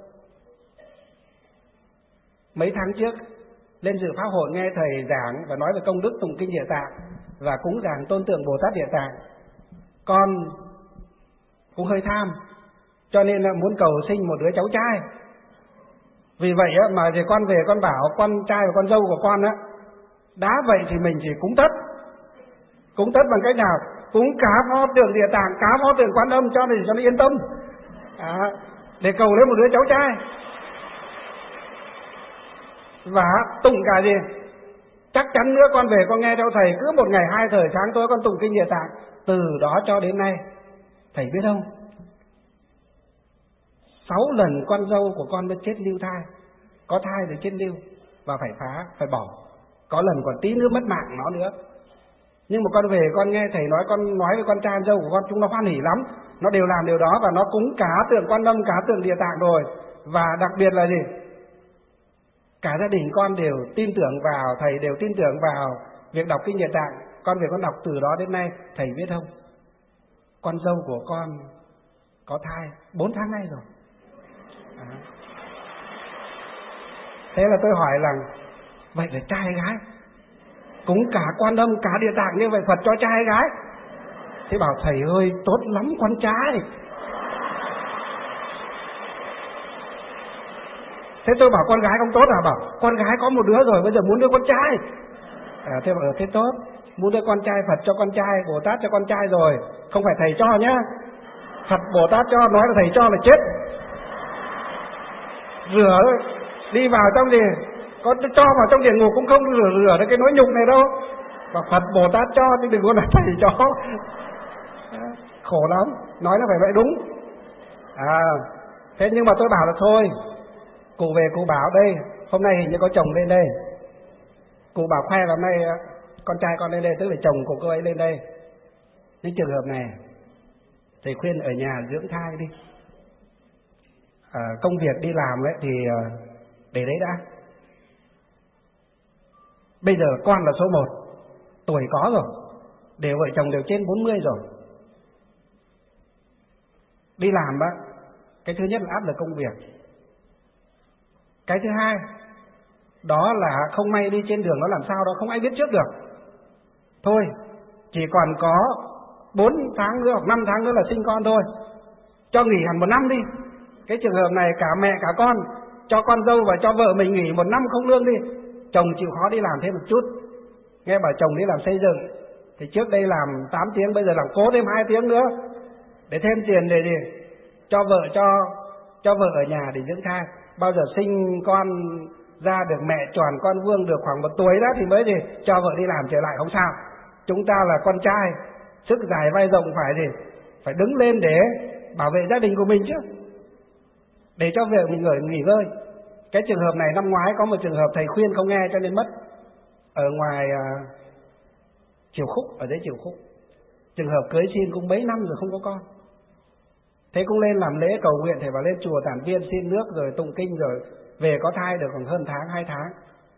Mấy tháng trước lên dự pháp hội nghe thầy giảng và nói về công đức tụng kinh Địa Tạng và cúng dường tôn tượng Bồ Tát Địa Tạng. Con cũng hơi tham, cho nên là muốn cầu sinh một đứa cháu trai. Vì vậy á, mà thì con về con bảo con trai và con dâu của con á, đã vậy thì mình chỉ cúng tất. Cúng tất bằng cách nào? Cúng cả pho tượng Địa Tạng, cả pho tượng Quan Âm cho mình cho nó yên tâm, à, để cầu lấy một đứa cháu trai. Và tụng cả gì? Chắc chắn nữa con về con nghe theo thầy, cứ một ngày hai thời sáng tối con tụng kinh Địa Tạng. Từ đó cho đến nay, thầy biết không, sáu lần con dâu của con mới chết lưu thai. Có thai rồi chết lưu và phải phá, phải bỏ. Có lần còn tí nữa mất mạng nó nữa. Nhưng mà con về con nghe thầy nói, con nói với con trai dâu của con, chúng nó hoan hỉ lắm. Nó đều làm điều đó và nó cúng cả tượng Quan Âm, cả tượng Địa Tạng rồi. Và đặc biệt là gì? Cả gia đình con đều tin tưởng vào, thầy đều tin tưởng vào việc đọc kinh Địa Tạng. Con về con đọc từ đó đến nay, thầy biết không, con dâu của con có thai bốn tháng nay rồi. À. Thế là tôi hỏi là vậy là trai hay gái? Cúng cả Quan Âm, cả Địa Tạng như vậy Phật cho trai hay gái? Thế bảo thầy ơi, tốt lắm con trai. Thế tôi bảo con gái không tốt à? Bảo con gái có một đứa rồi, bây giờ muốn đứa con trai. À, thế bảo thế tốt, muốn đứa con trai, Phật cho con trai, Bồ Tát cho con trai rồi, không phải thầy cho nhá. Phật Bồ Tát cho, nói là thầy cho là chết. Rửa đi vào trong gì, có cho vào trong địa ngục cũng không rửa rửa được cái nỗi nhục này đâu. Và Phật Bồ Tát cho chứ đừng có là thầy cho. Khổ lắm, nói là phải vậy đúng. À, thế nhưng mà tôi bảo là thôi, cụ về cụ bảo đây, hôm nay hình như có chồng lên đây. Cụ bảo khoe là hôm nay con trai con lên đây, tức là chồng của cô ấy lên đây. Những trường hợp này thầy khuyên ở nhà dưỡng thai đi. À, công việc đi làm ấy thì để đấy đã. Bây giờ con là số một, tuổi có rồi, đều vợ chồng đều trên bốn mươi rồi. Đi làm á, cái thứ nhất là áp lực công việc. Cái thứ hai, đó là không may đi trên đường nó làm sao đó không ai biết trước được. Thôi, chỉ còn có bốn tháng nữa hoặc năm tháng nữa là sinh con thôi, cho nghỉ hẳn một năm đi. Cái trường hợp này cả mẹ cả con, cho con dâu và cho vợ mình nghỉ một năm không lương đi. Chồng chịu khó đi làm thêm một chút, nghe bảo chồng đi làm xây dựng thì trước đây làm tám tiếng, bây giờ làm cố thêm hai tiếng nữa để thêm tiền để gì cho vợ cho cho vợ ở nhà để dưỡng thai. Bao giờ sinh con ra được mẹ tròn con vuông được khoảng một tuổi đó thì mới gì cho vợ đi làm trở lại, không sao. Chúng ta là con trai, sức dài vai rộng, phải gì phải đứng lên để bảo vệ gia đình của mình chứ, để cho vợ mình nghỉ nghỉ ngơi. Cái trường hợp này năm ngoái có một trường hợp thầy khuyên không nghe cho nên mất ở ngoài uh, Chiều Khúc, ở dưới Chiều Khúc. Trường hợp cưới xin cũng mấy năm rồi không có con. Thế cũng lên làm lễ cầu nguyện, thầy vào lên chùa tản viên xin nước rồi tụng kinh rồi về có thai được khoảng hơn tháng, hai tháng.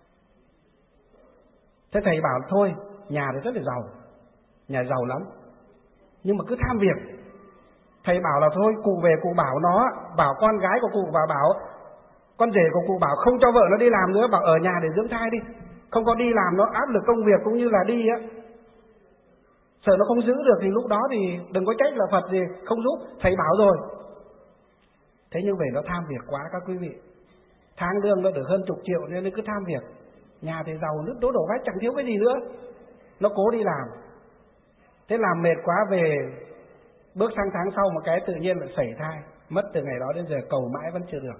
Thế thầy bảo thôi, nhà thì rất là giàu, nhà giàu lắm, nhưng mà cứ tham việc. Thầy bảo là thôi, cụ về cụ bảo nó, bảo con gái của cụ và bảo con rể của cụ bảo không cho vợ nó đi làm nữa, bảo ở nhà để dưỡng thai đi, không có đi làm nó áp lực công việc cũng như là đi á, sợ nó không giữ được thì lúc đó thì đừng có trách là Phật gì không giúp. Thầy bảo rồi. Thế nhưng về nó tham việc quá các quý vị, tháng lương nó được hơn chục triệu nên nó cứ tham việc. Nhà thì giàu nước đố đổ vách chẳng thiếu cái gì nữa, nó cố đi làm. Thế làm mệt quá về, bước sang tháng sau một cái tự nhiên lại sảy thai, mất từ ngày đó đến giờ cầu mãi vẫn chưa được.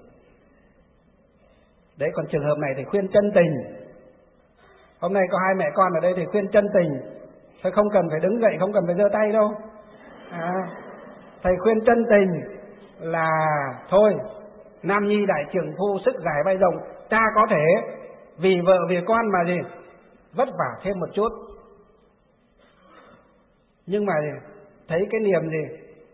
Đấy, còn trường hợp này thì khuyên chân tình. Hôm nay có hai mẹ con ở đây thì khuyên chân tình, thôi không cần phải đứng dậy, không cần phải giơ tay đâu. À, thầy khuyên chân tình là thôi, nam nhi đại trưởng phu, sức dài vai rộng, ta có thể vì vợ vì con mà gì vất vả thêm một chút, nhưng mà thấy cái niềm gì,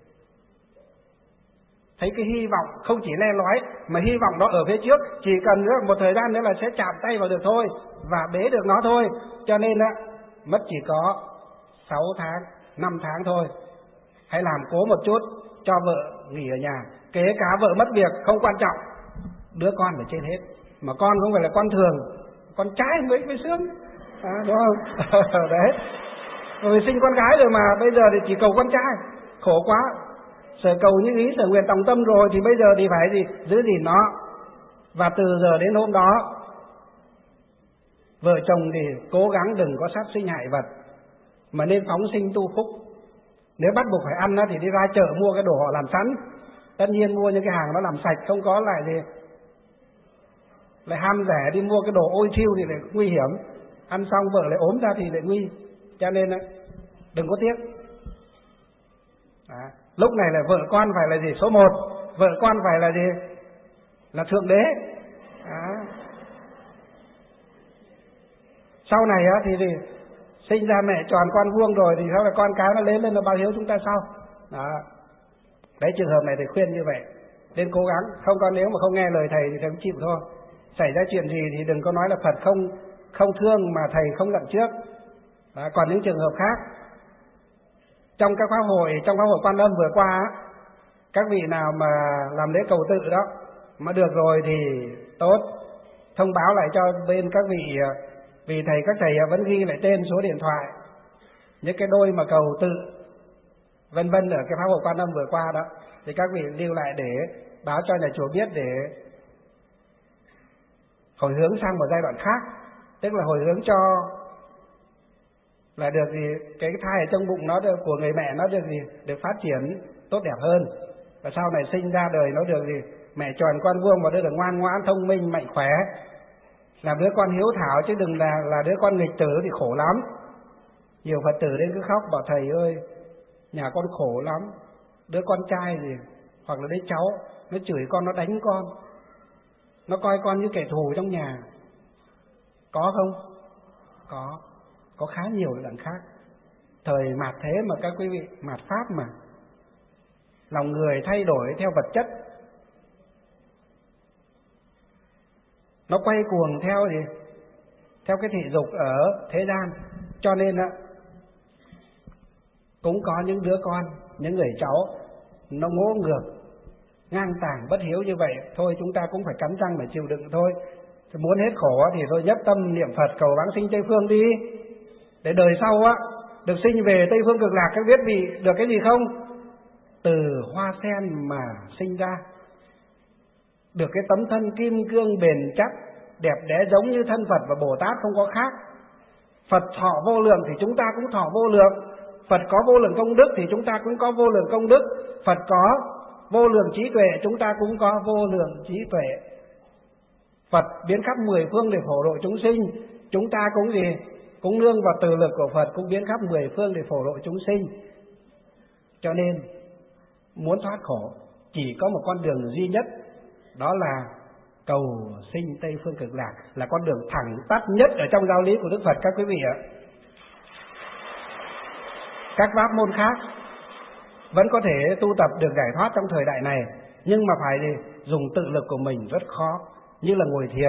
thấy cái hy vọng không chỉ le lói mà hy vọng đó ở phía trước, chỉ cần nữa một thời gian nữa là sẽ chạm tay vào được thôi và bế được nó thôi. Cho nên á, mất chỉ có sáu tháng, năm tháng thôi. Hãy làm cố một chút, cho vợ nghỉ ở nhà, kể cả vợ mất việc không quan trọng, đứa con phải trên hết. Mà con không phải là con thường, con trai mới mới sướng, à, đúng không? Đấy, rồi sinh con gái rồi mà bây giờ thì chỉ cầu con trai, khổ quá. Sở cầu như ý, sở nguyện tòng tâm rồi thì bây giờ thì phải gì giữ gìn nó. Và từ giờ đến hôm đó, vợ chồng thì cố gắng đừng có sát sinh hại vật, mà nên phóng sinh tu phúc. Nếu bắt buộc phải ăn thì đi ra chợ mua cái đồ họ làm sẵn. Tất nhiên mua những cái hàng nó làm sạch, không có lại gì lại ham rẻ đi mua cái đồ ôi thiêu thì lại nguy hiểm. Ăn xong vợ lại ốm ra thì lại nguy. Cho nên đừng có tiếc. Đó. Lúc này là vợ con phải là gì? Số một. Vợ con phải là gì? Là thượng đế. Đó. Sau này á, thì, thì sinh ra mẹ tròn con vuông rồi thì sau là con cái nó lên lên nó báo hiếu chúng ta sau. Đó. Đấy, trường hợp này thì khuyên như vậy. Nên cố gắng. Không có, nếu mà không nghe lời thầy thì thầy cũng chịu thôi. Xảy ra chuyện gì thì đừng có nói là Phật không không thương mà thầy không lận trước. Đó. Còn những trường hợp khác, trong các khóa hội, trong khóa hội Quan Âm vừa qua, các vị nào mà làm lễ cầu tự đó mà được rồi thì tốt, thông báo lại cho bên các vị, vì thầy các thầy vẫn ghi lại tên, số điện thoại, những cái đôi mà cầu tự vân vân ở cái khóa hội Quan Âm vừa qua đó, thì các vị lưu lại để báo cho nhà chùa biết để hồi hướng sang một giai đoạn khác, tức là hồi hướng cho là được gì cái thai ở trong bụng nó được, của người mẹ nó được gì được phát triển tốt đẹp hơn, và sau này sinh ra đời nó được gì mẹ tròn con vuông mà đứa được ngoan ngoãn, thông minh, mạnh khỏe, làm đứa con hiếu thảo, chứ đừng là là đứa con nghịch tử thì khổ lắm. Nhiều Phật tử đến cứ khóc bảo thầy ơi, nhà con khổ lắm, đứa con trai gì hoặc là đứa cháu nó chửi con, nó đánh con, nó coi con như kẻ thù trong nhà. Có không? Có. Có khá nhiều lần khác. Thời mạt thế mà các quý vị, mạt Pháp mà, lòng người thay đổi theo vật chất, nó quay cuồng theo gì theo cái thị dục ở thế gian. Cho nên á, cũng có những đứa con, những người cháu nó ngỗ ngược, ngang tàng, bất hiếu như vậy. Thôi chúng ta cũng phải cắn răng mà chịu đựng thôi. Thì muốn hết khổ thì thôi nhất tâm niệm Phật cầu vãng sinh Tây Phương đi, để đời sau á được sinh về Tây Phương Cực Lạc, các biết bị được cái gì không? Từ hoa sen mà sinh ra, được cái tấm thân kim cương bền chắc, đẹp đẽ giống như thân Phật và Bồ Tát không có khác. Phật thọ vô lượng thì chúng ta cũng thọ vô lượng, Phật có vô lượng công đức thì chúng ta cũng có vô lượng công đức, Phật có vô lượng trí tuệ chúng ta cũng có vô lượng trí tuệ. Phật biến khắp mười phương để phổ độ chúng sinh, chúng ta cũng gì? Cũng nương vào từ lực của Phật cũng biến khắp mười phương để phổ độ chúng sinh. Cho nên muốn thoát khổ chỉ có một con đường duy nhất, đó là cầu sinh Tây Phương Cực Lạc, là con đường thẳng tắt nhất ở trong giáo lý của Đức Phật các quý vị ạ. Các pháp môn khác vẫn có thể tu tập được giải thoát trong thời đại này, nhưng mà phải gì? Dùng tự lực của mình rất khó, như là ngồi thiền,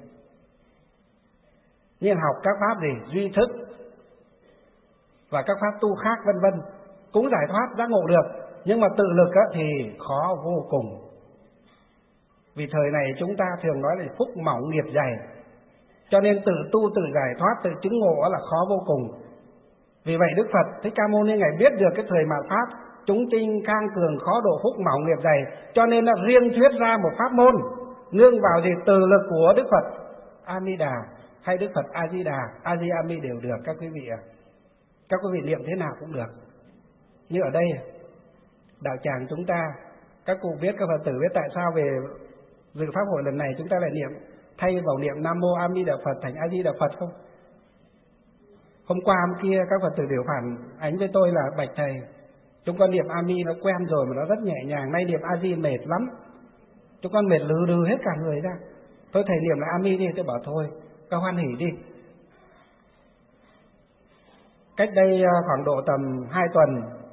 như học các pháp gì? Duy thức và các pháp tu khác vân vân cũng giải thoát giác ngộ được, nhưng mà tự lực thì khó vô cùng. Vì thời này chúng ta thường nói là phúc mỏng nghiệp dày, cho nên tự tu tự giải thoát, tự chứng ngộ là khó vô cùng. Vì vậy Đức Phật Thích Ca Mâu Ni Ngài biết được cái thời mạt pháp chúng sinh khang cường khó độ, phúc mỏng nghiệp dày, cho nên là riêng thuyết ra một pháp môn nương vào gì? Từ lực của Đức Phật A Di Đà hay Đức Phật A Di Đà, A Di A Mi đều được các quý vị ạ. Các quý vị niệm thế nào cũng được. Như ở đây đạo tràng chúng ta, các cụ biết, các Phật tử biết tại sao về dự pháp hội lần này chúng ta lại niệm thay vào niệm Nam Mô A Di Đà Phật thành A Di Đà Phật không? Hôm qua hôm kia các Phật tử đều phản ánh với tôi là bạch thầy, chúng con niệm A Mi nó quen rồi mà nó rất nhẹ nhàng, nay niệm A Di mệt lắm, chúng con mệt lừ đừ hết cả người ra. Thôi thầy niệm là A Mi đi, tôi bảo thôi, các hoan hỉ đi. Cách đây khoảng độ tầm hai tuần,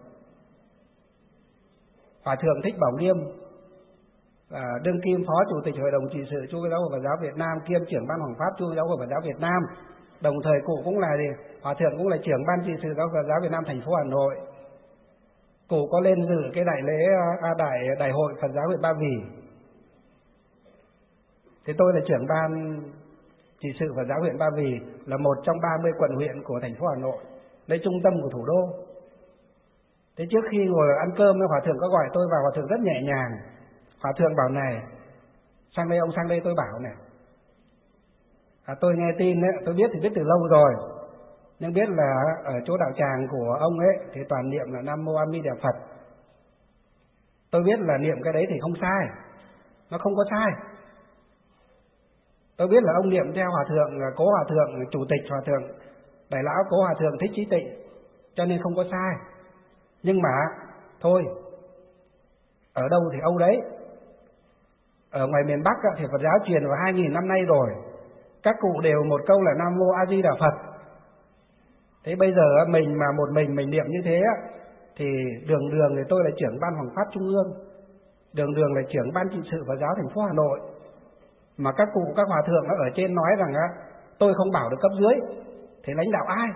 Hòa thượng Thích Bảo Nghiêm, à, đương kim phó chủ tịch hội đồng trị sự Chu Giáo hội Phật giáo Việt Nam, kiêm trưởng ban hoàng pháp Chu Giáo hội Phật giáo Việt Nam, đồng thời cụ cũng là gì? Hòa thượng cũng là trưởng ban trị sự Giáo hội Phật giáo Việt Nam thành phố Hà Nội. Cụ có lên dự cái đại lễ à, đại đại hội Phật giáo huyện Ba Vì. Thế tôi là trưởng ban trị sự Phật giáo huyện Ba Vì, là một trong ba mươi quận huyện của thành phố Hà Nội, đây trung tâm của thủ đô. Thế trước khi ngồi ăn cơm, Hòa thượng có gọi tôi vào, Hòa thượng rất nhẹ nhàng. Hòa thượng bảo này, sang đây ông sang đây, tôi bảo này, à, tôi nghe tin ấy, tôi biết thì biết từ lâu rồi, nhưng biết là ở chỗ đạo tràng của ông ấy thì toàn niệm là Nam Mô A Di Đà Phật. Tôi biết là niệm cái đấy thì không sai, nó không có sai. Tôi biết là ông niệm theo Hòa thượng Cố Hòa thượng, chủ tịch Hòa thượng Đại lão Cố Hòa thượng Thích Trí Tịnh, cho nên không có sai. Nhưng mà thôi, ở đâu thì Âu đấy. Ở ngoài miền Bắc thì Phật giáo truyền vào hai nghìn năm nay rồi, các cụ đều một câu là Nam Mô A Di Đà Phật. Thế bây giờ mình mà một mình mình niệm như thế thì đường đường thì tôi là trưởng ban hoàng pháp trung ương, đường đường là trưởng ban trị sự Phật giáo thành phố Hà Nội, mà các cụ các hòa thượng ở trên nói rằng tôi không bảo được cấp dưới, thì lãnh đạo ai?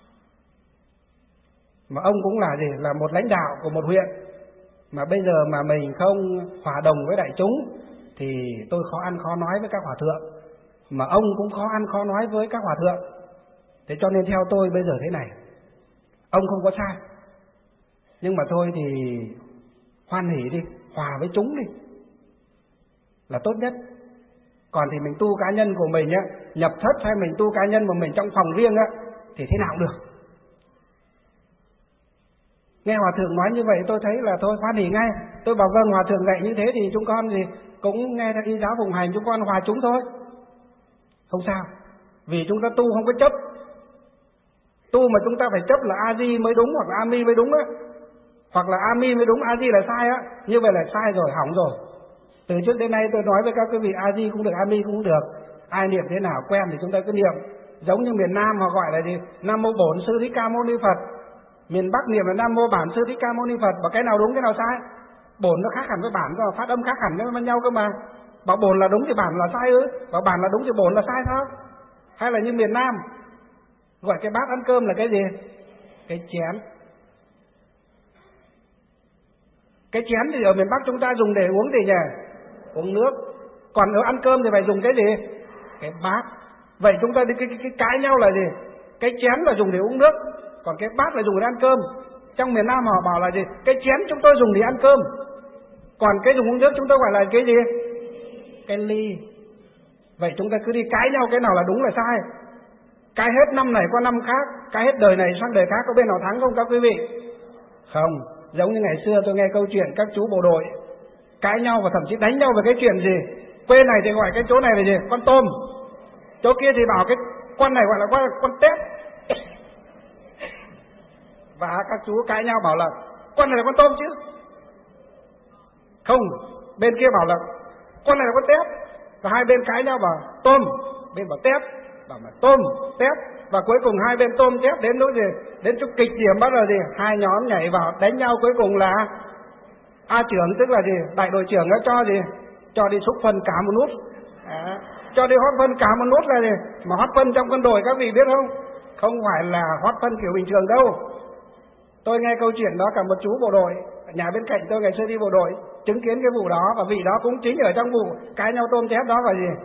Mà ông cũng là gì? Là một lãnh đạo của một huyện, mà bây giờ mà mình không hòa đồng với đại chúng thì tôi khó ăn khó nói với các hòa thượng, mà ông cũng khó ăn khó nói với các hòa thượng. Thế cho nên theo tôi bây giờ thế này, ông không có sai, nhưng mà thôi thì hoan hỉ đi, hòa với chúng đi là tốt nhất. Còn thì mình tu cá nhân của mình á, nhập thất hay mình tu cá nhân của mình trong phòng riêng á, thì thế nào cũng được. Nghe hòa thượng nói như vậy tôi thấy là thôi hoan hỉ ngay. Tôi bảo vâng, hòa thượng dạy như thế thì chúng con gì cũng nghe theo y giáo phụng hành, chúng con hòa chúng thôi, không sao. Vì chúng ta tu không có chấp. Tu mà chúng ta phải chấp là A Di mới đúng hoặc là A Mi mới đúng á, hoặc là A Mi mới đúng, A Di là sai á, như vậy là sai rồi, hỏng rồi. Từ trước đến nay tôi nói với các quý vị, A Di cũng được, A Mi cũng được, ai niệm thế nào quen thì chúng ta cứ niệm. Giống như miền Nam họ gọi là gì? Nam Mô Bổn Sư Thích Ca Mâu Ni Phật. Miền Bắc niệm là Nam Mô Bản Sư Thích Ca Mâu Ni Phật. Và cái nào đúng cái nào sai? Bổn nó khác hẳn với bản, và phát âm khác hẳn với nhau cơ mà. Bảo bổn là đúng thì bản là sai ư? Bảo bản là đúng thì bổn là sai sao? Hay là như miền Nam gọi cái bát ăn cơm là cái gì? Cái chén. Cái chén thì ở miền Bắc chúng ta dùng để uống gì nhỉ? Uống nước. Còn ở ăn cơm thì phải dùng cái gì? Cái bát. Vậy chúng ta đi cái, cái, cái cãi nhau là gì? Cái chén là dùng để uống nước, còn cái bát là dùng để ăn cơm. Trong miền Nam họ bảo là gì? Cái chén chúng tôi dùng để ăn cơm, còn cái dùng uống nước chúng tôi gọi là cái gì? Cái ly. Vậy chúng ta cứ đi cãi nhau cái nào là đúng là sai, cái hết năm này qua năm khác, cái hết đời này sang đời khác, có bên nào thắng không các quý vị? Không. Giống như ngày xưa tôi nghe câu chuyện các chú bộ đội cãi nhau và thậm chí đánh nhau về cái chuyện gì, quê này thì gọi cái chỗ này là gì? Con tôm, chỗ kia thì bảo cái con này gọi là con, con tép. Và các chú cãi nhau bảo là con này là con tôm chứ không, bên kia bảo là con này là con tép, và hai bên cãi nhau bảo tôm, bên bảo tép, bảo là tôm tép, và cuối cùng hai bên tôm tép đến lúc gì, đến chút kịch điểm bắt đầu gì, hai nhóm nhảy vào đánh nhau, cuối cùng là A trưởng tức là gì, đại đội trưởng nó cho gì, cho đi xúc phân cả một nút. À, cho đi hót phân cả một nút là gì, mà hót phân trong quân đội các vị biết không, không phải là hót phân kiểu bình thường đâu. Tôi nghe câu chuyện đó cả một chú bộ đội, nhà bên cạnh tôi ngày xưa đi bộ đội, chứng kiến cái vụ đó, và vị đó cũng chính ở trong vụ cãi nhau tôm tép đó là gì,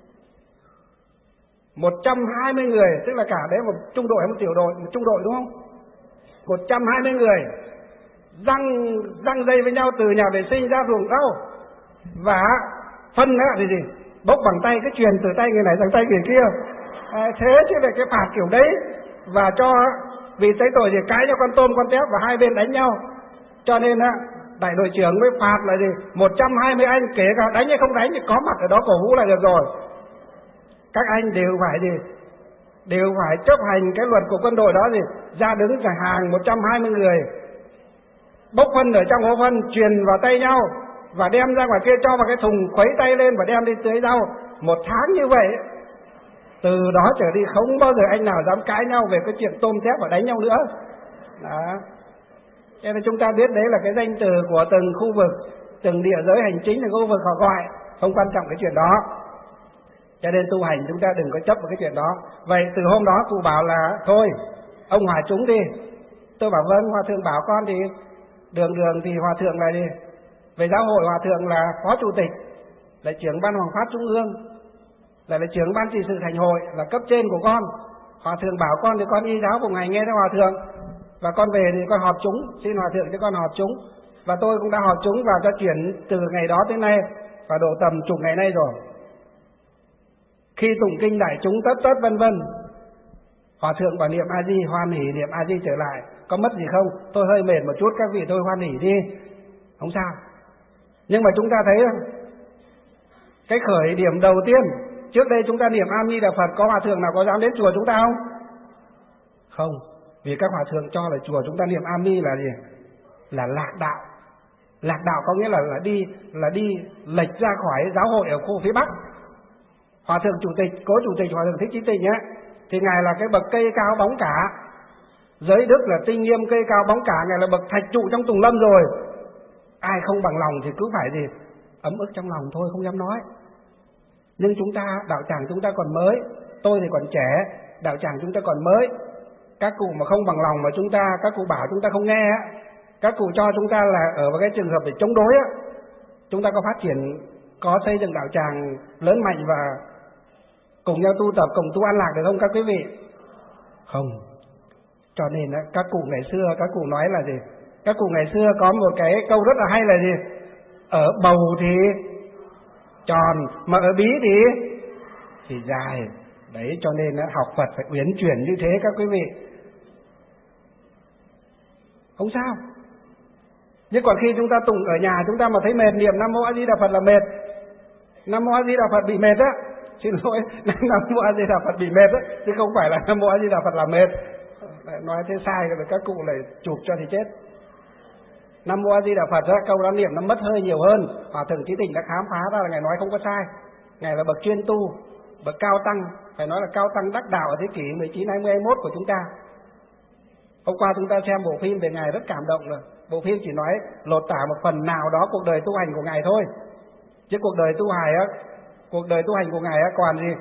một trăm hai mươi người, tức là cả đấy một trung đội hay một tiểu đội, một trung đội đúng không, một trăm hai mươi người răng răng dây với nhau từ nhà vệ sinh ra ruộng rau, và phân đó là gì, bốc bằng tay, cái truyền từ tay người này sang tay người kia. À, thế chứ là cái phạt kiểu đấy, và cho vì tới tội thì cãi nhau con tôm con tép và hai bên đánh nhau, cho nên á đại đội trưởng mới phạt là gì, một trăm hai mươi anh, kể cả đánh hay không đánh thì có mặt ở đó cổ vũ là được rồi. Các anh đều phải gì, đều phải chấp hành cái luật của quân đội đó gì, ra đứng cả hàng một trăm hai mươi người, bốc phân ở trong hố phân, truyền vào tay nhau và đem ra ngoài kia cho vào cái thùng, khuấy tay lên và đem đi tưới rau. Một tháng như vậy, từ đó trở đi không bao giờ anh nào dám cãi nhau về cái chuyện tôm thép và đánh nhau nữa. Đó. Cho nên chúng ta biết đấy là cái danh từ của từng khu vực, từng địa giới hành chính là khu vực họ gọi, không quan trọng cái chuyện đó. Cho nên tu hành chúng ta đừng có chấp vào cái chuyện đó. Vậy từ hôm đó cụ bảo là thôi ông hòa chúng đi. Tôi bảo vâng, hòa thượng bảo con thì đường đường thì hòa thượng là gì, về giáo hội hòa thượng là phó chủ tịch, là trưởng ban hoàng pháp trung ương, là, là trưởng ban trị sự thành hội, là cấp trên của con. Hòa thượng bảo con thì con y giáo của ngài nghe theo hòa thượng, và con về thì con họp chúng, xin hòa thượng cho con họp chúng, và tôi cũng đã họp chúng và cho chuyển từ ngày đó tới nay, và độ tầm chục ngày nay rồi. Khi tụng kinh đại chúng tất tất vân vân, hòa thượng bảo niệm A Di, hoan hỉ niệm A Di trở lại, có mất gì không? Tôi hơi mệt một chút, các vị tôi hoan hỉ đi, không sao. Nhưng mà chúng ta thấy cái khởi điểm đầu tiên, trước đây chúng ta niệm A Di Đà Phật, có hòa thượng nào có dám đến chùa chúng ta không? Không, vì các hòa thượng cho là chùa chúng ta niệm A Di là gì? Là lạc đạo. Lạc đạo có nghĩa là là đi là đi lệch ra khỏi giáo hội ở khu phía Bắc. Hòa thượng chủ tịch, cố chủ tịch hòa thượng Thích Chí Tình á, thì ngài là cái bậc cây cao bóng cả, giới đức là tinh nghiêm cây cao bóng cả, ngài là bậc thạch trụ trong tùng lâm rồi. Ai không bằng lòng thì cứ phải gì, ấm ức trong lòng thôi, không dám nói. Nhưng chúng ta, đạo tràng chúng ta còn mới, tôi thì còn trẻ, đạo tràng chúng ta còn mới. Các cụ mà không bằng lòng mà chúng ta, các cụ bảo chúng ta không nghe á, các cụ cho chúng ta là ở vào cái trường hợp để chống đối á, chúng ta có phát triển, có xây dựng đạo tràng lớn mạnh và cùng nhau tu tập, cùng tu an lạc được không các quý vị? Không. Cho nên á, các cụ ngày xưa, các cụ nói là gì? Các cụ ngày xưa có một cái câu rất là hay là gì? Ở bầu thì tròn, mà ở bí thì thì dài. Đấy, cho nên á, học Phật phải uyển chuyển như thế các quý vị. Không sao. Nhưng còn khi chúng ta tụng ở nhà, chúng ta mà thấy mệt, niệm Nam Mô A Di Đà Phật là mệt. Nam Mô A Di Đà Phật bị mệt á, xin lỗi, Nam Mô A Di Đà Phật bị mệt á, chứ không phải là Nam Mô A Di Đà Phật là mệt. Nói thế sai rồi các cụ lại chụp cho thì chết. Nam Mô A Di Đà Phật á, câu đó niệm nó mất hơi nhiều hơn. Hòa thượng Chí Tình đã khám phá ra là ngài nói không có sai. Ngài là bậc chuyên tu, bậc cao tăng, phải nói là cao tăng đắc đạo ở thế kỷ mười chín, hai mươi, hai mươi mốt của chúng ta. Hôm qua chúng ta xem bộ phim về ngài rất cảm động rồi. Bộ phim chỉ nói lột tả một phần nào đó cuộc đời tu hành của ngài thôi. Chứ cuộc đời tu hành á, cuộc đời tu hành của ngài á còn gì?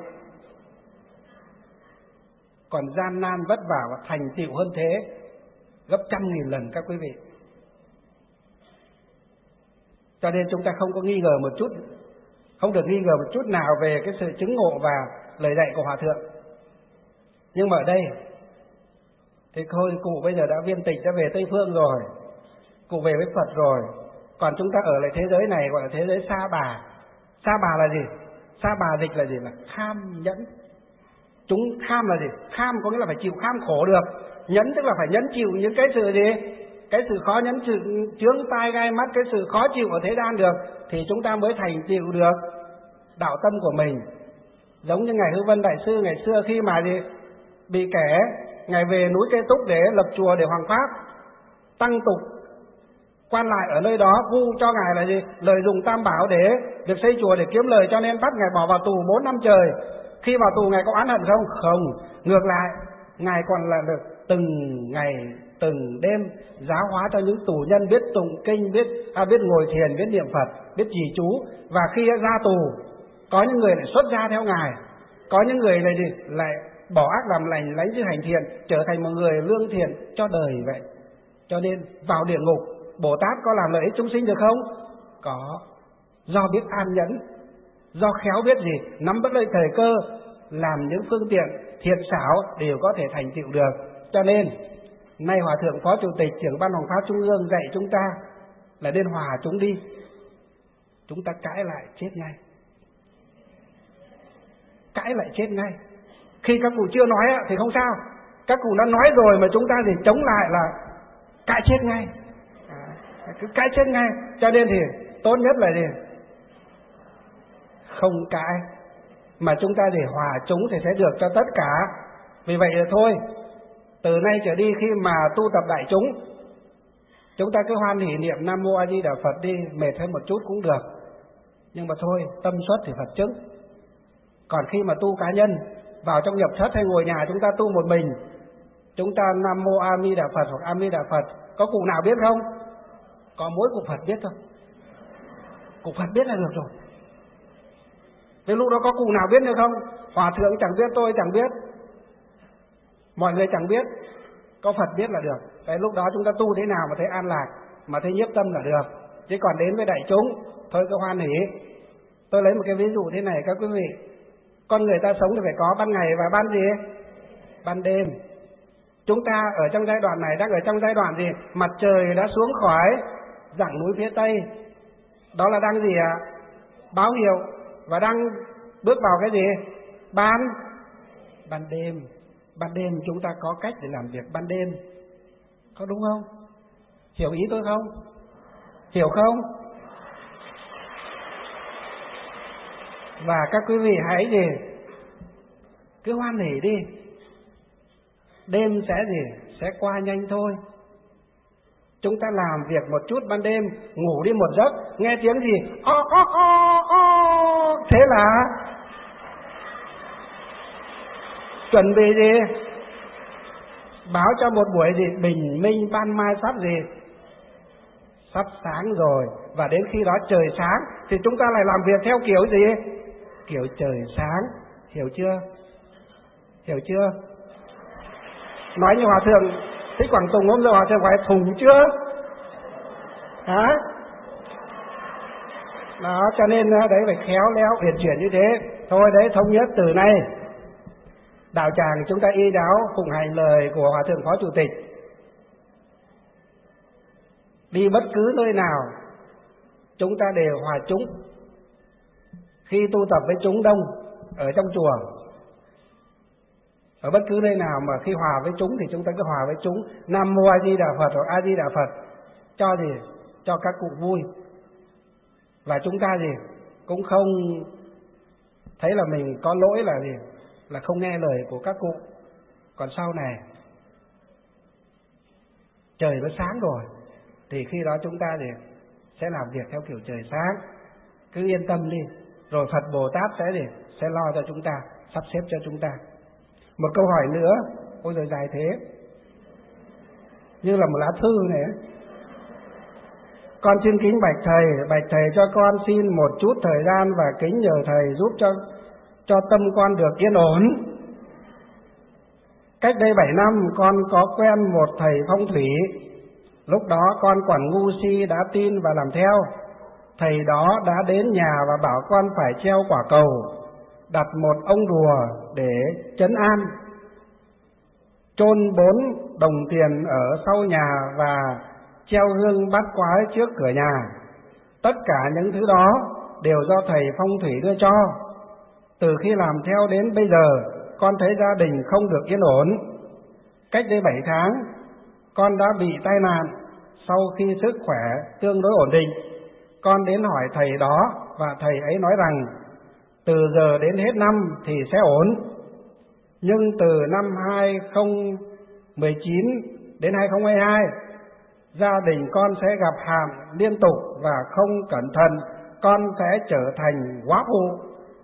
Còn gian nan vất vả và thành tựu hơn thế gấp trăm nghìn lần các quý vị. Cho nên chúng ta không có nghi ngờ một chút, không được nghi ngờ một chút nào về cái sự chứng ngộ và lời dạy của hòa thượng. Nhưng mà ở đây Thế thôi cụ bây giờ đã viên tịch, đã về Tây Phương rồi, cụ về với Phật rồi. Còn chúng ta ở lại thế giới này gọi là thế giới sa bà. Sa bà là gì? Sa bà dịch là gì? Là kham nhẫn. Chúng kham là gì? Kham có nghĩa là phải chịu kham khổ được. Nhẫn tức là phải nhẫn chịu những cái sự gì? Cái sự khó nhẫn chịu, chướng tai gai mắt, cái sự khó chịu ở thế gian được, thì chúng ta mới thành tựu được đạo tâm của mình. Giống như Ngài Hư Vân Đại Sư ngày xưa khi mà gì? Bị kẻ, Ngài về núi Cây Túc để lập chùa để hoằng pháp, tăng tục quan lại ở nơi đó vu cho Ngài là gì? Lợi dụng tam bảo để việc xây chùa để kiếm lời, cho nên bắt Ngài bỏ vào tù bốn năm trời. Khi vào tù Ngài có oán hận không? Không. Ngược lại, Ngài còn là được từng ngày, từng đêm giáo hóa cho những tù nhân biết tụng kinh, biết à, biết ngồi thiền, biết niệm Phật, biết trì chú. Và khi ra tù, có những người lại xuất gia theo Ngài, có những người lại gì? Lại bỏ ác làm lành, lấy chữ hành thiện, trở thành một người lương thiện cho đời vậy. Cho nên vào địa ngục, Bồ Tát có làm lợi ích chúng sinh được không? Có. Do biết an nhẫn, do khéo biết gì? Nắm bắt lấy thời cơ, làm những phương tiện thiện xảo đều có thể thành tựu được. Cho nên nay Hòa Thượng Phó Chủ tịch trưởng Ban Hoằng Pháp Trung ương dạy chúng ta là nên hòa chúng đi. Chúng ta cãi lại chết ngay. Cãi lại chết ngay. Khi các cụ chưa nói thì không sao, các cụ đã nói rồi mà chúng ta thì chống lại là cãi chết ngay. À, cứ cãi chết ngay. Cho nên thì tốt nhất là gì? Không cãi, mà chúng ta để hòa chúng thì sẽ được cho tất cả. Vì vậy là thôi, từ nay trở đi khi mà tu tập đại chúng, chúng ta cứ hoan hỷ niệm Nam Mô A Di Đà Phật đi, mệt hơn một chút cũng được. Nhưng mà thôi, tâm xuất thì Phật chứng. Còn khi mà tu cá nhân, vào trong nhập thất hay ngồi nhà chúng ta tu một mình, chúng ta Nam Mô A Di Đà Phật hoặc A Di Đà Phật, có cụ nào biết không? Có mỗi cụ Phật biết thôi. Cụ Phật biết là được rồi. Đến lúc đó có cụ nào biết nữa không? Hòa thượng chẳng biết, tôi chẳng biết, mọi người chẳng biết, có Phật biết là được. Cái lúc đó chúng ta tu thế nào mà thấy an lạc, mà thấy nhiếp tâm là được. Chứ còn đến với đại chúng, thôi cứ hoan hỷ. Tôi lấy một cái ví dụ thế này các quý vị. Con người ta sống thì phải có ban ngày và ban gì? Ban đêm. Chúng ta ở trong giai đoạn này đang ở trong giai đoạn gì? Mặt trời đã xuống khỏi dãy núi phía Tây. Đó là đang gì ạ? À? Báo hiệu. Và đang bước vào cái gì? Ban Ban đêm. Ban đêm chúng ta có cách để làm việc ban đêm, có đúng không? Hiểu ý tôi không? Hiểu không? Và các quý vị hãy gì? Cứ hoan hỉ đi. Đêm sẽ gì? Sẽ qua nhanh thôi. Chúng ta làm việc một chút ban đêm, ngủ đi một giấc, nghe tiếng gì? O, o, o, o. Thế là chuẩn bị gì? Báo cho một buổi gì? Bình minh ban mai sắp gì? Sắp sáng rồi. Và đến khi đó trời sáng thì chúng ta lại làm việc theo kiểu gì? Kiểu trời sáng. Hiểu chưa? Hiểu chưa? Nói như Hòa Thượng Thích Quảng Tùng hôm giờ Hòa Thượng phải thùng chưa? Hả? Đó, cho nên đấy phải khéo léo uyển chuyển như thế. Thôi đấy, thống nhất từ nay đạo tràng chúng ta y giáo phụng hành lời của Hòa Thượng Phó Chủ tịch. Đi bất cứ nơi nào chúng ta đều hòa chúng. Khi tu tập với chúng đông ở trong chùa, ở bất cứ nơi nào mà khi hòa với chúng thì chúng ta cứ hòa với chúng. Nam Mô A Di Đà Phật hoặc A Di Đà Phật, cho gì? Cho các cụ vui. Và chúng ta gì? Cũng không thấy là mình có lỗi là gì? Là không nghe lời của các cụ. Còn sau này trời nó sáng rồi thì khi đó chúng ta gì? Sẽ làm việc theo kiểu trời sáng. Cứ yên tâm đi. Rồi Phật Bồ Tát sẽ gì? Sẽ lo cho chúng ta, sắp xếp cho chúng ta. Một câu hỏi nữa. Ôi giời, dài thế, như là một lá thư này. Con xin kính bạch thầy, bạch thầy cho con xin một chút thời gian và kính nhờ thầy giúp cho cho tâm con được yên ổn. Cách đây bảy năm con có quen một thầy phong thủy. Lúc đó con còn ngu si đã tin và làm theo. Thầy đó đã đến nhà và bảo con phải treo quả cầu, đặt một ông rùa để trấn an. chôn bốn đồng tiền ở sau nhà và treo hương bát quái trước cửa nhà. Tất cả những thứ đó đều do thầy phong thủy đưa cho. Từ khi làm theo đến bây giờ, con thấy gia đình không được yên ổn. Cách đây bảy tháng, con đã bị tai nạn. Sau khi sức khỏe tương đối ổn định, con đến hỏi thầy đó và thầy ấy nói rằng từ giờ đến hết năm thì sẽ ổn. Nhưng từ năm hai không một chín đến hai không hai hai, gia đình con sẽ gặp hạn liên tục và không cẩn thận con sẽ trở thành quá phụ.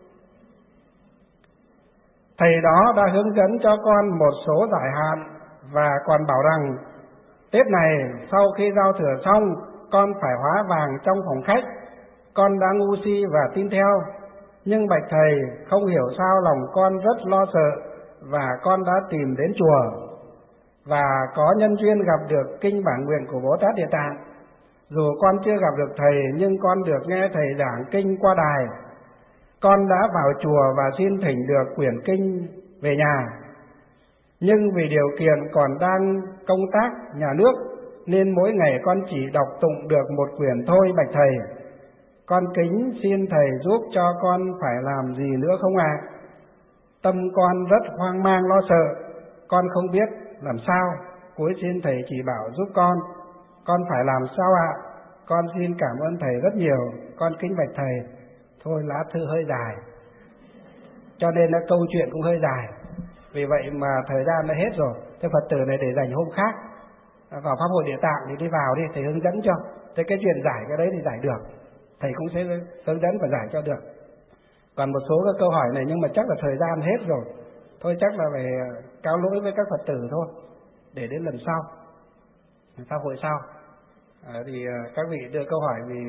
Thầy đó đã hướng dẫn cho con một số giải hạn và còn bảo rằng Tết này sau khi giao thừa xong, con phải hóa vàng trong phòng khách. Con đã ngu si và tin theo, nhưng bạch thầy, không hiểu sao lòng con rất lo sợ và con đã tìm đến chùa và có nhân duyên gặp được kinh bản nguyện của Bồ Tát Địa Tạng. Dù con chưa gặp được thầy nhưng con được nghe thầy giảng kinh qua đài. Con đã vào chùa và xin thỉnh được quyển kinh về nhà. Nhưng vì điều kiện còn đang công tác nhà nước nên mỗi ngày con chỉ đọc tụng được một quyển thôi bạch thầy. Con kính xin thầy giúp cho con phải làm gì nữa không ạ? À? Tâm con rất hoang mang lo sợ, con không biết làm sao. Cuối xin thầy chỉ bảo giúp con, con phải làm sao ạ? À? Con xin cảm ơn thầy rất nhiều, con kính bạch thầy. Thôi lá thư hơi dài, cho nên là câu chuyện cũng hơi dài. Vì vậy mà thời gian đã hết rồi. Thế Phật tử này để dành hôm khác vào Pháp hội Địa Tạng thì đi vào đi, thầy hướng dẫn cho. Thế cái chuyện giải cái đấy thì giải được, thầy cũng sẽ hướng dẫn và giải cho được. Còn một số các câu hỏi này nhưng mà chắc là thời gian hết rồi. Thôi chắc là phải cáo lỗi với các Phật tử thôi, để đến lần sau, Pháp hội sau à, thì các vị đưa câu hỏi vì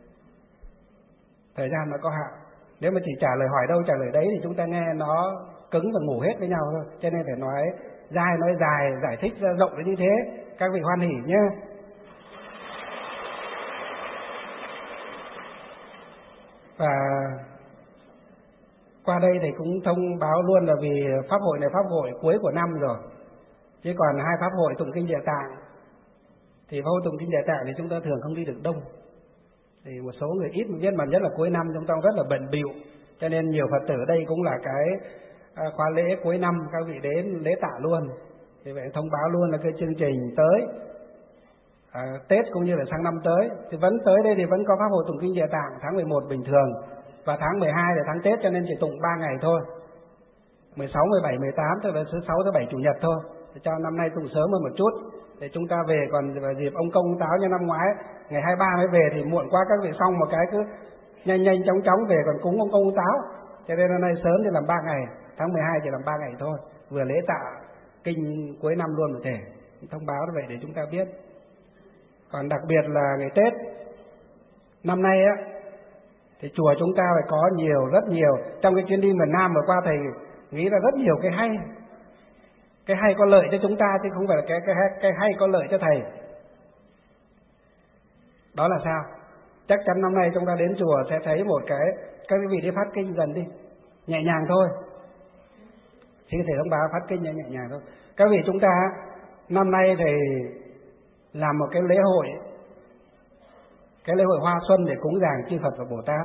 thời gian nó có hạn. Nếu mà chỉ trả lời hỏi đâu trả lời đấy thì chúng ta nghe nó cứng và ngủ hết với nhau thôi. Cho nên phải nói dài nói dài, giải thích ra rộng như thế. Các vị hoan hỉ nhé. Và qua đây thì cũng thông báo luôn là vì Pháp hội này Pháp hội cuối của năm rồi, chứ còn hai Pháp hội tụng kinh Địa Tạng thì Pháp hội tụng kinh Địa Tạng thì chúng ta thường không đi được đông. Thì một số người ít biết, mà nhất là cuối năm chúng ta rất là bận bịu, cho nên nhiều Phật tử ở đây cũng là cái khóa lễ cuối năm các vị đến lễ tạ luôn. Thì vậy thông báo luôn là cái chương trình tới à, Tết cũng như là sang năm tới thì vẫn tới đây thì vẫn có Pháp hội tụng kinh Địa Tạng tháng mười một bình thường, và tháng mười hai là tháng Tết cho nên chỉ tụng ba ngày thôi, mười sáu, mười bảy, mười tám tức là thứ sáu thứ bảy chủ nhật thôi, để cho năm nay tụng sớm hơn một chút để chúng ta về. Còn vào dịp ông công táo như năm ngoái ngày hai mươi ba mới về thì muộn quá, các vị xong một cái cứ nhanh nhanh chóng chóng về còn cúng ông công táo, cho nên năm nay sớm thì làm ba ngày, tháng mười hai chỉ làm ba ngày thôi, vừa lễ tạ kinh cuối năm luôn một thể. Thông báo như vậy để chúng ta biết. Còn đặc biệt là ngày Tết năm nay á thì chùa chúng ta phải có nhiều, rất nhiều. Trong cái chuyến đi miền Nam vừa qua thầy nghĩ là rất nhiều cái hay, cái hay có lợi cho chúng ta chứ không phải là cái cái cái hay có lợi cho thầy. Đó là sao? Chắc chắn năm nay chúng ta đến chùa sẽ thấy một cái, các quý vị đi phát kinh dần đi, nhẹ nhàng thôi. Thì thầy thông báo phát kinh nhẹ nhàng thôi. Các vị chúng ta năm nay thầy làm một cái lễ hội, cái lễ hội Hoa Xuân để cúng dường chư Phật và Bồ Tát.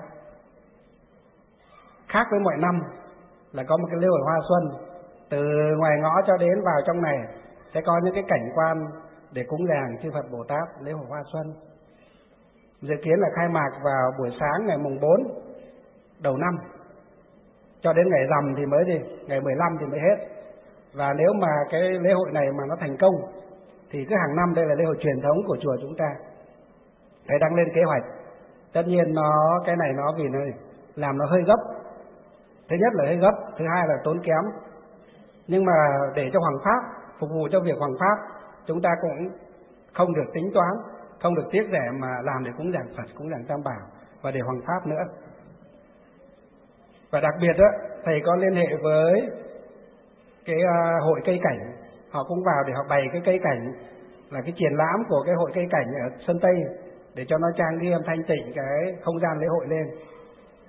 Khác với mọi năm là có một cái lễ hội Hoa Xuân, từ ngoài ngõ cho đến vào trong này sẽ có những cái cảnh quan để cúng dường chư Phật Bồ Tát, lễ hội Hoa Xuân. Dự kiến là khai mạc vào buổi sáng ngày mùng bốn đầu năm, cho đến ngày rằm thì mới gì, ngày mười lăm thì mới hết. Và nếu mà cái lễ hội này mà nó thành công thì cứ hàng năm đây là lễ hội truyền thống của chùa chúng ta. Thầy đang lên kế hoạch. Tất nhiên nó cái này nó vì nó làm nó hơi gấp. Thứ nhất là hơi gấp, thứ hai là tốn kém. Nhưng mà để cho Hoàng Pháp, phục vụ cho việc Hoàng Pháp, chúng ta cũng không được tính toán, không được tiếc rẻ mà làm để cúng dường Phật, cúng dường Tam Bảo và để Hoàng Pháp nữa. Và đặc biệt đó, thầy có liên hệ với cái uh, hội cây cảnh, họ cũng vào để họ bày cái cây cảnh, là cái triển lãm của cái hội cây cảnh ở Sơn Tây, để cho nó trang nghiêm thanh tịnh cái không gian lễ hội lên.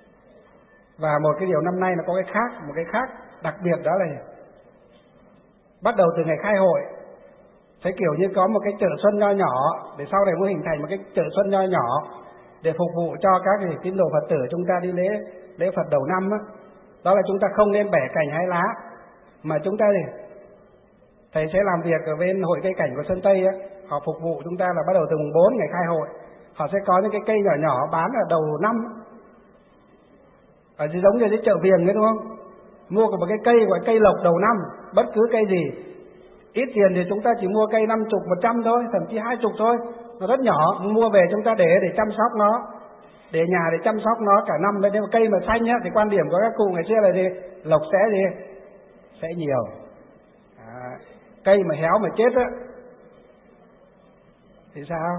Và một cái điều năm nay là có cái khác, một cái khác đặc biệt đó là bắt đầu từ ngày khai hội sẽ kiểu như có một cái chợ xuân nho nhỏ, để sau này mới hình thành một cái chợ xuân nho nhỏ để phục vụ cho các tín đồ Phật tử chúng ta đi lễ lễ Phật đầu năm đó. Đó là chúng ta không nên bẻ cành hái lá, mà chúng ta thì thầy sẽ làm việc ở bên hội cây cảnh của Sơn Tây á, họ phục vụ chúng ta là bắt đầu từ mùng bốn ngày khai hội, họ sẽ có những cái cây nhỏ nhỏ bán ở đầu năm, ở giống như cái chợ viềng ấy đúng không? Mua một cái cây gọi cây lộc đầu năm, bất cứ cây gì, ít tiền thì chúng ta chỉ mua cây năm chục, một trăm thôi, thậm chí hai chục thôi, nó rất nhỏ, mua về chúng ta để để chăm sóc nó, để nhà để chăm sóc nó cả năm. Nên cây mà xanh nhá, thì quan điểm của các cụ ngày xưa là gì? Lộc sẽ gì? Sẽ nhiều. À, cây mà héo mà chết á thì sao?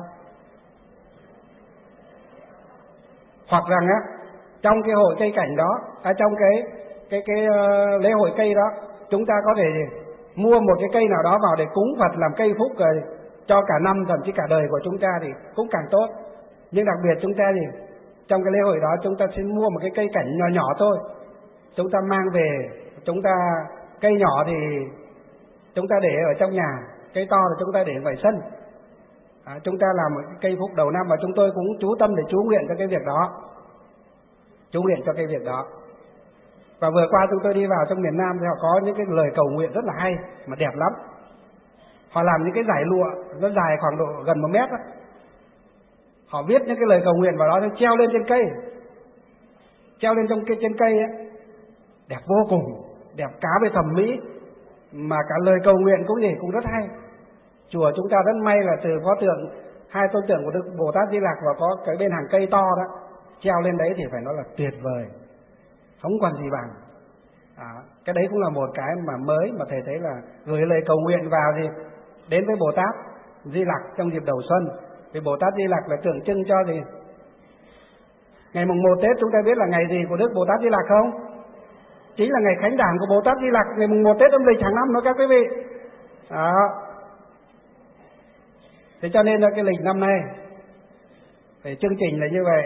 Hoặc rằng á, trong cái hội cây cảnh đó, à, trong cái cái cái uh, lễ hội cây đó, chúng ta có thể gì? Mua một cái cây nào đó vào để cúng Phật làm cây phúc rồi cho cả năm, thậm chí cả đời của chúng ta thì cũng càng tốt. Nhưng đặc biệt chúng ta thì trong cái lễ hội đó chúng ta sẽ mua một cái cây cảnh nhỏ nhỏ thôi, chúng ta mang về, chúng ta cây nhỏ thì chúng ta để ở trong nhà, cây to thì chúng ta để ngoài sân. À, chúng ta làm một cây phúc đầu năm, và chúng tôi cũng chú tâm để chú nguyện cho cái việc đó, chú nguyện cho cái việc đó. Và vừa qua chúng tôi đi vào trong miền Nam thì họ có những cái lời cầu nguyện rất là hay mà đẹp lắm. Họ làm những cái dải lụa nó dài khoảng độ gần một mét đó. Họ viết những cái lời cầu nguyện vào đó, nó treo lên trên cây, treo lên trong cái trên cây ấy, đẹp vô cùng, đẹp cá về thẩm mỹ, mà cả lời cầu nguyện cũng gì cũng rất hay. Chùa chúng ta rất may là từ pho tượng, hai tôn tượng của Đức Bồ Tát Di Lặc và có cái bên hàng cây to đó treo lên đấy thì phải nói là tuyệt vời, không còn gì bằng. À, cái đấy cũng là một cái mà mới mà thầy thấy là gửi lời cầu nguyện vào thì đến với Bồ Tát Di Lặc trong dịp đầu xuân. Vì Bồ Tát Di Lặc là tượng trưng cho gì? Ngày mùng một Tết chúng ta biết là ngày gì của Đức Bồ Tát Di Lặc không? Chính là ngày khánh đản của Bồ Tát Di Lặc, ngày mùng một Tết âm lịch hàng năm đó các quý vị. Đó. Thế cho nên là cái lịch năm nay thì chương trình là như vậy.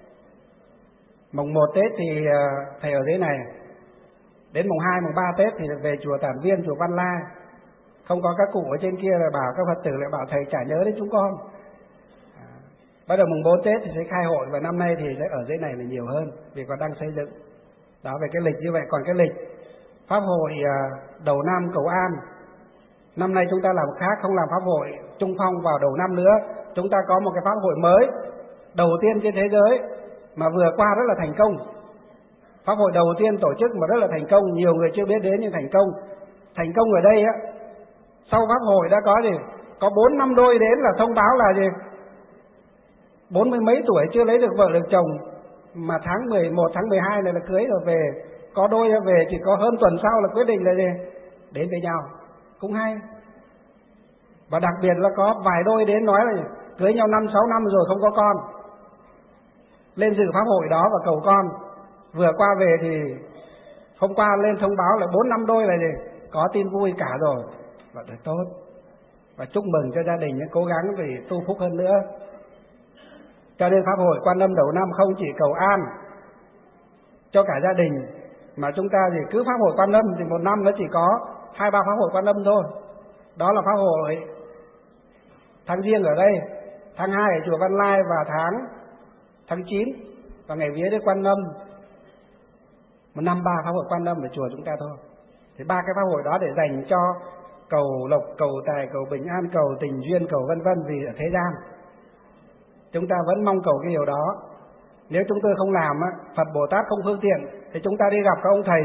Mùng một Tết thì thầy ở dưới này, đến mùng hai, mùng ba Tết thì về chùa Tản Viên, chùa Văn La. Không có các cụ ở trên kia là bảo các Phật tử lại bảo thầy chả nhớ đến chúng con. À, bắt đầu mùng bốn Tết thì sẽ khai hội, và năm nay thì sẽ ở dưới này là nhiều hơn vì còn đang xây dựng. Đó, về cái lịch như vậy. Còn cái lịch pháp hội đầu năm cầu an, năm nay chúng ta làm khác, không làm pháp hội trung phong vào đầu năm nữa. Chúng ta có một cái pháp hội mới đầu tiên trên thế giới mà vừa qua rất là thành công. Pháp hội đầu tiên tổ chức mà rất là thành công, nhiều người chưa biết đến nhưng thành công. Thành công ở đây á, sau pháp hội đã có gì? Có bốn năm đôi đến là thông báo là gì? Bốn mươi mấy tuổi chưa lấy được vợ được chồng, mà tháng mười một, tháng mười hai này là cưới rồi về. Có đôi về chỉ có hơn tuần sau là quyết định là gì? Đến với nhau. Cũng hay. Và đặc biệt là có vài đôi đến nói là cưới nhau năm, sáu năm rồi không có con, lên dự pháp hội đó và cầu con. Vừa qua về thì hôm qua lên thông báo là bốn năm đôi là gì? Có tin vui cả rồi. Và thật tốt. Và chúc mừng cho gia đình cố gắng vì tu phúc hơn nữa. Cho nên pháp hội Quan Âm đầu năm không chỉ cầu an cho cả gia đình, mà chúng ta thì cứ pháp hội Quan Âm thì một năm nó chỉ có hai ba pháp hội Quan Âm thôi. Đó là pháp hội tháng Giêng ở đây, tháng hai ở chùa Văn Lai, và tháng tháng chín và ngày vía Đức Quan Âm. Một năm ba pháp hội Quan Âm ở chùa chúng ta thôi. Thì ba cái pháp hội đó để dành cho cầu lộc, cầu tài, cầu bình an, cầu tình duyên, cầu vân vân. Vì ở thế gian chúng ta vẫn mong cầu cái điều đó. Nếu chúng tôi không làm, Phật Bồ Tát không phương tiện, thì chúng ta đi gặp các ông thầy,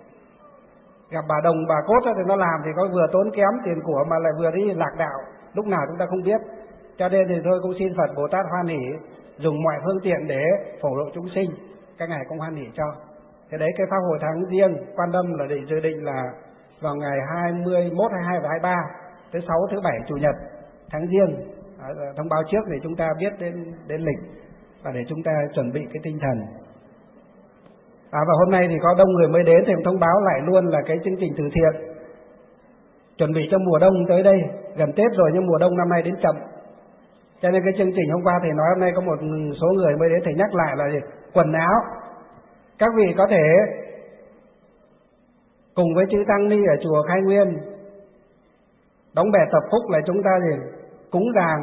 gặp bà Đồng, bà Cốt thì nó làm thì có vừa tốn kém tiền của mà lại vừa đi lạc đạo, lúc nào chúng ta không biết. Cho nên thì tôi cũng xin Phật Bồ Tát hoan hỷ dùng mọi phương tiện để phổ độ chúng sinh, các ngài cũng hoan hỷ cho. Thế đấy, cái pháp hội tháng Giêng Quan Âm là định dự định là vào ngày hai mươi mốt, hai mươi hai và hai mươi ba, thứ sáu, thứ bảy, chủ nhật tháng Giêng. À, thông báo trước để chúng ta biết đến đến lịch và để chúng ta chuẩn bị cái tinh thần. À, và hôm nay thì có đông người mới đến thì thông báo lại luôn là cái chương trình từ thiện chuẩn bị cho mùa đông tới đây, gần Tết rồi nhưng mùa đông năm nay đến chậm. Cho nên cái chương trình hôm qua thầy nói hôm nay có một số người mới đến, thầy nhắc lại là gì? Quần áo. Các vị có thể cùng với chư Tăng Ni ở chùa Khai Nguyên Đóng bè tập phúc là chúng ta gì? Cúng dường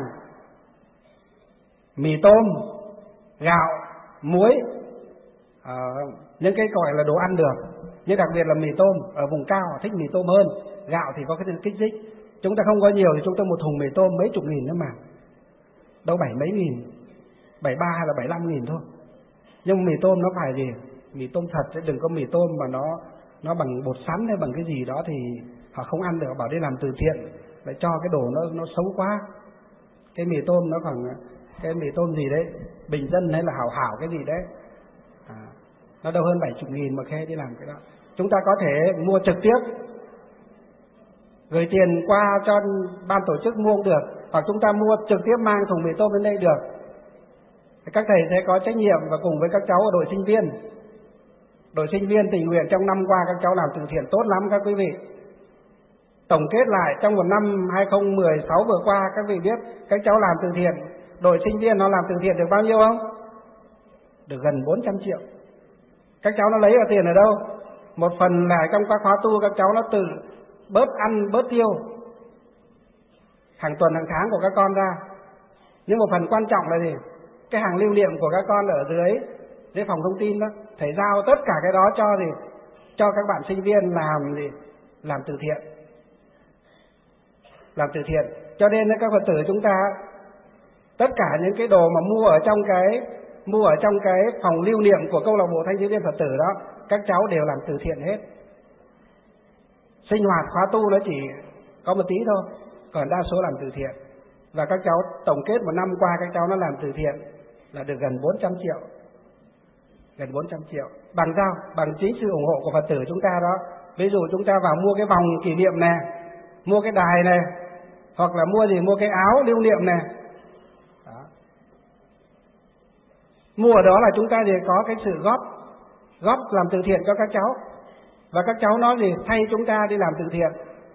mì tôm, gạo, muối, à, những cái gọi là đồ ăn được. Nhưng đặc biệt là mì tôm, ở vùng cao họ thích mì tôm hơn. Gạo thì có cái kích thích. Chúng ta không có nhiều thì chúng ta một thùng mì tôm mấy chục nghìn nữa mà, đâu bảy mấy nghìn, bảy ba hay là bảy năm nghìn thôi. Nhưng mì tôm nó phải gì? Mì tôm thật chứ đừng có mì tôm mà nó nó bằng bột sắn hay bằng cái gì đó thì họ không ăn được, bảo đi làm từ thiện lại cho cái đồ nó nó xấu quá. Cái mì tôm nó còn cái mì tôm gì đấy, bình dân hay là hảo hảo cái gì đấy, à, nó đâu hơn bảy chục nghìn mà khe đi làm cái đó. Chúng ta có thể mua trực tiếp, gửi tiền qua cho ban tổ chức mua cũng được, hoặc chúng ta mua trực tiếp mang thùng mì tôm đến đây được. Các thầy sẽ có trách nhiệm và cùng với các cháu ở đội sinh viên, đội sinh viên tình nguyện trong năm qua các cháu làm từ thiện tốt lắm các quý vị. Tổng kết lại trong một năm hai không một sáu vừa qua, các vị biết các cháu làm từ thiện, đội sinh viên nó làm từ thiện được bao nhiêu không? Được gần bốn trăm triệu. Các cháu nó lấy ở tiền ở đâu? Một phần là trong các khóa tu các cháu nó tự bớt ăn bớt tiêu hàng tuần hàng tháng của các con ra. Nhưng một phần quan trọng là gì? Cái hàng lưu niệm của các con ở dưới dưới phòng thông tin đó, thầy giao tất cả cái đó cho gì? Cho các bạn sinh viên làm gì? Làm từ thiện. Làm từ thiện. Cho nên các Phật tử chúng ta tất cả những cái đồ mà mua ở trong cái mua ở trong cái phòng lưu niệm của câu lạc bộ Thanh thiếu niên Phật tử đó, các cháu đều làm từ thiện hết. Sinh hoạt khóa tu nó chỉ có một tí thôi, còn đa số làm từ thiện. Và các cháu tổng kết một năm qua các cháu nó làm từ thiện là được gần bốn trăm triệu. Gần bốn trăm triệu. Bằng sao? Bằng chính sự ủng hộ của Phật tử chúng ta đó. Ví dụ chúng ta vào mua cái vòng kỷ niệm này, mua cái đài này, hoặc là mua gì, mua cái áo lưu niệm này. Đó. Mua ở đó là chúng ta thì có cái sự góp góp làm từ thiện cho các cháu. Và các cháu nói gì? Thay chúng ta đi làm từ thiện.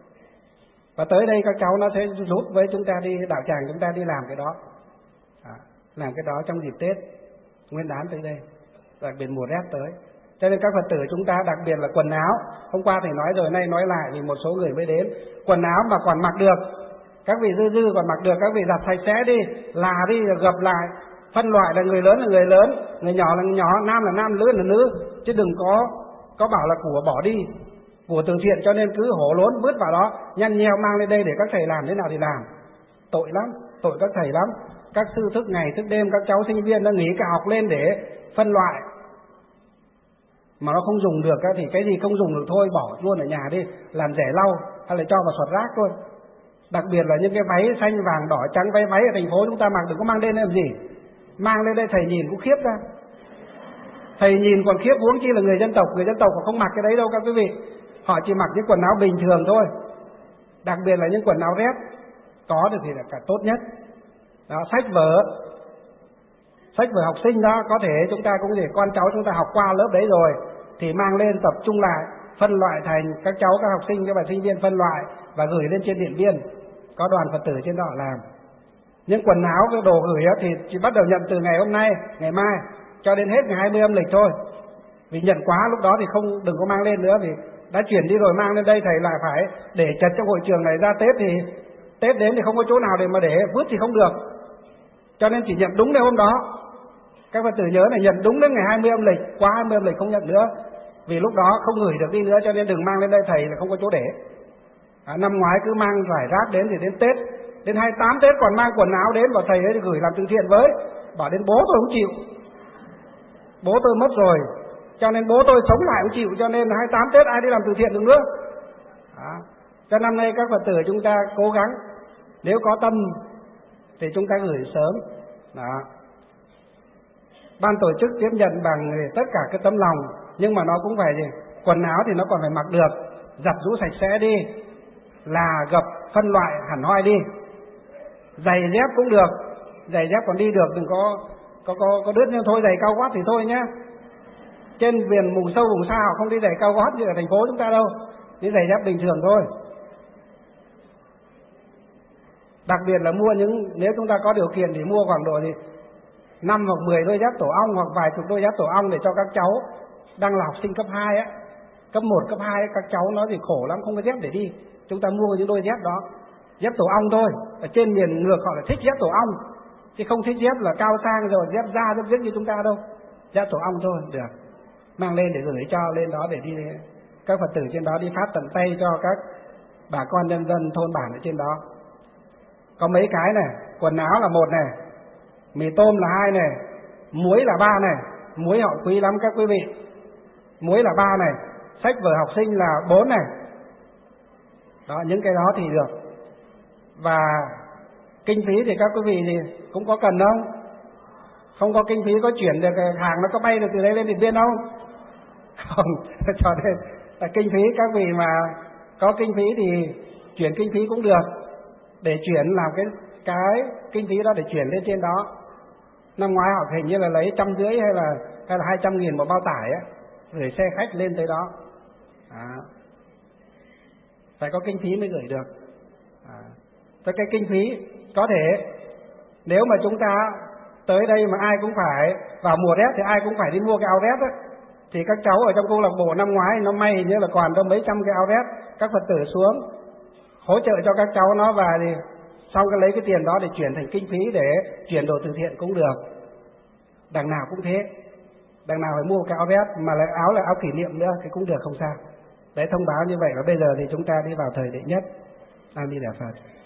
Và tới đây các cháu nó sẽ rút với chúng ta đi, đạo tràng chúng ta đi làm cái đó. À, làm cái đó trong dịp Tết Nguyên đán tới đây, đặc biệt mùa rét tới. Cho nên các Phật tử chúng ta, đặc biệt là quần áo, hôm qua thầy nói rồi, nay nói lại vì một số người mới đến, quần áo mà còn mặc được, các vị dư dư còn mặc được, các vị giặt sạch sẽ đi, là đi, gập lại, phân loại là người lớn là người lớn, người nhỏ là người nhỏ, nam là nam, nữ là nữ, chứ đừng có có bảo là của bỏ đi, của từ thiện, cho nên cứ hổ lốn vứt vào đó, nhăn nheo mang lên đây để các thầy làm thế nào thì làm. Tội lắm, tội các thầy lắm. Các sư thức ngày thức đêm, các cháu sinh viên nó nghỉ cả học lên để phân loại, mà nó không dùng được thì cái gì không dùng được thôi bỏ luôn ở nhà đi, làm rẻ lau hay là cho vào sọt rác thôi. Đặc biệt là những cái váy xanh vàng đỏ trắng, váy váy ở thành phố chúng ta mặc đừng có mang lên làm gì, mang lên đây thầy nhìn cũng khiếp ra, thầy nhìn còn khiếp, huống chi là người dân tộc. Người dân tộc họ không mặc cái đấy đâu các quý vị, họ chỉ mặc những quần áo bình thường thôi, đặc biệt là những quần áo rét có được thì là cả tốt nhất. Đó, sách vở sách vở học sinh đó, có thể chúng ta cũng để con cháu chúng ta học qua lớp đấy rồi thì mang lên tập trung lại, phân loại thành các cháu, các học sinh, các bạn sinh viên phân loại và gửi lên trên điện biên, có đoàn Phật tử trên đó làm. Những quần áo, cái đồ gửi thì chỉ bắt đầu nhận từ ngày hôm nay, ngày mai cho đến hết ngày hai mươi âm lịch thôi. Vì nhận quá lúc đó thì không đừng có mang lên nữa, vì đã chuyển đi rồi mang lên đây thầy lại phải để chật trong hội trường này, ra Tết thì Tết đến thì không có chỗ nào để mà để vứt thì không được. Cho nên chỉ nhận đúng ngày hôm đó. Các Phật tử nhớ là nhận đúng đến ngày hai mươi âm lịch, quá hai mươi âm lịch không nhận nữa. Vì lúc đó không gửi được đi nữa, cho nên đừng mang lên đây thầy là không có chỗ để. À, năm ngoái cứ mang rải rác đến thì đến Tết, đến hai mươi tám Tết còn mang quần áo đến và thầy ấy gửi làm từ thiện với. Bảo đến bố tôi không chịu. Bố tôi mất rồi, cho nên bố tôi sống lại không chịu, cho nên hai mươi tám Tết ai đi làm từ thiện được nữa. À, cho năm nay các Phật tử chúng ta cố gắng, nếu có tâm thì chúng ta gửi sớm. Đó. Ban tổ chức tiếp nhận bằng tất cả cái tấm lòng, nhưng mà nó cũng phải gì? Quần áo thì nó còn phải mặc được, giặt rũ sạch sẽ đi, là gập phân loại hẳn hoi đi. Giày dép cũng được, giày dép còn đi được, đừng có có có, có đứt nhưng thôi, giày cao gót thì thôi nhé. Trên miền vùng sâu vùng xa họ không đi giày cao gót như ở thành phố chúng ta đâu, đi giày dép bình thường thôi. Đặc biệt là mua những, nếu chúng ta có điều kiện thì mua khoảng độ gì năm hoặc mười đôi dép tổ ong hoặc vài chục đôi dép tổ ong để cho các cháu đang là học sinh cấp hai á, cấp một, cấp hai các cháu nó thì khổ lắm, không có dép để đi. Chúng ta mua những đôi dép đó dép tổ ong thôi. Ở trên miền ngược họ là thích dép tổ ong, chứ không thích dép là cao sang rồi dép da dép dứt như chúng ta đâu. Dép tổ ong thôi được, mang lên để gửi cho lên đó để đi các Phật tử trên đó đi phát tận tay cho các bà con nhân dân thôn bản ở trên đó. Có mấy cái này, quần áo là một này, mì tôm là hai này, muối là ba này, muối họ quý lắm các quý vị. Muối là ba này, sách vở học sinh là bốn này. Đó, những cái đó thì được. Và kinh phí thì các quý vị thì cũng có cần không? Không có kinh phí có chuyển được hàng nó có bay được từ đây lên Điện Biên không? Không, cho nên là kinh phí các vị mà có kinh phí thì chuyển kinh phí cũng được, để chuyển làm cái cái kinh phí đó để chuyển lên trên đó. Năm ngoái họ hình như là lấy trăm rưỡi hay là hay là hai trăm nghìn một bao tải á, gửi xe khách lên tới đó. À, phải có kinh phí mới gửi được. À, cho cái kinh phí có thể nếu mà chúng ta tới đây mà ai cũng phải vào mùa rét thì ai cũng phải đi mua cái áo rét á, thì các cháu ở trong câu lạc bộ năm ngoái nó may hình như là còn có mấy trăm cái áo rét, các Phật tử xuống hỗ trợ cho các cháu nó, và thì xong cái lấy cái tiền đó để chuyển thành kinh phí để chuyển đồ từ thiện cũng được. Đằng nào cũng thế, đằng nào phải mua cái áo vest mà lại áo là áo kỷ niệm nữa thì cũng được, không sao. Đấy, thông báo như vậy. Và bây giờ thì chúng ta đi vào thời đệ nhất. A Di Đà Phật.